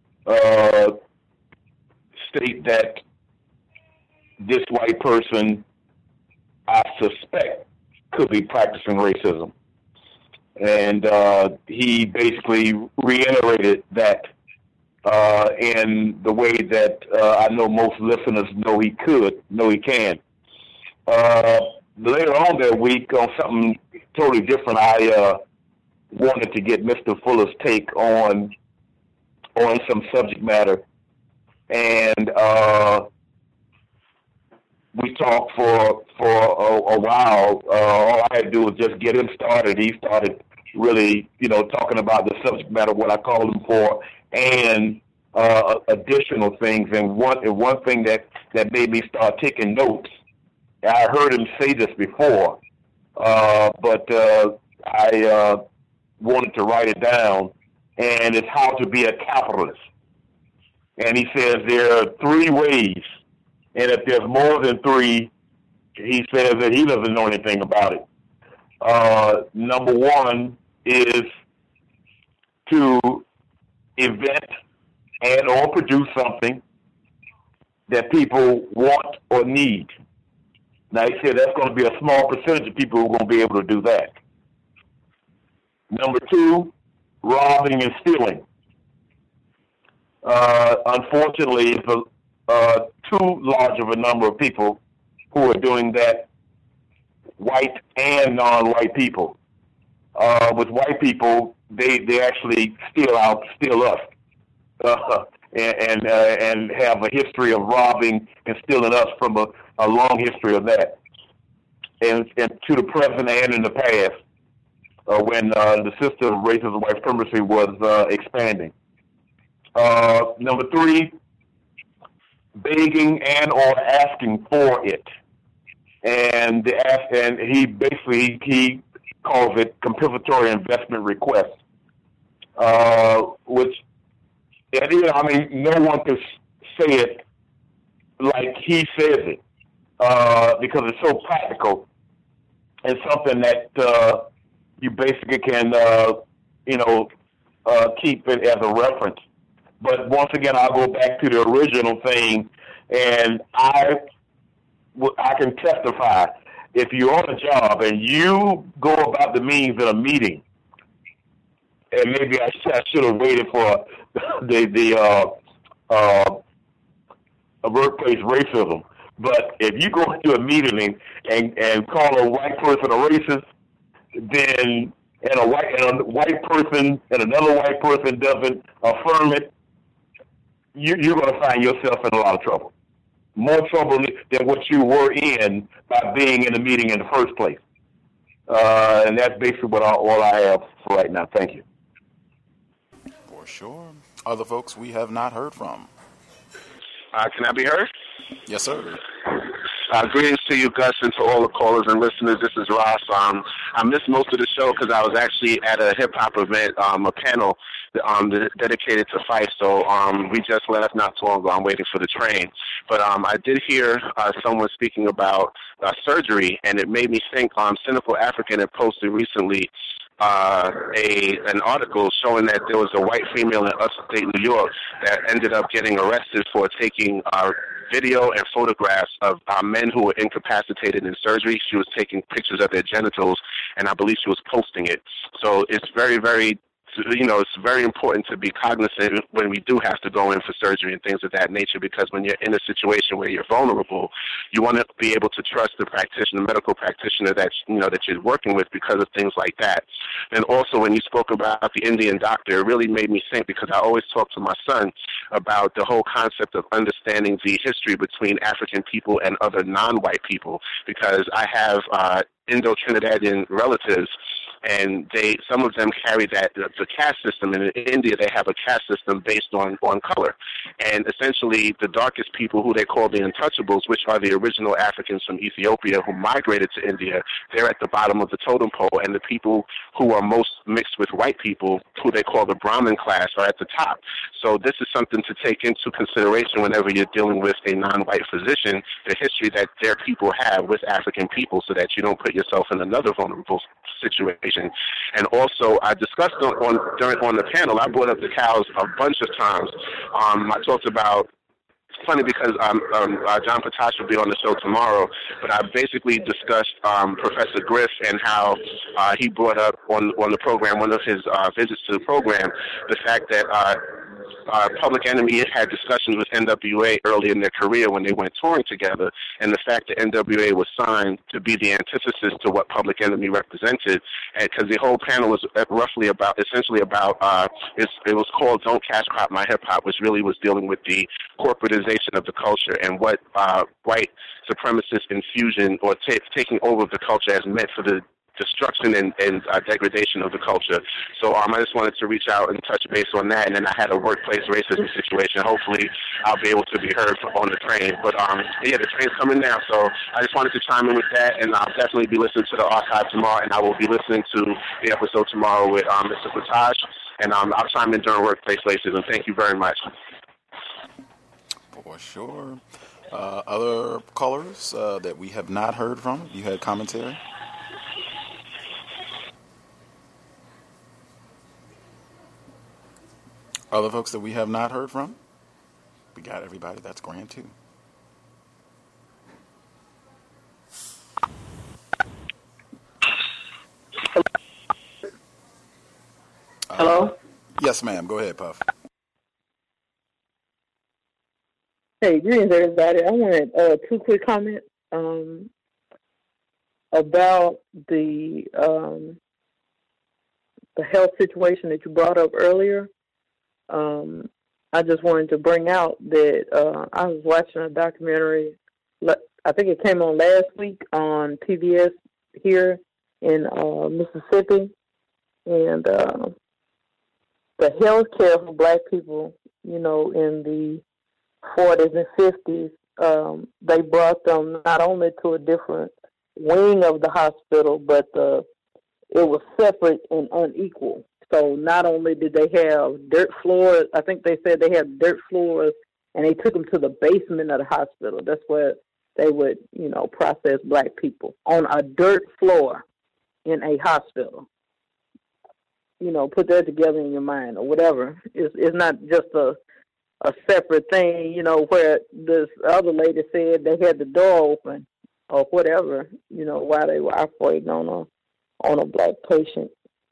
state that this white person, I suspect, could be practicing racism. And he basically reiterated that in the way that I know most listeners know he can. Later on that week, on something totally different, I wanted to get Mr. Fuller's take on some subject matter, and we talked for a while. All I had to do was just get him started. He started really, talking about the subject matter, what I called him for, and additional things. And one thing that made me start taking notes. I heard him say this before, but I wanted to write it down, and it's how to be a capitalist. And he says there are 3 ways, and if there's more than 3, he says that he doesn't know anything about it. Number 1 is to invent and or produce something that people want or need. Now, he said that's going to be a small percentage of people who are going to be able to do that. Number 2, robbing and stealing. Unfortunately, it's too large of a number of people who are doing that, white and non-white people. With white people, they actually steal us, and have a history of robbing and stealing us from a long history of that, and to the present and in the past, when the system of racism and white supremacy was expanding. Number 3, begging and or asking for it, and he basically he calls it compensatory investment request, which, no one can say it like he says it, because it's so practical and something that you basically can keep it as a reference. But once again, I'll go back to the original thing, and I can testify, if you're on a job and you go about the means in a meeting, and maybe I should have waited for the workplace racism, but if you go into a meeting and call a white person a racist, then and a white person and another white person doesn't affirm it, you're going to find yourself in a lot of trouble. More trouble than what you were in by being in the meeting in the first place. And that's basically all I have for right now. Thank you. For sure. Other folks we have not heard from. Can I be heard? Yes, sir. Greetings to you, Gus, and to all the callers and listeners. This is Ross. I missed most of the show because I was actually at a hip-hop event, a panel dedicated to fight. So we just left not too long ago. I'm waiting for the train. But I did hear someone speaking about surgery, and it made me think. Cynical African had posted recently an article showing that there was a white female in upstate New York that ended up getting arrested for taking video and photographs of men who were incapacitated in surgery. She was taking pictures of their genitals, and I believe she was posting it. So it's very, very, it's very important to be cognizant when we do have to go in for surgery and things of that nature, because when you're in a situation where you're vulnerable, you want to be able to trust the practitioner, the medical practitioner that you're working with, because of things like that. And also, when you spoke about the Indian doctor, it really made me think, because I always talk to my son about the whole concept of understanding the history between African people and other non-white people, because I have Indo-Trinidadian relatives, and some of them carry the caste system. And in India, they have a caste system based on color. And essentially, the darkest people, who they call the untouchables, which are the original Africans from Ethiopia who migrated to India, they're at the bottom of the totem pole. And the people who are most mixed with white people, who they call the Brahmin class, are at the top. So this is something to take into consideration whenever you're dealing with a non-white physician, the history that their people have with African people, so that you don't put yourself in another vulnerable situation. And also, I discussed on the panel, I brought up the cows a bunch of times. I talked about, it's funny because John Potash will be on the show tomorrow, but I basically discussed Professor Griff and how he brought up on the program, one of his visits to the program, the fact that Public Enemy had discussions with NWA early in their career when they went touring together, and the fact that NWA was signed to be the antithesis to what Public Enemy represented, because the whole panel was essentially about it was called Don't Cash Crop My Hip Hop, which really was dealing with the corporatization of the culture and what white supremacist infusion or taking over the culture has meant for the destruction and degradation of the culture. So I just wanted to reach out and touch base on that, and then I had a workplace racism situation. Hopefully I'll be able to be heard on the train. But the train's coming now, so I just wanted to chime in with that, and I'll definitely be listening to the archive tomorrow, and I will be listening to the episode tomorrow with Mr. Potash, and I'll chime in during workplace racism. Thank you very much. For sure. Other callers that we have not heard from, you had commentary? Other folks that we have not heard from? We got everybody. That's grand, too. Hello? Yes, ma'am. Go ahead, Puff. Hey, greetings, everybody. I wanted two quick comments about the health situation that you brought up earlier. I just wanted to bring out that I was watching a documentary, I think it came on last week on PBS here in Mississippi, and the health care for black people, in the 40s and 50s, they brought them not only to a different wing of the hospital, but it was separate and unequal. So not only did they have dirt floors, I think they said they had dirt floors, and they took them to the basement of the hospital. That's where they would, process black people on a dirt floor in a hospital. Put that together in your mind or whatever. It's not just a separate thing, where this other lady said they had the door open or whatever, while they were operating on a black patient.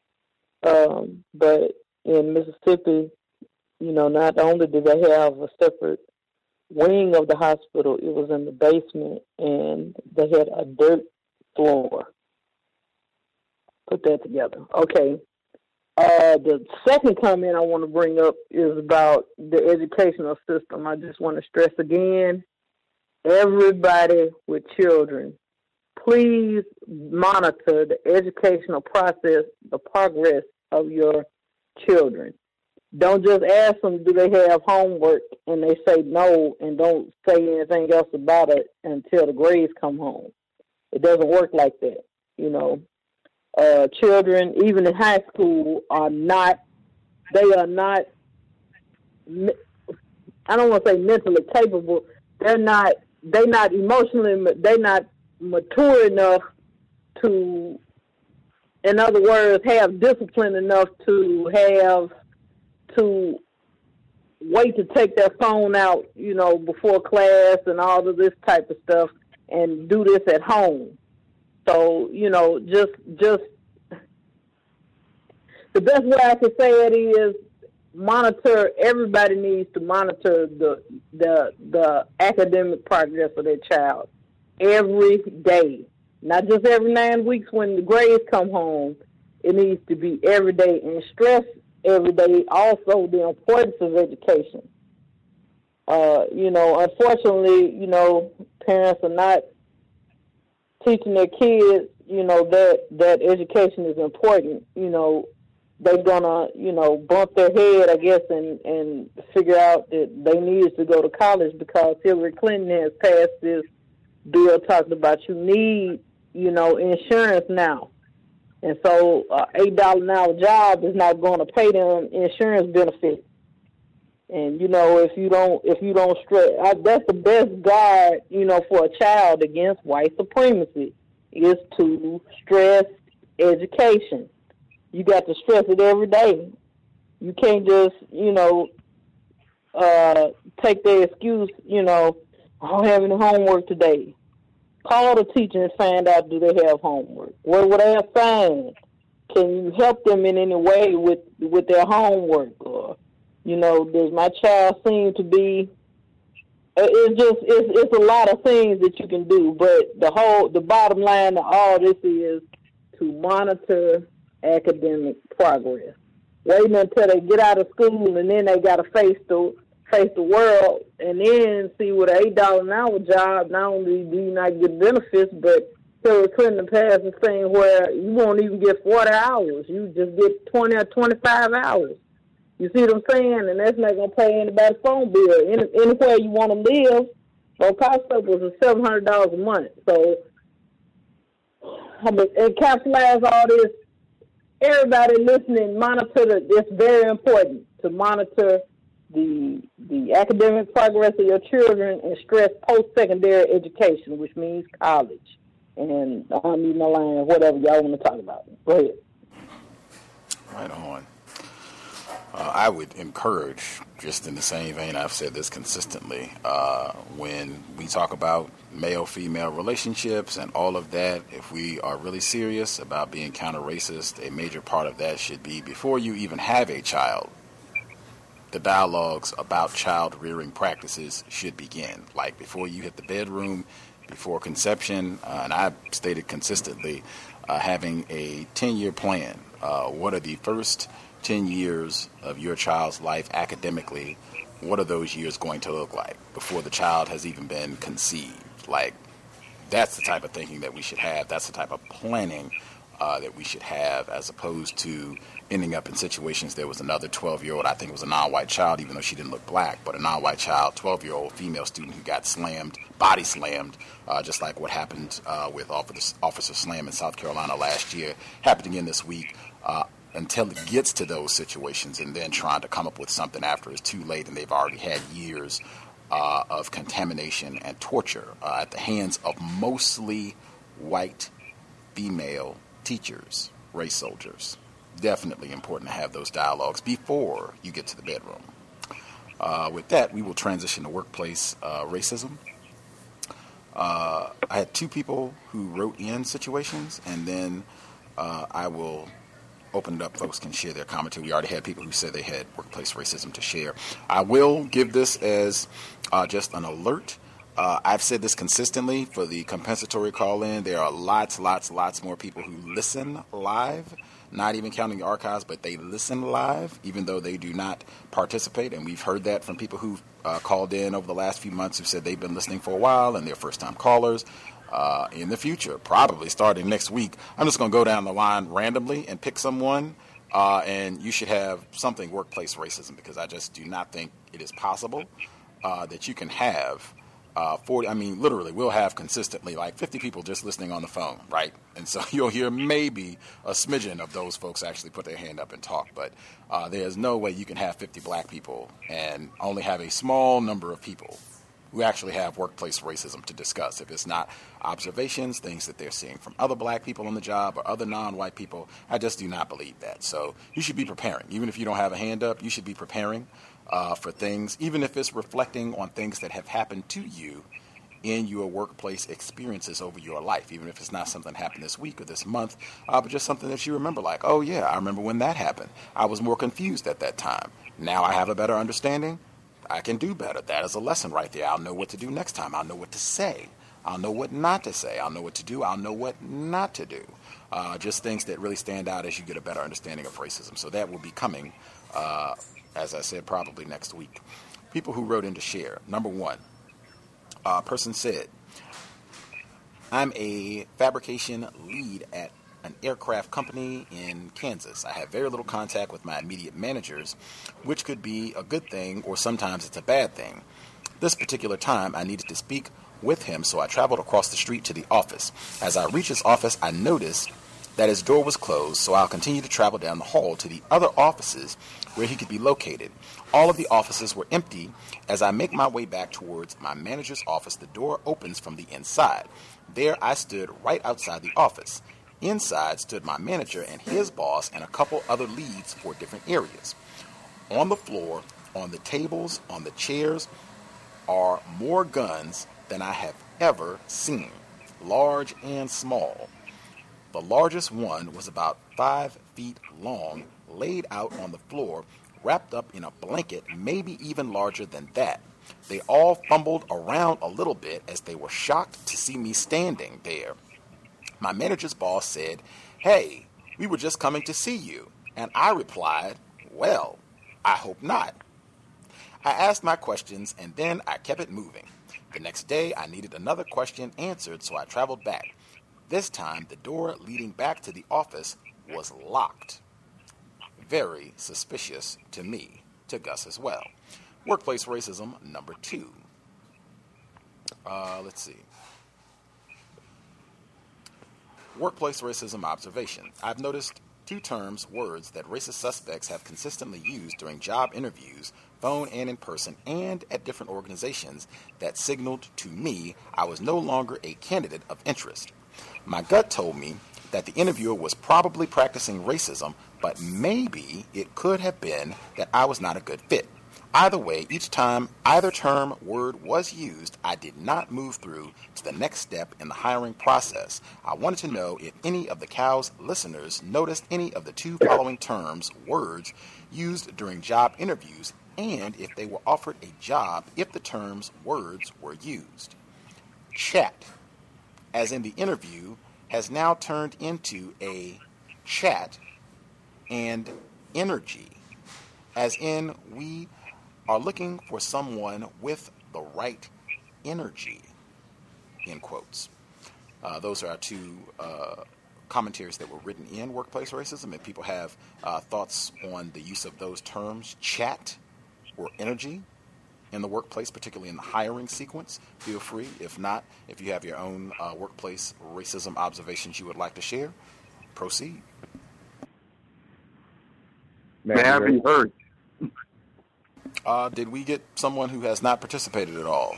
But in Mississippi, not only did they have a separate wing of the hospital, it was in the basement, and they had a dirt floor. Put that together. Okay. The second comment I want to bring up is about the educational system. I just want to stress again, everybody with children, please monitor the educational process, the progress of your children. Don't just ask them, do they have homework, and they say no, and don't say anything else about it until the grades come home. It doesn't work like that, Children, even in high school, are not they are not, I don't want to say mentally capable, they're not emotionally, they're not mature enough to, in other words, have discipline enough to wait to take their phone out, before class and all of this type of stuff and do this at home. So, just the best way I can say it is monitor. Everybody needs to monitor the academic progress of their child every day, not just every 9 weeks when the grades come home. It needs to be every day, and stress every day also the importance of education. Unfortunately, parents are not teaching their kids, that education is important. They're gonna, bump their head, I guess, and figure out that they needed to go to college because Hillary Clinton has passed this bill talking about you need, insurance now. And so $8 an hour job is not going to pay them insurance benefits. And, if you don't stress, that's the best guard, for a child against white supremacy is to stress education. You got to stress it every day. You can't just, take the excuse, I don't have any homework today. Call the teacher and find out, do they have homework? What would they assigned? Can you help them in any way with their homework? Or, does my child seem to be, it's a lot of things that you can do, but the bottom line of all this is to monitor academic progress. Waiting until they get out of school and then they got to face the world, and then see with an $8 an hour job, not only do you not get benefits, but Hillary Clinton passed this thing where you won't even get 40 hours. You just get 20 or 25 hours. You see what I'm saying? And that's not going to pay anybody's phone bill. Anywhere you want to live, Costco was $700 a month. So, encapsulate all this. Everybody listening, it's very important to monitor the academic progress of your children and stress post-secondary education, which means college. And I'll leave my line, whatever y'all want to talk about. Go ahead. Right on. I would encourage, just in the same vein I've said this consistently, when we talk about male-female relationships and all of that, if we are really serious about being counter-racist, a major part of that should be before you even have a child, the dialogues about child-rearing practices should begin. Like before you hit the bedroom, before conception, and I've stated consistently, having a 10-year plan. What are the first 10 years of your child's life academically? What are those years going to look like before the child has even been conceived? Like, that's the type of thinking that we should have. That's the type of planning that we should have, as opposed to ending up in situations. There was another 12-year-old, I think it was a non-white child, even though she didn't look black, but a non-white child, 12-year-old female student who got body slammed, just like what happened with Officer Slam in South Carolina last year, happened again this week. Until it gets to those situations, and then trying to come up with something after it's too late and they've already had years of contamination and torture at the hands of mostly white female teachers, race soldiers. Definitely important to have those dialogues before you get to the bedroom. With that, we will transition to workplace racism. I had two people who wrote in situations, and then I will open it up. Folks can share their commentary. We already had people who said they had workplace racism to share. I will give this as just an alert. I've said this consistently for the compensatory call-in. There are lots more people who listen live, not even counting the archives, but they listen live, even though they do not participate. And we've heard that from people who've called in over the last few months who said they've been listening for a while and they're first-time callers. In the future, probably starting next week, I'm just going to go down the line randomly and pick someone, and you should have something workplace racism, because I just do not think it is possible that you can have 40, I mean, literally, we'll have consistently like 50 people just listening on the phone, right? And so you'll hear maybe a smidgen of those folks actually put their hand up and talk. But there's no way you can have 50 black people and only have a small number of people who actually have workplace racism to discuss. If it's not observations, things that they're seeing from other black people on the job or other non-white people, I just do not believe that. So you should be preparing. Even if you don't have a hand up, you should be preparing for things, even if it's reflecting on things that have happened to you in your workplace experiences over your life, even if it's not something that happened this week or this month, but just something that you remember, like, oh yeah, I remember when that happened. I was more confused at that time. Now I have a better understanding. I can do better. That is a lesson right there. I'll know what to do next time. I'll know what to say. I'll know what not to say. I'll know what to do. I'll know what not to do. Just things that really stand out as you get a better understanding of racism. So that will be coming, as I said, probably next week. People who wrote in to share. Number one, a person said, I'm a fabrication lead at an aircraft company in Kansas. I have very little contact with my immediate managers, which could be a good thing or sometimes it's a bad thing. This particular time, I needed to speak with him, so I traveled across the street to the office. As I reached his office, I noticed that his door was closed, so I'll continue to travel down the hall to the other offices where he could be located. All of the offices were empty. As I make my way back towards my manager's office, the door opens from the inside. There I stood right outside the office. Inside stood my manager and his boss and a couple other leads for different areas. On the floor, on the tables, on the chairs are more guns than I have ever seen, large and small. The largest one was about 5 feet long, laid out on the floor, wrapped up in a blanket, maybe even larger than that. They all fumbled around a little bit as they were shocked to see me standing there. My manager's boss said, "Hey, we were just coming to see you." And I replied, "Well, I hope not." I asked my questions and then I kept it moving. The next day, I needed another question answered, so I traveled back. This time, the door leading back to the office was locked. Very suspicious to me, to Gus as well. Workplace racism, number 2. Let's see. Workplace racism observation. I've noticed 2 terms, words that racist suspects have consistently used during job interviews, phone and in person, and at different organizations that signaled to me I was no longer a candidate of interest. My gut told me that the interviewer was probably practicing racism, but maybe it could have been that I was not a good fit. Either way, each time either term, word was used, I did not move through to the next step in the hiring process. I wanted to know if any of the Cow's listeners noticed any of the 2 following terms, words, used during job interviews, and if they were offered a job if the terms, words were used. Chat, as in the interview, has now turned into a chat, and energy, as in we are looking for someone with the right energy, in quotes. Those are our 2 commentaries that were written in Workplace Racism. If people have thoughts on the use of those terms, chat or energy, in the workplace, particularly in the hiring sequence, feel free. If not, if you have your own workplace racism observations you would like to share, proceed. May I be heard? Did we get someone who has not participated at all?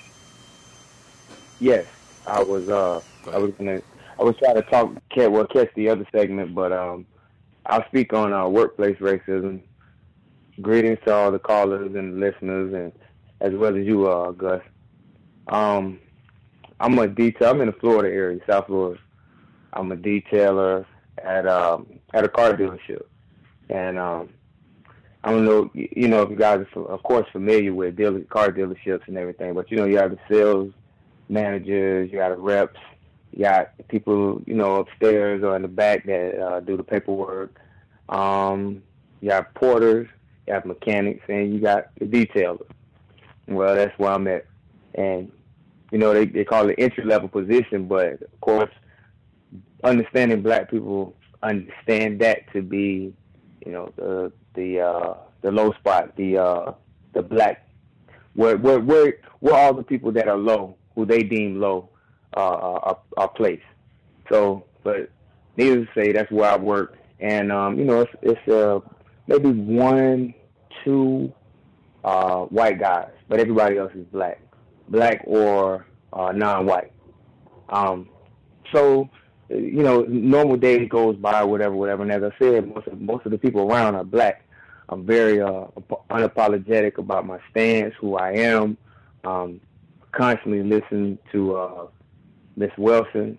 Yes, I was trying to catch the other segment, but I'll speak on workplace racism. Greetings to all the callers and listeners, and as well as you, Gus. I'm in the Florida area, South Florida. I'm a detailer at a car dealership, and I don't know, if you guys are, of course, familiar with car dealerships and everything, but, you have the sales managers, you got the reps, you got people, upstairs or in the back that do the paperwork. You got porters, you have mechanics, and you got the detailers. Well, that's where I'm at. And, they call it entry-level position, but, of course, understanding black people understand that to be, the low spot, the black where all the people that are low, who they deem low, are placed. So, but needless to say, that's where I work, and it's maybe 1, 2 white guys, but everybody else is black or non-white. So, normal days goes by, whatever. And as I said, most of the people around are black. I'm very unapologetic about my stance, who I am. Constantly listen to Miss Wilson,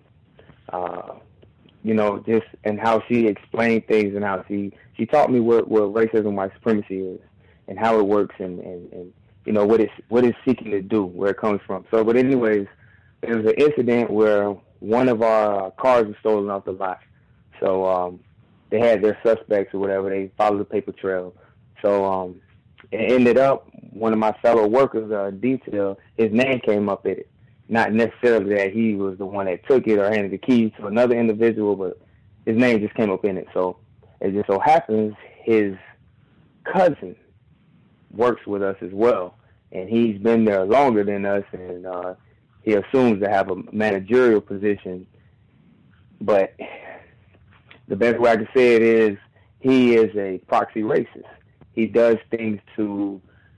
just and how she explained things and how she taught me what racism, white supremacy is, and how it works, and what it's seeking to do, where it comes from. So, but anyways, there was an incident where one of our cars was stolen off the lot. So they had their suspects or whatever. They followed the paper trail. So it ended up one of my fellow workers, detail, his name came up in it. Not necessarily that he was the one that took it or handed the keys to another individual, but his name just came up in it. So it just so happens his cousin works with us as well, and he's been there longer than us, and he assumes to have a managerial position. But the best way I can say it is he is a proxy racist. He does things to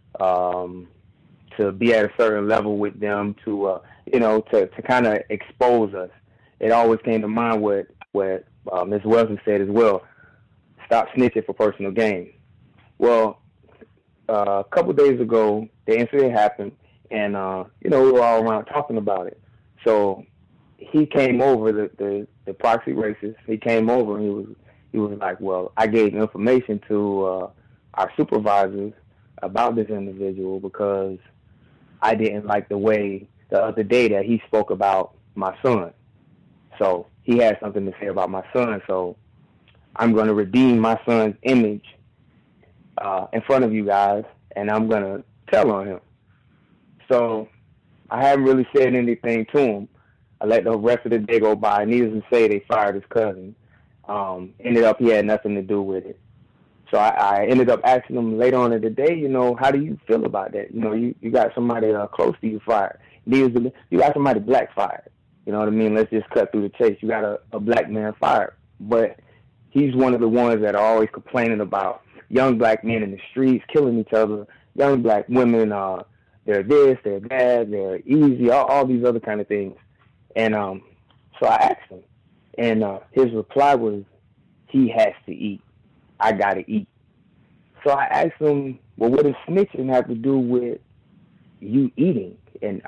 be at a certain level with them, to kind of expose us. It always came to mind what Ms. Wilson said as well. Stop snitching for personal gain. Well, a couple of days ago, the incident happened, and we were all around talking about it. So he came over, the proxy racist. He came over and he was like, "Well, I gave information to our supervisors about this individual because I didn't like the way the other day that he spoke about my son. So he had something to say about my son. So I'm going to redeem my son's image in front of you guys, and I'm going to tell on him." So I haven't really said anything to him. I let the rest of the day go by. Needless to say, they fired his cousin. Ended up he had nothing to do with it. So I ended up asking him later on in the day, how do you feel about that? You got somebody close to you fired. You got somebody black fired. You know what I mean? Let's just cut through the chase. You got a black man fired. But he's one of the ones that are always complaining about young black men in the streets killing each other, young black women, they're this, they're that, they're easy, all these other kind of things. And so I asked him, and his reply was, he has to eat. I got to eat. So I asked him, well, what does snitching have to do with you eating and,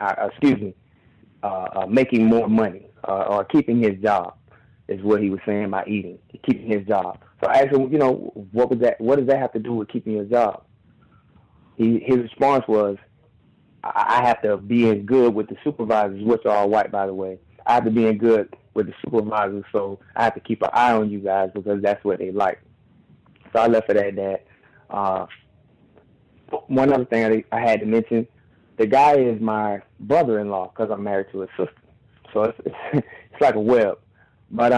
making more money or keeping his job, is what he was saying by eating, keeping his job. So I asked him, what does that have to do with keeping your job? His response was, I have to be in good with the supervisors, which are all white, by the way. I have to be in good with the supervisors, so I have to keep an eye on you guys because that's what they like. So I left it at that. One other thing I had to mention, the guy is my brother-in-law because I'm married to his sister. So it's like a web. But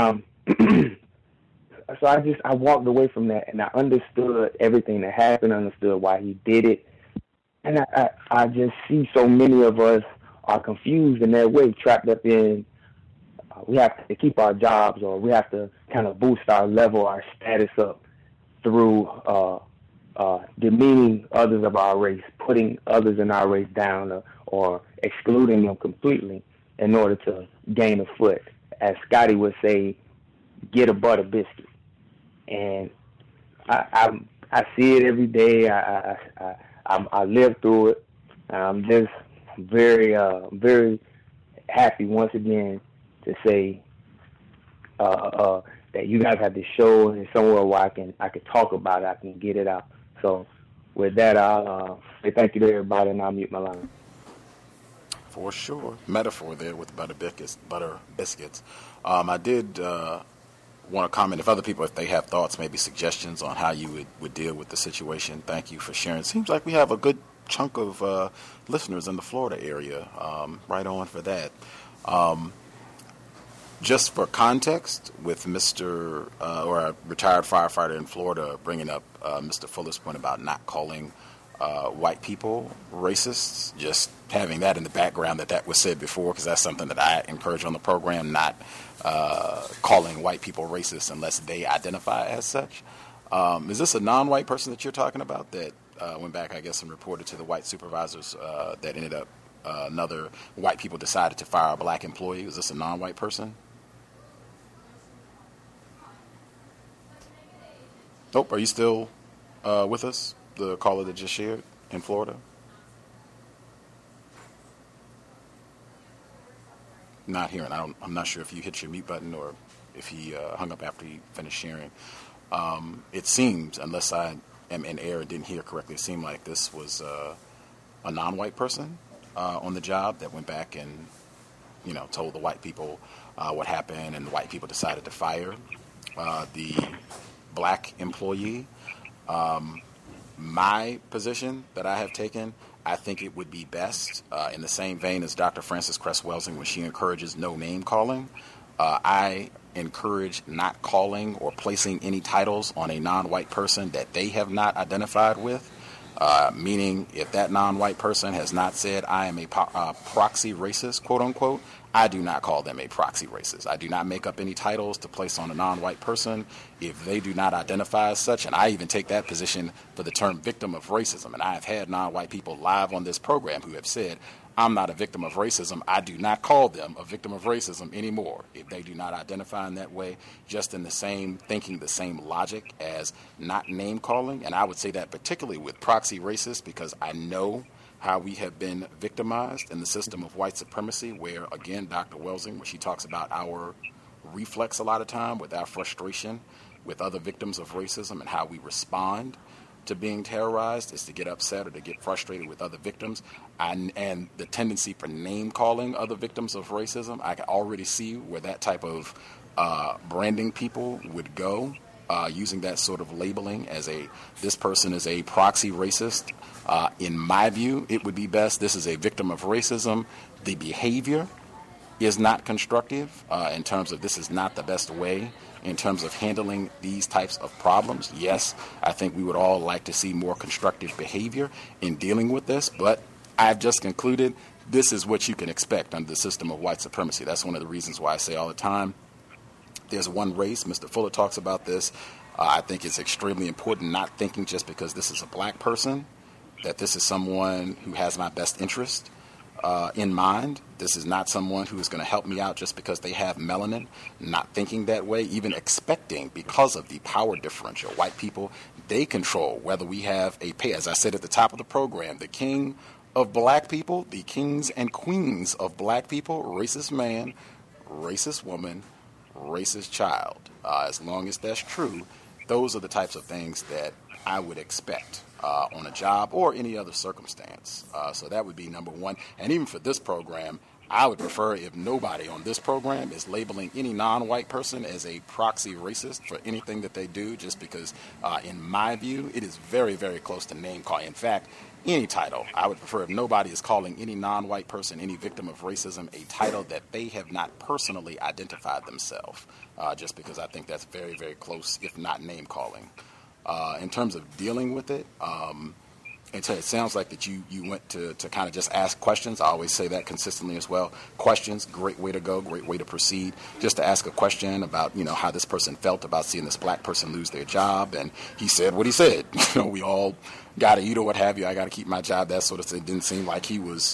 so I walked away from that, and I understood everything that happened, understood why he did it. And I just see so many of us are confused in that way, trapped up in we have to keep our jobs, or we have to kind of boost our level, our status up through demeaning others of our race, putting others in our race down, or excluding them completely in order to gain a foot. As Scotty would say, get a butter biscuit. And I see it every day. I live through it. I'm just very, very happy once again to say that you guys have to show it somewhere where I can talk about it. I can get it out. So with that, I'll say thank you to everybody, and I'll mute my line. For sure. Metaphor there with butter biscuits. I did want to comment, if other people, if they have thoughts, maybe suggestions on how you would deal with the situation. Thank you for sharing. It seems like we have a good chunk of listeners in the Florida area. Right on for that. Just for context, with Mr. Or a retired firefighter in Florida bringing up Mr. Fuller's point about not calling white people racists, just having that in the background that was said before, because that's something that I encourage on the program, not calling white people racist unless they identify as such. Is this a non-white person that you're talking about that went back, I guess, and reported to the white supervisors that ended up another white people decided to fire a black employee? Is this a non-white person? Nope. Are you still with us? The caller that just shared in Florida? Not hearing. I'm not sure if you hit your mute button or if he hung up after he finished sharing. It seems, unless I am in error and didn't hear correctly, it seemed like this was a non-white person on the job that went back and, told the white people what happened, and the white people decided to fire the black employee. My position that I have taken, I think it would be best, in the same vein as Dr. Frances Cress Welsing when she encourages no name calling. I encourage not calling or placing any titles on a non-white person that they have not identified with, meaning if that non-white person has not said, I am a proxy racist, quote unquote, I do not call them a proxy racist. I do not make up any titles to place on a non-white person if they do not identify as such. And I even take that position for the term victim of racism. And I have had non-white people live on this program who have said, I'm not a victim of racism. I do not call them a victim of racism anymore if they do not identify in that way, just in the same thinking, the same logic as not name calling. And I would say that particularly with proxy racists, because I know how we have been victimized in the system of white supremacy, where, again, Dr. Welsing, when she talks about our reflex a lot of time with our frustration with other victims of racism and how we respond to being terrorized is to get upset or to get frustrated with other victims. And the tendency for name-calling other victims of racism, I can already see where that type of branding people would go, using that sort of labeling as this person is a proxy racist. In my view, it would be best, this is a victim of racism. The behavior is not constructive in terms of this is not the best way in terms of handling these types of problems. Yes, I think we would all like to see more constructive behavior in dealing with this, but I've just concluded this is what you can expect under the system of white supremacy. That's one of the reasons why I say all the time, there's one race. Mr. Fuller talks about this. I think it's extremely important not thinking just because this is a black person that this is someone who has my best interest in mind. This is not someone who is going to help me out just because they have melanin. Not thinking that way, even expecting, because of the power differential. White people, they control whether we have a pay. As I said at the top of the program, the king of black people, the kings and queens of black people, racist man, racist woman, racist child. As long as that's true, those are the types of things that I would expect on a job or any other circumstance. So that would be number one. And even for this program, I would prefer if nobody on this program is labeling any non-white person as a proxy racist for anything that they do, just because, in my view, it is very, very close to name calling. In fact, any title, I would prefer if nobody is calling any non-white person, any victim of racism, a title that they have not personally identified themselves, just because I think that's very, very close, if not name calling. In terms of dealing with it, it sounds like that you went to kind of just ask questions. I always say that consistently as well. Questions, great way to go, great way to proceed. Just to ask a question about, how this person felt about seeing this black person lose their job. And he said what he said. We all got to eat or what have you. I got to keep my job, that sort of thing. It didn't seem like he was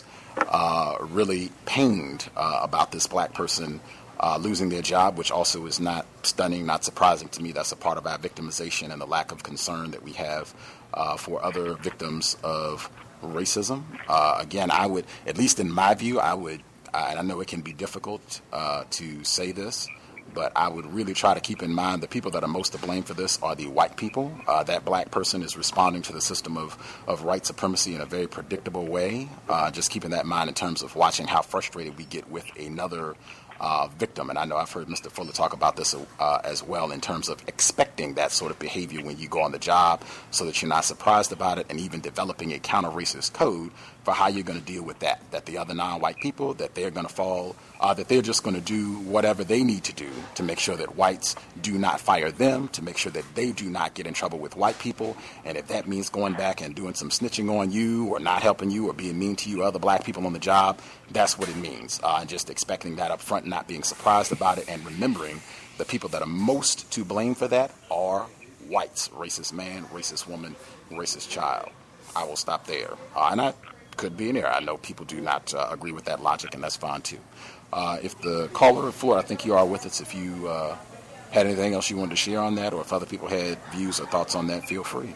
really pained about this black person losing their job, which also is not stunning, not surprising to me. That's a part of our victimization and the lack of concern that we have for other victims of racism. Again, I would, at least in my view, and I know it can be difficult to say this, but I would really try to keep in mind the people that are most to blame for this are the white people. That black person is responding to the system of white supremacy in a very predictable way. Just keeping that in mind in terms of watching how frustrated we get with another victim. And I know I've heard Mr. Fuller talk about this as well, in terms of expecting that sort of behavior when you go on the job, so that you're not surprised about it, and even developing a counter-racist code for how you're going to deal with that the other non-white people, that they're going to fall, that they're just going to do whatever they need to do to make sure that whites do not fire them, to make sure that they do not get in trouble with white people. And if that means going back and doing some snitching on you, or not helping you, or being mean to you, other black people on the job, that's what it means. And just expecting that up front, not being surprised about it, and remembering the people that are most to blame for that are whites. Racist man, racist woman, racist child. I will stop there. And I could be in error. I know people do not agree with that logic, and that's fine too. If the caller, Floyd, I think you are with us. If you had anything else you wanted to share on that, or if other people had views or thoughts on that, feel free.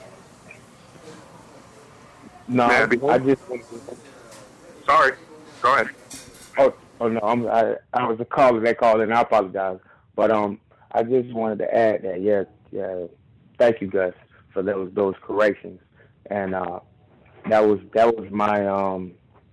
No, I just. Sorry, go ahead. Oh no, I was a caller that called in. I apologize, but I just wanted to add that yeah. Thank you, Gus, for those corrections, and that was my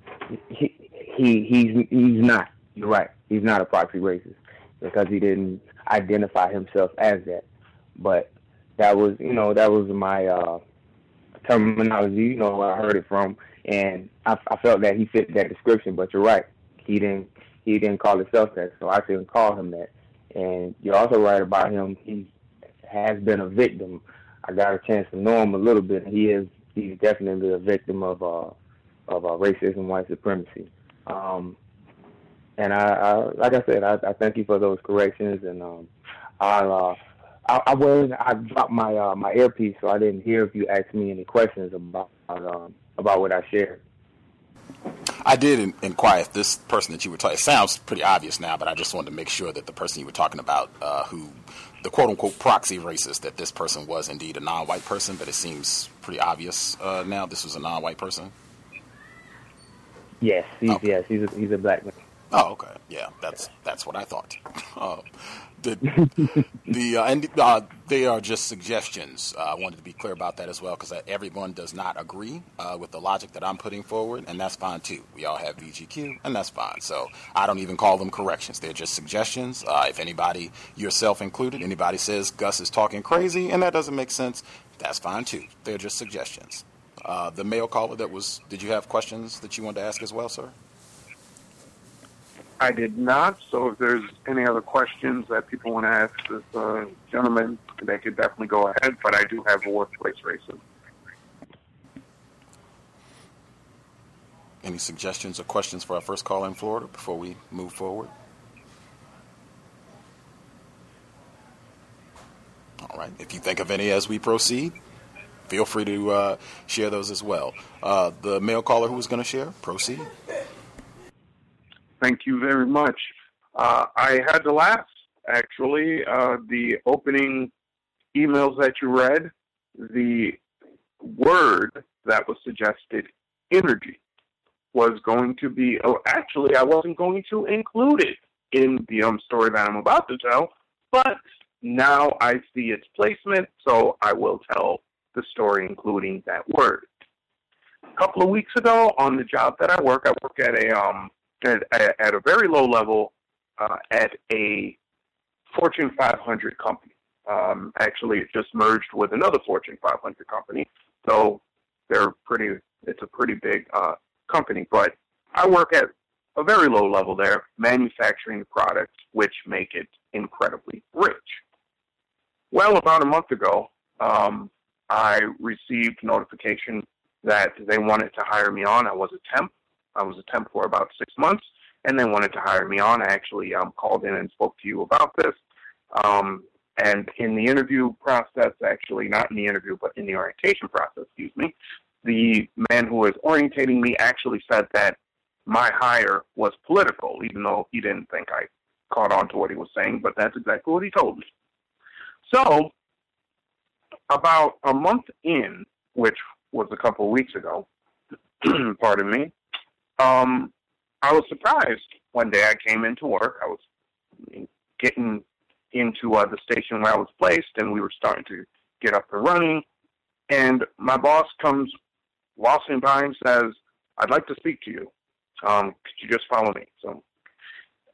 he's not. You're right. He's not a proxy racist because he didn't identify himself as that. But that was my terminology. I heard it from, and I felt that he fit that description. But you're right. He didn't call himself that, so I shouldn't call him that. And you're also right about him. He has been a victim. I got a chance to know him a little bit. He's definitely a victim of racism, white supremacy. And I like I said, I thank you for those corrections. And I dropped my earpiece, so I didn't hear if you asked me any questions about what I shared. I did inquire if this person that you were talking, it sounds pretty obvious now, but I just wanted to make sure that the person you were talking about, who the quote-unquote proxy racist, that this person was indeed a non-white person, but it seems pretty obvious now this was a non-white person. Yes, he's a black man. Oh, okay. Yeah, that's what I thought. They are just suggestions. I wanted to be clear about that as well, because everyone does not agree with the logic that I'm putting forward, and that's fine too. We all have VGQ, and that's fine. So I don't even call them corrections. They're just suggestions. If anybody, yourself included, anybody says Gus is talking crazy and that doesn't make sense, that's fine too. They're just suggestions. The male caller did you have questions that you wanted to ask as well, sir? I did not, so if there's any other questions that people want to ask this gentleman, they could definitely go ahead, but I do have a workplace racism. Any suggestions or questions for our first caller in Florida before we move forward? All right. If you think of any as we proceed, feel free to share those as well. The male caller who was going to share, proceed. Thank you very much. I had to laugh, actually. The opening emails that you read, the word that was suggested, energy, was going to be, actually, I wasn't going to include it in the story that I'm about to tell, but now I see its placement, so I will tell the story including that word. A couple of weeks ago, on the job that I work at a very low level at a Fortune 500 company. Actually, it just merged with another Fortune 500 company, so it's a pretty big company. But I work at a very low level there, manufacturing products which make it incredibly rich. Well, about a month ago, I received notification that they wanted to hire me on. I was a temp for about 6 months, and they wanted to hire me on. I actually called in and spoke to you about this. And in the interview process, actually not in the interview, but in the orientation process, the man who was orientating me actually said that my hire was political, even though he didn't think I caught on to what he was saying, but that's exactly what he told me. So about a month in, which was a couple of weeks ago, pardon me, I was surprised. One day I came into work. I was getting into the station where I was placed, and we were starting to get up and running. And my boss comes waltzing by and says, "I'd like to speak to you. Could you just follow me?" So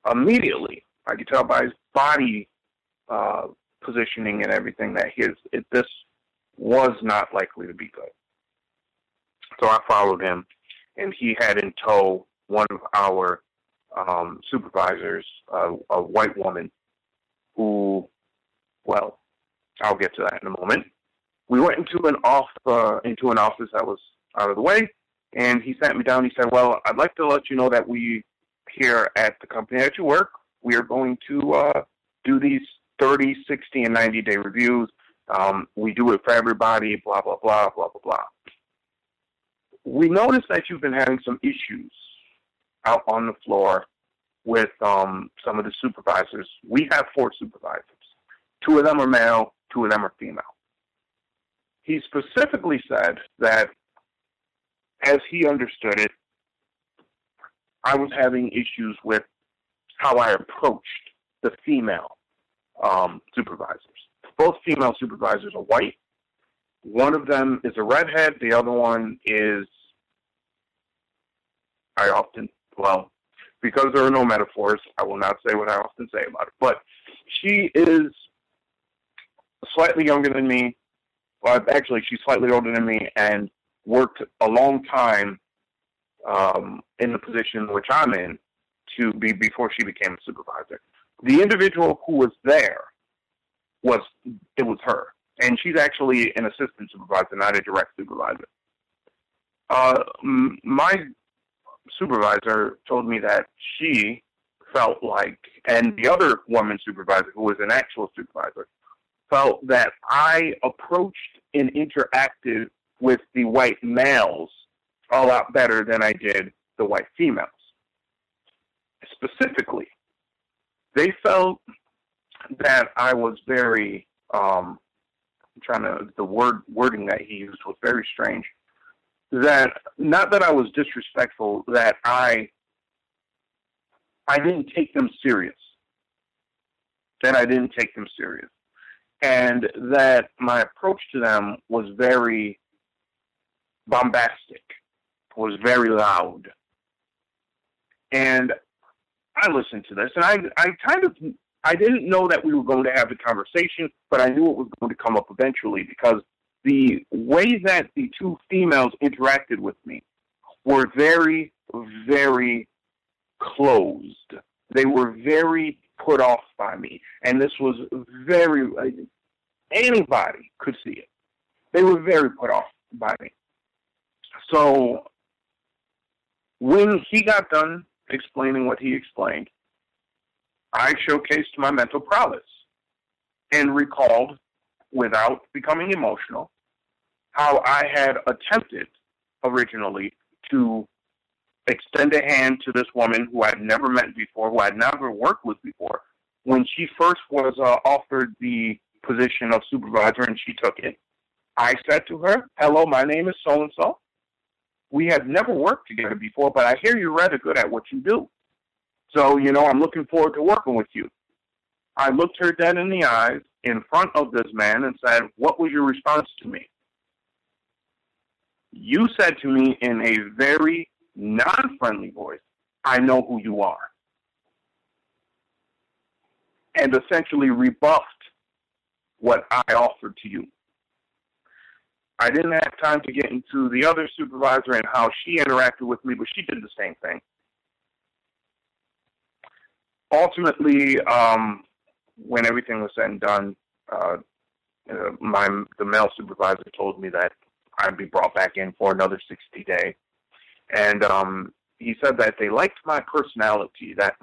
immediately, I could tell by his body positioning and everything that this was not likely to be good. So I followed him, and he had in tow one of our supervisors, a white woman, who, well, I'll get to that in a moment. We went into an office that was out of the way, and he sat me down. He said, well, I'd like to let you know that we here at the company that you work, we are going to do these 30, 60, and 90-day reviews. We do it for everybody, blah, blah, blah, blah, blah, blah. We noticed that you've been having some issues out on the floor with some of the supervisors. We have 4 supervisors. 2 of them are male, 2 of them are female. He specifically said that, as he understood it, I was having issues with how I approached the female supervisors. Both female supervisors are white. One of them is a redhead. The other one is, because there are no metaphors, I will not say what I often say about it. But she is slightly younger than me. Well, actually, she's slightly older than me and worked a long time in the position which I'm in before she became a supervisor. The individual who was there was her, and she's actually an assistant supervisor, not a direct supervisor. My supervisor told me that she felt like, and the other woman supervisor, who was an actual supervisor, felt that I approached and interacted with the white males a lot better than I did the white females. Specifically, they felt that I was very, the wording that he used was very strange. That, not that I was disrespectful, that I didn't take them serious. And that my approach to them was very bombastic, was very loud. And I listened to this, and I didn't know that we were going to have the conversation, but I knew it was going to come up eventually, because the way that the 2 females interacted with me were very, very closed. They were very put off by me, and this was very, anybody could see it. They were very put off by me. So when he got done explaining what he explained, I showcased my mental prowess and recalled, without becoming emotional, how I had attempted originally to extend a hand to this woman who I'd never met before, who I'd never worked with before. When she first was offered the position of supervisor and she took it, I said to her, "Hello, my name is so-and-so. We have never worked together before, but I hear you're rather good at what you do. So, I'm looking forward to working with you." I looked her dead in the eyes in front of this man and said, "What was your response to me?" You said to me in a very non-friendly voice, "I know who you are," and essentially rebuffed what I offered to you. I didn't have time to get into the other supervisor and how she interacted with me, but she did the same thing. Ultimately, when everything was said and done, the male supervisor told me that I'd be brought back in for another 60-day. And he said that they liked my personality, that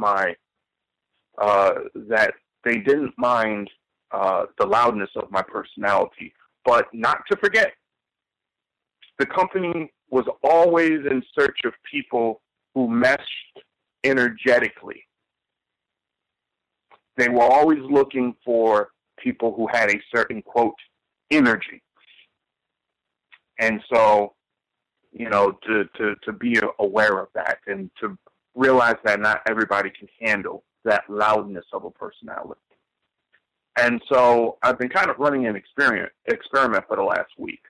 that they didn't mind the loudness of my personality, but not to forget, the company was always in search of people who meshed energetically. They were always looking for people who had a certain, quote, energy. And so, to be aware of that and to realize that not everybody can handle that loudness of a personality. And so I've been kind of running an experiment for the last week.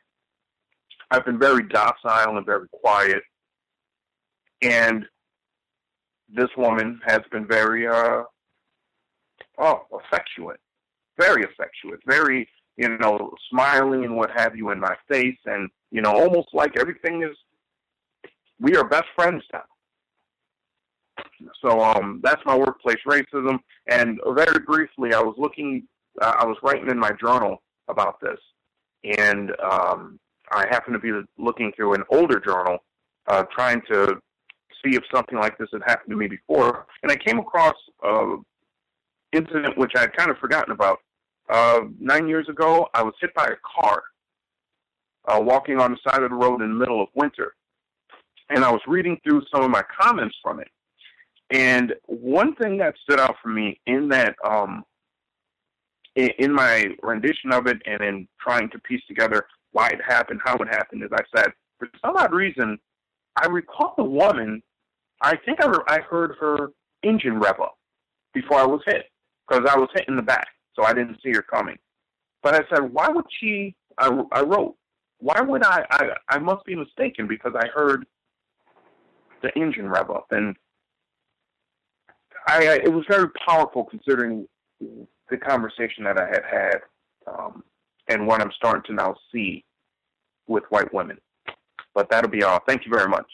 I've been very docile and very quiet. And this woman has been very affectionate, very, smiling and what have you in my face, and, almost like everything is, we are best friends now. So that's my workplace racism. And very briefly, I was writing in my journal about this, and I happened to be looking through an older journal, trying to see if something like this had happened to me before, and I came across an incident which I had kind of forgotten about. 9 years ago, I was hit by a car walking on the side of the road in the middle of winter, and I was reading through some of my comments from it. And one thing that stood out for me in that, in my rendition of it, and in trying to piece together why it happened, how it happened, is I said, for some odd reason, I recall the woman. I think I heard her engine rev up before I was hit, because I was hit in the back, so I didn't see her coming. But I said, why would she? I wrote, why would I must be mistaken, because I heard the engine rev up, and it was very powerful considering the conversation that I had, and what I'm starting to now see with white women. But that'll be all. Thank you very much.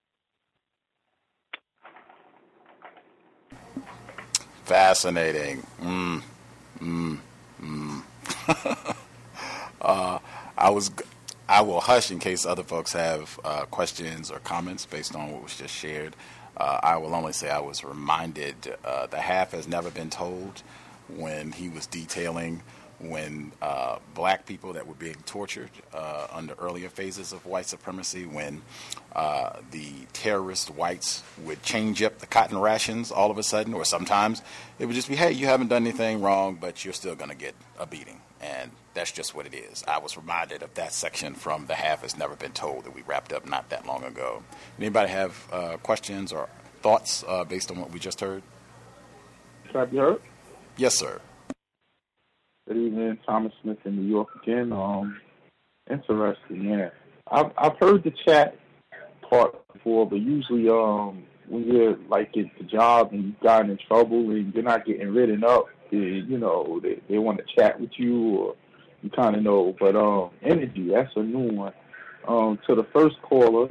Fascinating. I will hush in case other folks have questions or comments based on what was just shared. I will only say I was reminded the half has never been told when he was detailing when black people that were being tortured under earlier phases of white supremacy, when the terrorist whites would change up the cotton rations all of a sudden, or sometimes it would just be, hey, you haven't done anything wrong, but you're still going to get a beating. And that's just what it is. I was reminded of that section from The Half Has Never Been Told that we wrapped up not that long ago. Anybody have questions or thoughts based on what we just heard? Can I be heard? Yes, sir. Good evening, Thomas Smith in New York again. Interesting, yeah. I've heard the chat part before, but usually when you're like at the job and you've gotten in trouble and you're not getting written up, they want to chat with you, or you kind of know. But energy, that's a new one. To the first caller,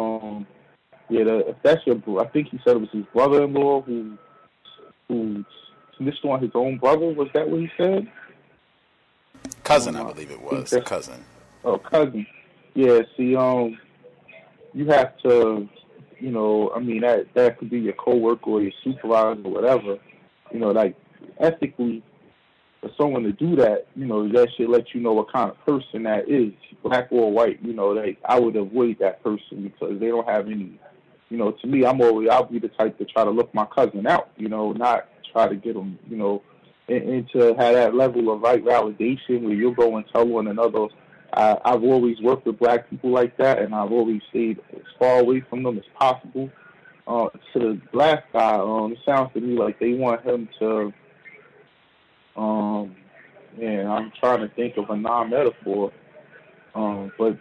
if that's I think he said it was his brother-in-law who snitched on his own brother. Was that what he said? Cousin, I believe it was. Cousin. Oh, cousin. Yeah, see, you have to, that could be your coworker or your supervisor or whatever. Like, ethically, for someone to do that, that should let you know what kind of person that is, black or white. I would avoid that person because they don't have any, to me, I'll be the type to try to look my cousin out, not try to get him, and to have that level of right validation where you'll go and tell one another. I've always worked with black people like that, and I've always stayed as far away from them as possible. To the black guy, it sounds to me like they want him to, I'm trying to think of a non-metaphor, but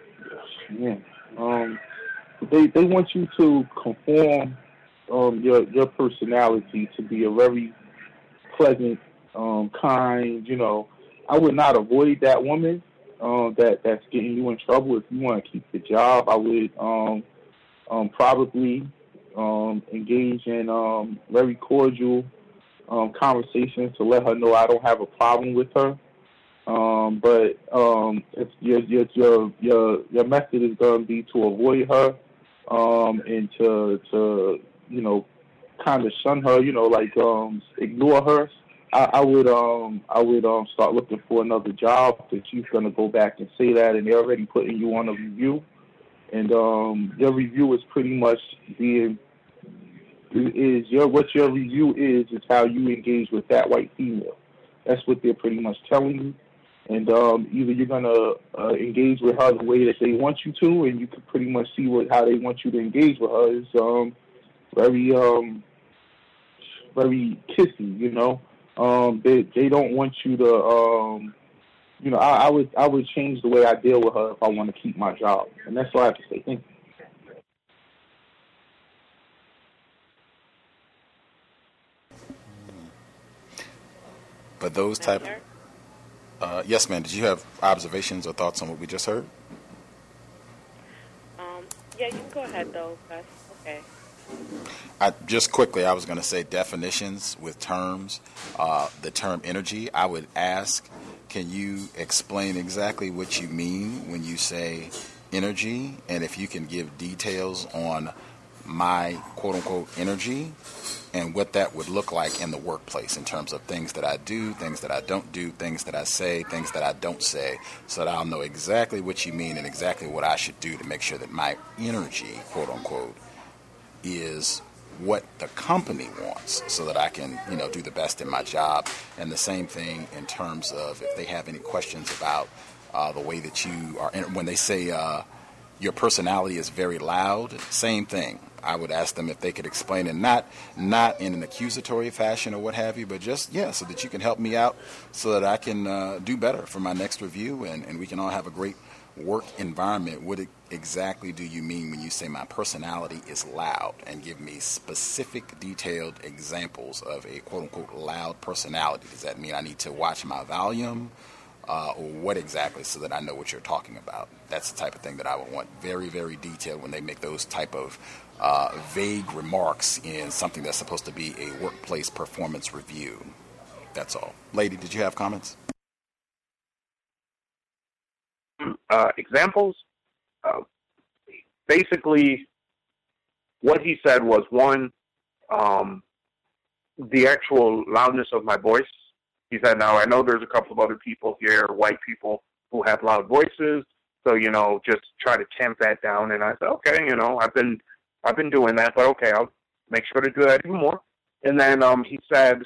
they want you to conform your personality to be a very pleasant, kind, I would not avoid that woman that's getting you in trouble. If you want to keep the job, I would probably engage in very cordial conversations to let her know I don't have a problem with her. But if your method is going to be to avoid her and to kind of shun her, ignore her, I would start looking for another job, because she's going to go back and say that, and they're already putting you on a review, and your review is pretty much what your review is how you engage with that white female. That's what they're pretty much telling you, and either you're going to engage with her the way that they want you to, and you can pretty much see how they want you to engage with her is very kissy, They don't want you to, I would change the way I deal with her if I want to keep my job. And that's all I have to say. Thank you. But those type. Yes, ma'am. Did you have observations or thoughts on what we just heard? Yeah, you can go ahead, though. That's okay. Just quickly, I was going to say definitions with terms. The term energy, I would ask, can you explain exactly what you mean when you say energy? And if you can give details on my quote-unquote energy and what that would look like in the workplace in terms of things that I do, things that I don't do, things that I say, things that I don't say, so that I'll know exactly what you mean and exactly what I should do to make sure that my energy, quote-unquote, is what the company wants so that I can, do the best in my job. And the same thing in terms of if they have any questions about the way that you are, when they say your personality is very loud, same thing. I would ask them if they could explain it, not in an accusatory fashion or what have you, but just, so that you can help me out so that I can do better for my next review and we can all have a great work environment. What exactly do you mean when you say my personality is loud? And give me specific, detailed examples of a quote-unquote loud personality. Does that mean I need to watch my volume? Or what exactly, so that I know what you're talking about? That's the type of thing that I would want very, very detailed when they make those type of vague remarks in something that's supposed to be a workplace performance review. That's all. Lady, did you have comments? Examples? Basically, what he said was, one, the actual loudness of my voice. He said, now, I know there's a couple of other people here, white people, who have loud voices, so, just try to tamp that down. And I said, okay, I've been doing that, but okay, I'll make sure to do that even more. And then he said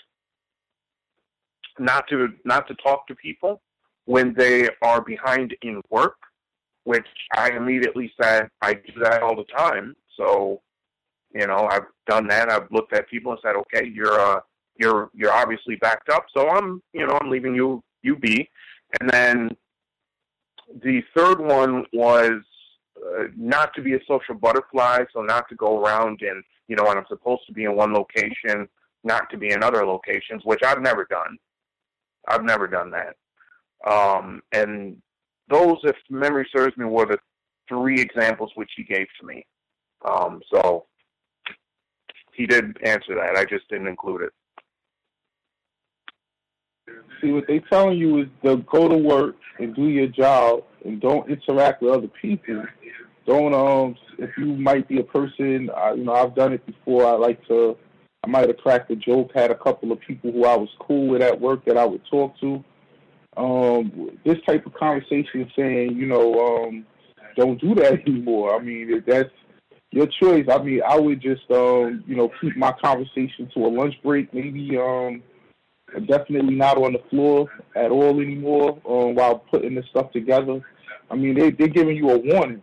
not to talk to people when they are behind in work, which I immediately said, I do that all the time. So, I've done that. I've looked at people and said, okay, you're obviously backed up, so I'm leaving you be. And then the third one was not to be a social butterfly, so not to go around and, when I'm supposed to be in one location, not to be in other locations, which I've never done. I've never done that. And those, if memory serves me, were the three examples which he gave to me. So he did answer that. I just didn't include it. See, what they telling you is to go to work and do your job and don't interact with other people. Don't, if you might be a person, I've done it before. I might have cracked a joke, had a couple of people who I was cool with at work that I would talk to. This type of conversation saying, don't do that anymore. I mean, that's your choice. I mean, I would just, keep my conversation to a lunch break, maybe, definitely not on the floor at all anymore while putting this stuff together. I mean, they're giving you a warning.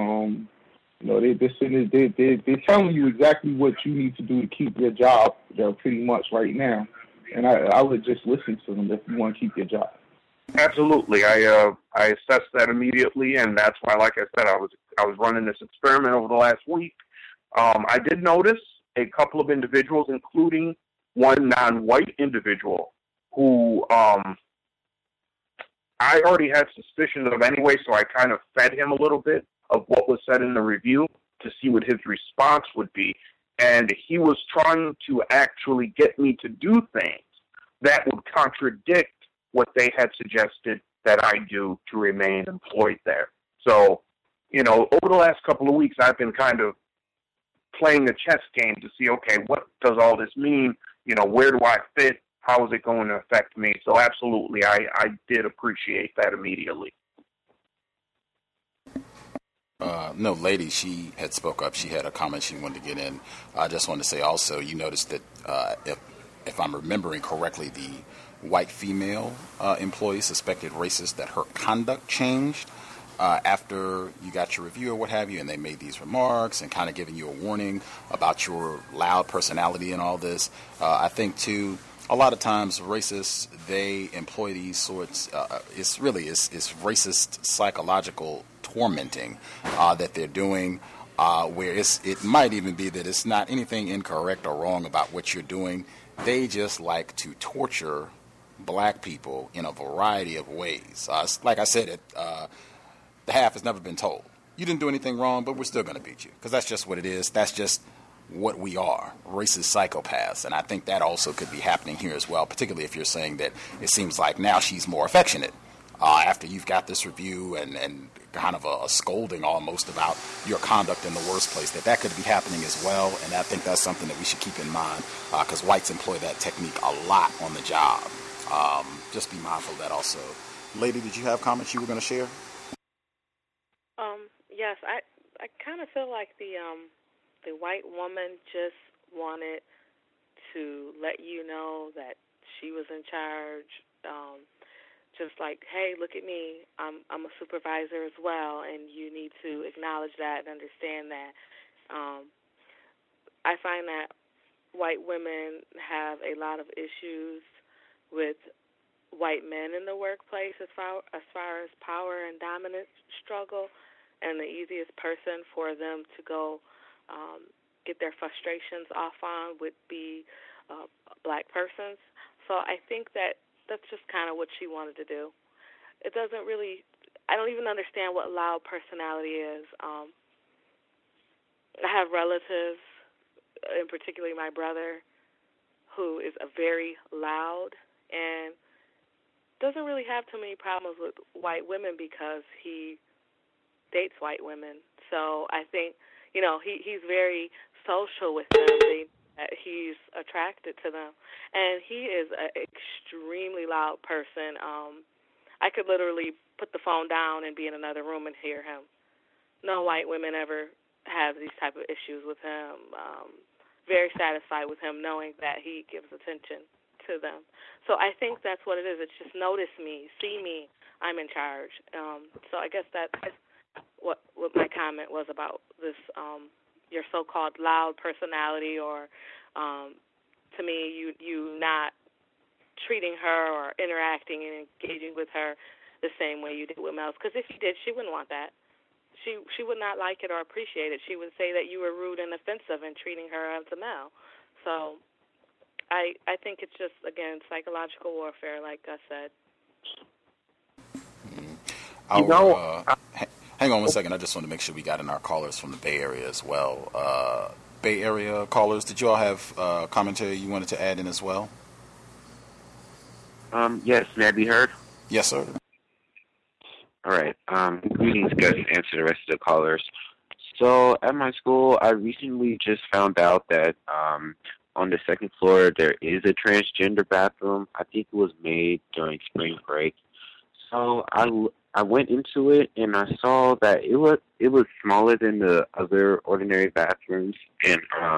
They're telling you exactly what you need to do to keep your job pretty much right now. And I would just listen to them if you want to keep your job. Absolutely. I assessed that immediately, and that's why, like I said, I was running this experiment over the last week. I did notice a couple of individuals, including one non-white individual who I already had suspicions of anyway, so I kind of fed him a little bit of what was said in the review to see what his response would be. And he was trying to actually get me to do things that would contradict what they had suggested that I do to remain employed there. So, over the last couple of weeks, I've been kind of playing a chess game to see, okay, what does all this mean? Where do I fit? How is it going to affect me? So absolutely, I did appreciate that immediately. No, lady, she had spoke up. She had a comment she wanted to get in. I just wanted to say also, you noticed that if I'm remembering correctly, the white female employee suspected racist, that her conduct changed after you got your review or what have you, and they made these remarks and kind of giving you a warning about your loud personality and all this. I think, too, a lot of times racists, they employ these sorts, it's racist psychological tormenting that they're doing, where it might even be that it's not anything incorrect or wrong about what you're doing. They just like to torture black people in a variety of ways. Like I said, the half has never been told. You didn't do anything wrong, but we're still going to beat you, because that's just what it is. That's just what we are, racist psychopaths. And I think that also could be happening here as well, particularly if you're saying that it seems like now she's more affectionate after you've got this review and kind of a scolding almost about your conduct in the worst place, that could be happening as well. And I think that's something that we should keep in mind, because whites employ that technique a lot on the job. Just be mindful of that also. Lady, did you have comments you were going to share? Yes, I kind of feel like the white woman just wanted to let you know that she was in charge. Just like, hey, look at me, I'm a supervisor as well, and you need to acknowledge that and understand that. I find that white women have a lot of issues with white men in the workplace as far as power and dominance struggle, and the easiest person for them to go get their frustrations off on would be black persons. So I think that's just kind of what she wanted to do. It doesn't really, I don't even understand what loud personality is. I have relatives, in particular my brother, who is a very loud and doesn't really have too many problems with white women because he dates white women. So I think, he's very social with them. He's attracted to them. And he is an extremely loud person. I could literally put the phone down and be in another room and hear him. No white women ever have these type of issues with him. Very satisfied with him knowing that he gives attention to them. So I think that's what it is. It's just notice me, see me, I'm in charge. So I guess that's what my comment was about this, your so-called loud personality, or to me, you not treating her or interacting and engaging with her the same way you did with Mel. Because if you did, she wouldn't want that. She would not like it or appreciate it. She would say that you were rude and offensive in treating her as a male. So I think it's just, again, psychological warfare, like I said. Hang on one second. I just want to make sure we got in our callers from the Bay Area as well. Bay Area callers, did you all have commentary you wanted to add in as well? Yes, may I be heard? Yes, sir. All right. Greetings, guys, and answer the rest of the callers. So at my school, I recently just found out that on the second floor there is a transgender bathroom. I think it was made during spring break. So I went into it and I saw that it was smaller than the other ordinary bathrooms, and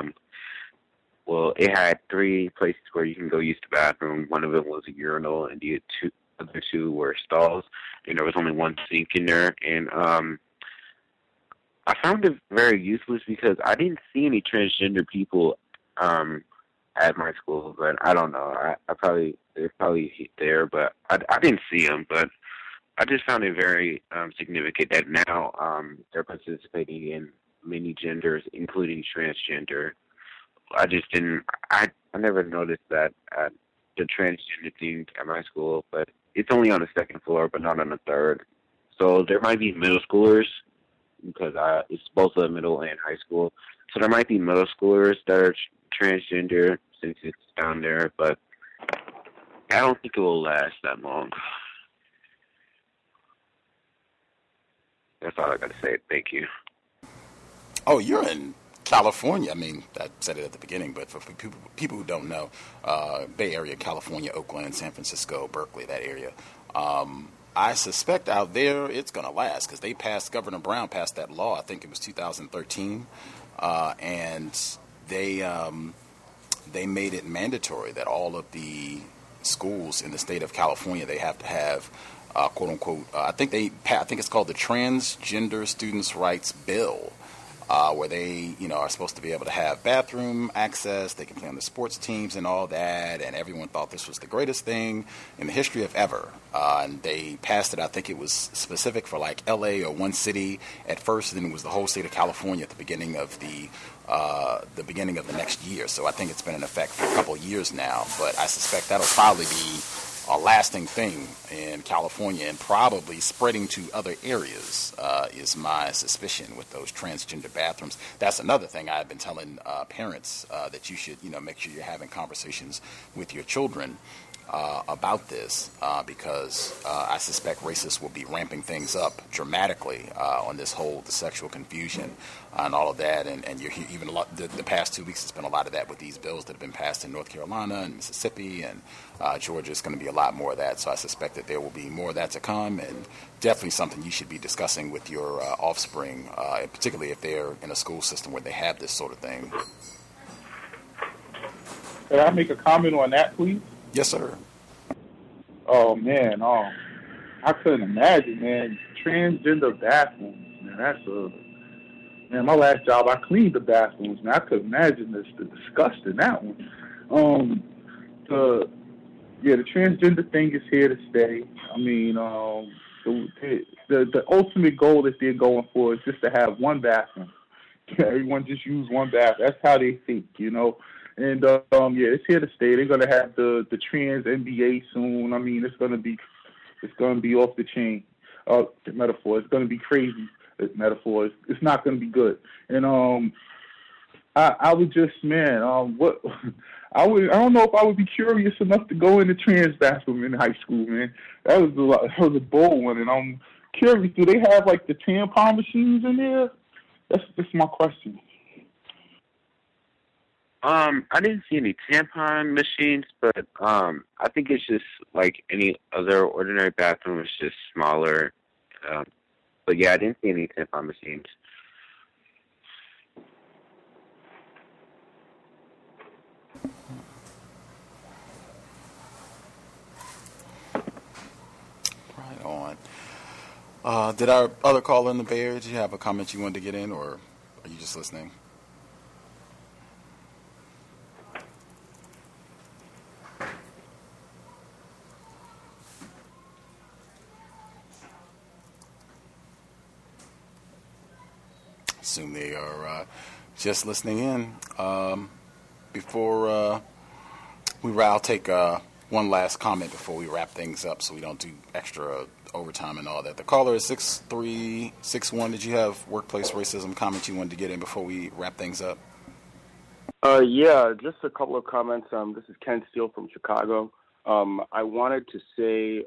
it had 3 places where you can go use the bathroom. One of them was a urinal, and the other 2 were stalls, and there was only 1 sink in there. And I found it very useless because I didn't see any transgender people at my school, but I don't know. They're probably there, but I didn't see them. But I just found it very significant that now they're participating in many genders, including transgender. I just didn't. I never noticed that at the transgender thing at my school, but it's only on the second floor, but not on the third. So there might be middle schoolers, because it's both a middle and high school. So there might be middle schoolers that are transgender since it's down there, but I don't think it will last that long. That's all I got to say. Thank you. Oh, you're in California. I mean, I said it at the beginning, but for people who don't know, Bay Area, California, Oakland, San Francisco, Berkeley, that area. I suspect out there it's going to last because Governor Brown passed that law, I think it was 2013, and they made it mandatory that all of the schools in the state of California, they have to have quote unquote, I think it's called the Transgender Students' Rights Bill, where they, are supposed to be able to have bathroom access. They can play on the sports teams and all that. And everyone thought this was the greatest thing in the history of ever. And they passed it. I think it was specific for like L.A. or one city at first, and then it was the whole state of California at the beginning of the next year. So I think it's been in effect for a couple of years now. But I suspect that'll probably be a lasting thing in California and probably spreading to other areas, is my suspicion with those transgender bathrooms. That's another thing I've been telling parents, that you should, make sure you're having conversations with your children about this, because I suspect racists will be ramping things up dramatically on this whole the sexual confusion and all of that. And you're even the past 2 weeks, there's been a lot of that with these bills that have been passed in North Carolina and Mississippi, and Georgia is going to be a lot more of that. So I suspect that there will be more of that to come, and definitely something you should be discussing with your offspring, particularly if they're in a school system where they have this sort of thing. Can I make a comment on that, please? Yes, sir. Oh, man. I couldn't imagine, man. Transgender bathrooms, man. Man, my last job, I cleaned the bathrooms, man. I couldn't imagine the disgust in that one. The transgender thing is here to stay. I mean, the ultimate goal that they're going for is just to have one bathroom. Everyone just use one bathroom. That's how they think, And it's here to stay. They're gonna have the trans NBA soon. I mean, it's gonna be off the chain. The metaphor. It's gonna be crazy. Metaphors. It's not gonna be good. And I would just, man, what I don't know if I would be curious enough to go in the trans bathroom in high school, man. That was a bold one, and I'm curious. Do they have like the tampon machines in there? That's my question. I didn't see any tampon machines, but I think it's just like any other ordinary bathroom. It's just smaller. But yeah, I didn't see any tampon machines. Right on. Did our other caller in the Bay Area, did you have a comment you wanted to get in, or are you just listening? Assume they are just listening in. Before I'll take one last comment before we wrap things up, so we don't do extra overtime and all that. The caller is 6361. Did you have workplace racism comment you wanted to get in before we wrap things up? Yeah, just a couple of comments. This is Ken Steele from Chicago. I wanted to say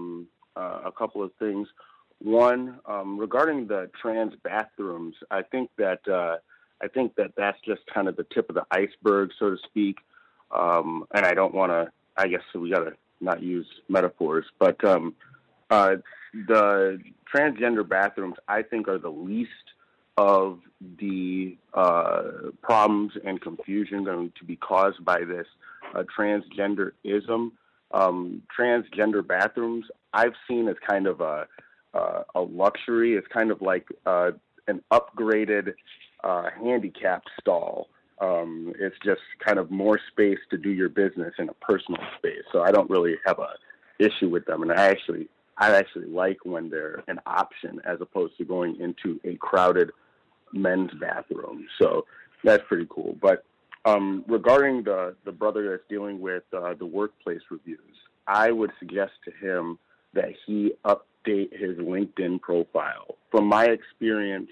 a couple of things. One, regarding the trans bathrooms, I think that that's just kind of the tip of the iceberg, so to speak. And I don't want to. I guess we got to not use metaphors, but the transgender bathrooms, I think, are the least of the problems and confusion going to be caused by this transgenderism. Transgender bathrooms, I've seen as kind of a luxury. It's kind of like an upgraded handicap stall. It's just kind of more space to do your business in a personal space. So I don't really have a issue with them, and I actually like when they're an option as opposed to going into a crowded men's bathroom. So that's pretty cool. But regarding the brother that's dealing with the workplace reviews, I would suggest to him that he update his LinkedIn profile. From my experience,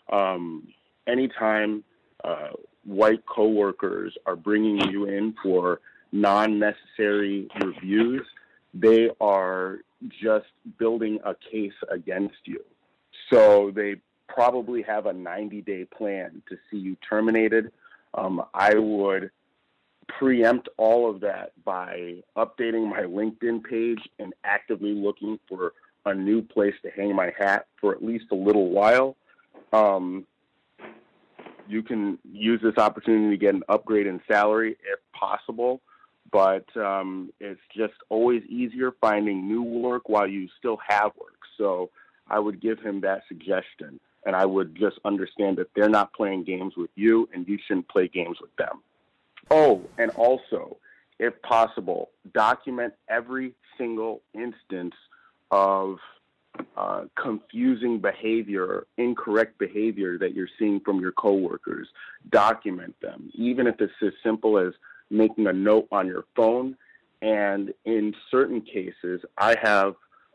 anytime white coworkers are bringing you in for non-necessary reviews, they are just building a case against you. So they probably have a 90-day plan to see you terminated. I would preempt all of that by updating my LinkedIn page and actively looking for a new place to hang my hat for at least a little while. You can use this opportunity to get an upgrade in salary if possible, but it's just always easier finding new work while you still have work. So I would give him that suggestion, and I would just understand that they're not playing games with you, and you shouldn't play games with them. Oh, and also, if possible, document every single instance of confusing behavior, incorrect behavior that you're seeing from your coworkers. Document them, even if it's as simple as making a note on your phone And in certain cases, I have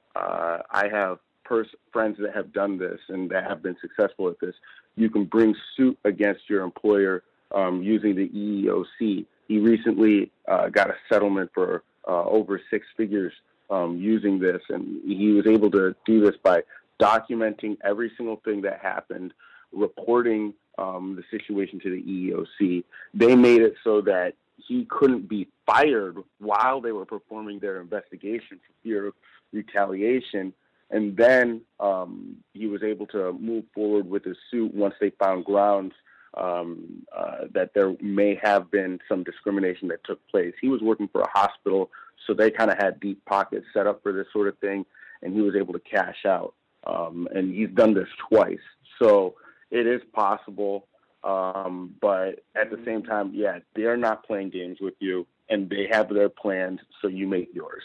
friends that have done this and that have been successful at this. You can bring suit against your employer using the EEOC. He recently got a settlement for over 6 figures using this, and he was able to do this by documenting every single thing that happened, reporting the situation to the EEOC. They made it so that he couldn't be fired while they were performing their investigation for fear of retaliation. And then he was able to move forward with his suit once they found grounds that there may have been some discrimination that took place. He was working for a hospital, so they kind of had deep pockets set up for this sort of thing, and he was able to cash out. And he's done this twice. So it is possible, but at the same time, yeah, they're not playing games with you, and they have their plans, so you make yours.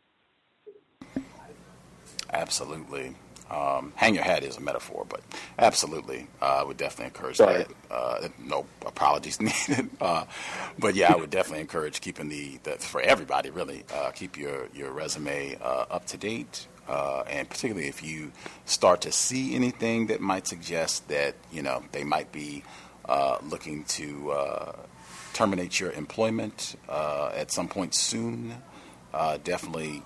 Absolutely. Hang your hat is a metaphor, but absolutely, I would definitely encourage that. No apologies needed. But yeah, I would definitely encourage keeping the for everybody, really, keep your resume up to date. And particularly if you start to see anything that might suggest that, they might be looking to terminate your employment at some point soon, definitely,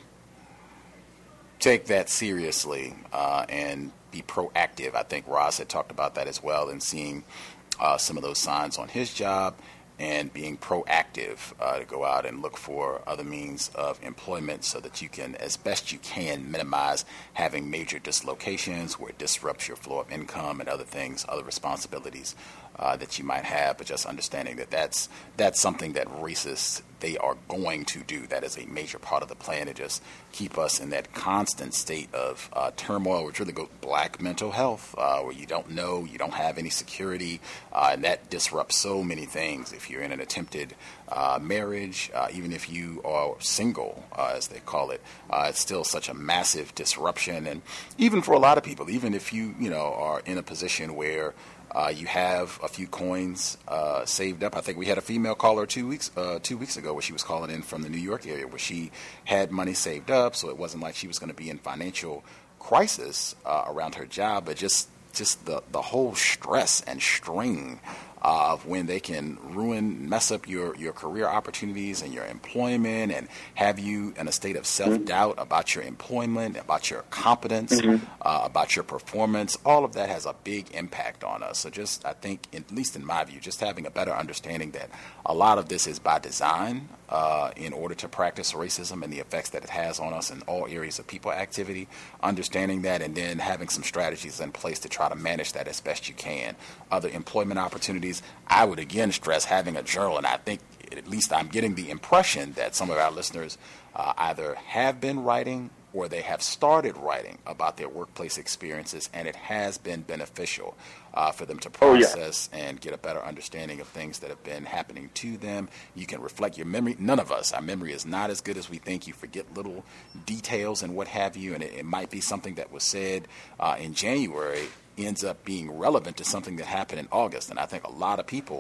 take that seriously and be proactive. I think Roz had talked about that as well, and seeing some of those signs on his job and being proactive to go out and look for other means of employment so that you can, as best you can, minimize having major dislocations where it disrupts your flow of income and other things, other responsibilities that you might have, but just understanding that that's something that racists, they are going to do. That is a major part of the plan to just keep us in that constant state of turmoil, which really goes black mental health, where you don't know, you don't have any security, and that disrupts so many things. If you're in an attempted marriage, even if you are single, as they call it, it's still such a massive disruption. And even for a lot of people, even if you are in a position where you have a few coins saved up. I think we had a female caller 2 weeks ago where she was calling in from the New York area where she had money saved up, so it wasn't like she was going to be in financial crisis around her job, but just the whole stress and strain of when they can mess up your career opportunities and your employment and have you in a state of self-doubt about your employment, about your competence, about your performance. All of that has a big impact on us. So just, I think, at least in my view, just having a better understanding that a lot of this is by design in order to practice racism and the effects that it has on us in all areas of people activity, understanding that, and then having some strategies in place to try to manage that as best you can. Other employment opportunities, I would again stress having a journal, and I think at least I'm getting the impression that some of our listeners either have been writing or they have started writing about their workplace experiences, and it has been beneficial for them to process and get a better understanding of things that have been happening to them. You can reflect your memory. None of us, our memory is not as good as we think. You forget little details and what have you, and it might be something that was said in January ends up being relevant to something that happened in August. And I think a lot of people,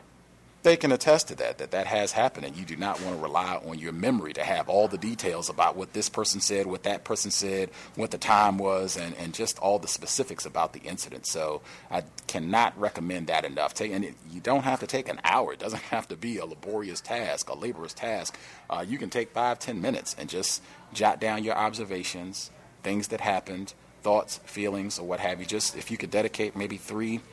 they can attest to that has happened, and you do not want to rely on your memory to have all the details about what this person said, what that person said, what the time was, and just all the specifics about the incident. So I cannot recommend that enough. And you don't have to take an hour. It doesn't have to be a laborious task, a laborious task. You can take 5-10 minutes and just jot down your observations, things that happened, thoughts, feelings, or what have you. Just if you could dedicate maybe 3-4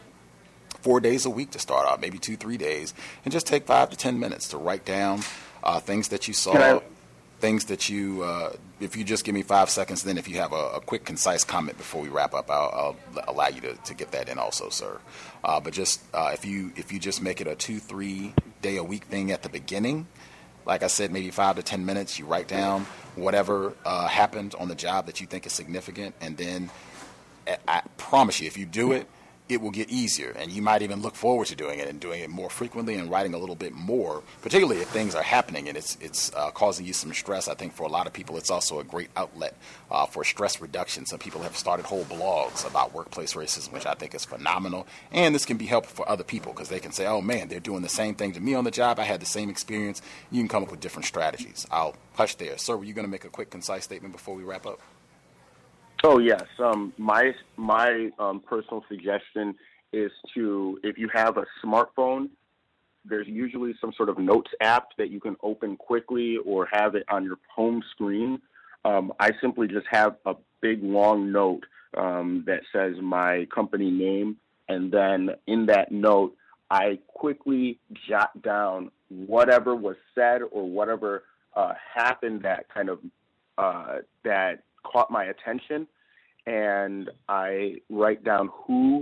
days a week to start out, maybe 2-3 days, and just take 5 to 10 minutes to write down things that you saw, things that you, if you just give me 5 seconds, then if you have a quick, concise comment before we wrap up, I'll allow you to get that in also, sir. But just if you just make it a 2-3 day a week thing at the beginning, like I said, maybe 5 to 10 minutes, you write down whatever happened on the job that you think is significant, and then I promise you, if you do it, it will get easier, and you might even look forward to doing it and doing it more frequently and writing a little bit more, particularly if things are happening and it's causing you some stress. I think for a lot of people it's also a great outlet for stress reduction. Some people have started whole blogs about workplace racism, which I think is phenomenal, and this can be helpful for other people because they can say, oh man, they're doing the same thing to me on the job. I had the same experience. You can come up with different strategies. I'll hush there. Sir, were you going to make a quick, concise statement before we wrap up? Oh, yes. My personal suggestion is to, if you have a smartphone, there's usually some sort of notes app that you can open quickly or have it on your home screen. I simply just have a big, long note that says my company name, and then in that note, I quickly jot down whatever was said or whatever happened that kind of that caught my attention, and I write down who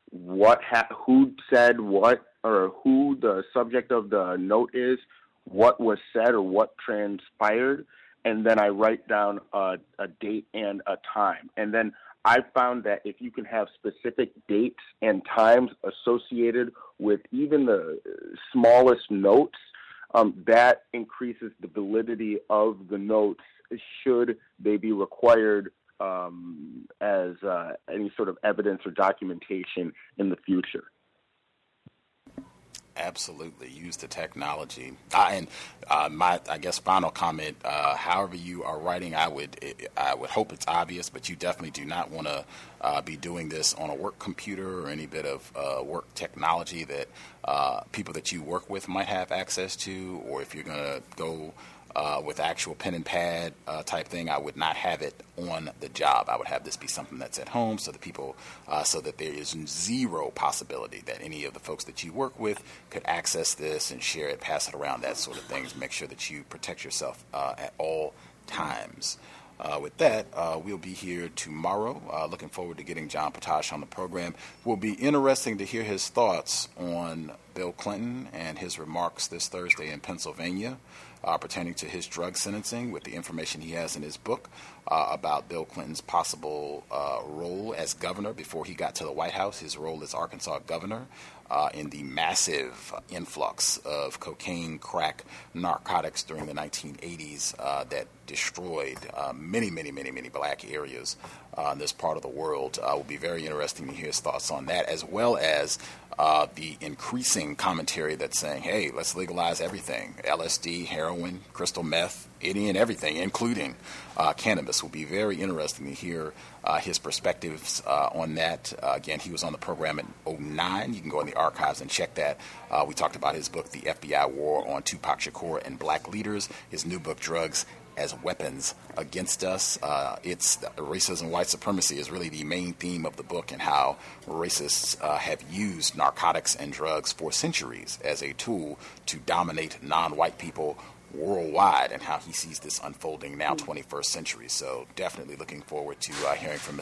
said what, or who the subject of the note is, what was said or what transpired, and then I write down a date and a time. And then I found that if you can have specific dates and times associated with even the smallest notes, that increases the validity of the notes should they be required as any sort of evidence or documentation in the future. Absolutely. Use the technology. And my, I guess, final comment, however you are writing, I would hope it's obvious, but you definitely do not want to be doing this on a work computer or any bit of work technology that people that you work with might have access to, or if you're going to go with actual pen and pad type thing, I would not have it on the job. I would have this be something that's at home so that people, so that there is zero possibility that any of the folks that you work with could access this and share it, pass it around, that sort of thing. Make sure that you protect yourself at all times. With that, we'll be here tomorrow. Looking forward to getting John Potash on the program. It will be interesting to hear his thoughts on Bill Clinton and his remarks this Thursday in Pennsylvania pertaining to his drug sentencing, with the information he has in his book about Bill Clinton's possible role as governor before he got to the White House, his role as Arkansas governor in the massive influx of cocaine, crack, narcotics during the 1980s that destroyed many black areas in this part of the world. It will be very interesting to hear his thoughts on that, as well as the increasing commentary that's saying, hey, let's legalize everything, LSD, heroin, crystal meth, any and everything, including cannabis. Will be very interesting to hear his perspectives on that. Again, he was on the program in 2009. You can go in the archives and check that. We talked about his book, The FBI War on Tupac Shakur and Black Leaders, his new book, Drugs as Weapons Against Us. It's racism, white supremacy is really the main theme of the book, and how racists have used narcotics and drugs for centuries as a tool to dominate non-white people worldwide, and how he sees this unfolding now, 21st century. So definitely looking forward to hearing from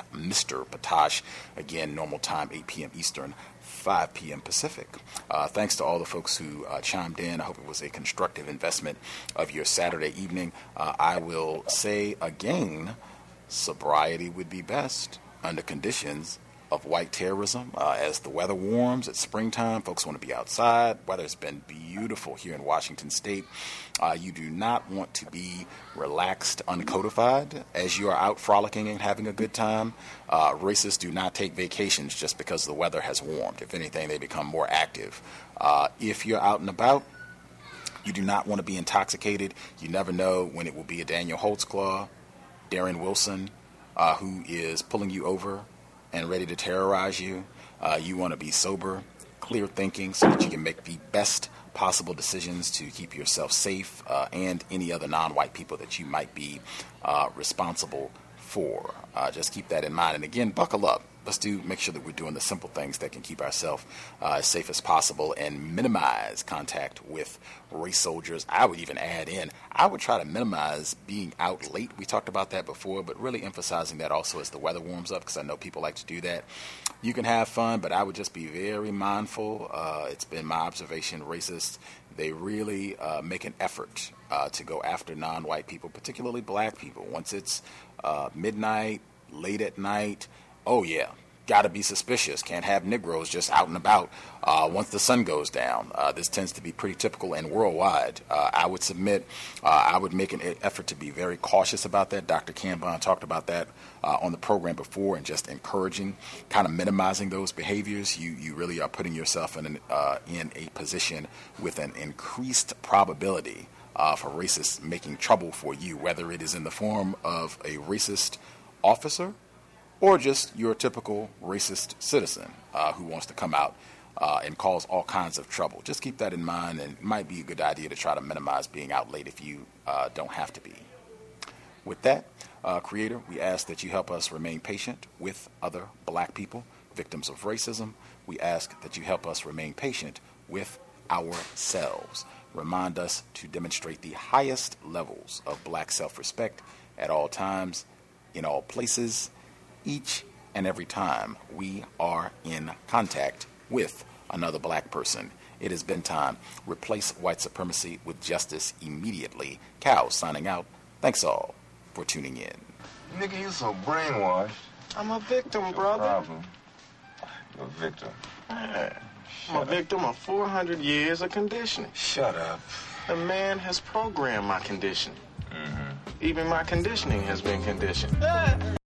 Mr. Potash. Again, normal time, 8 p.m. Eastern, 5 p.m. Pacific. Thanks to all the folks who chimed in. I hope it was a constructive investment of your Saturday evening. I will say again, sobriety would be best under conditions of white terrorism. As the weather warms, it's springtime, folks want to be outside. Weather's been beautiful here in Washington State. You do not want to be relaxed, uncodified as you are out frolicking and having a good time. Racists do not take vacations just because the weather has warmed. If anything, they become more active. If you're out and about, you do not want to be intoxicated. You never know when it will be a Daniel Holtzclaw, Darren Wilson, who is pulling you over and ready to terrorize you. You want to be sober, clear thinking, so that you can make the best possible decisions to keep yourself safe and any other non-white people that you might be responsible for. Just keep that in mind. And again, buckle up. Let's make sure that we're doing the simple things that can keep ourselves as safe as possible and minimize contact with race soldiers. I would even add in, I would try to minimize being out late. We talked about that before, but really emphasizing that also as the weather warms up, because I know people like to do that. You can have fun, but I would just be very mindful. It's been my observation, racists, they really make an effort to go after non-white people, particularly black people. Once it's midnight, late at night, oh yeah, got to be suspicious. Can't have Negroes just out and about once the sun goes down. This tends to be pretty typical and worldwide. I would submit, I would make an effort to be very cautious about that. Dr. Cambon talked about that on the program before, and just encouraging, kind of minimizing those behaviors. You really are putting yourself in a position with an increased probability for racists making trouble for you, whether it is in the form of a racist officer or just your typical racist citizen who wants to come out and cause all kinds of trouble. Just keep that in mind, and it might be a good idea to try to minimize being out late if you don't have to be. With that, Creator, we ask that you help us remain patient with other black people, victims of racism. We ask that you help us remain patient with ourselves. Remind us to demonstrate the highest levels of black self-respect at all times, in all places, each and every time we are in contact with another black person. It has been time. Replace white supremacy with justice immediately. Cal signing out. Thanks all for tuning in. Nigga, you so brainwashed. I'm a victim, brother. Problem. You're a victim. I'm a victim of 400 years of conditioning. Shut up. The man has programmed my conditioning. Even my conditioning has been conditioned.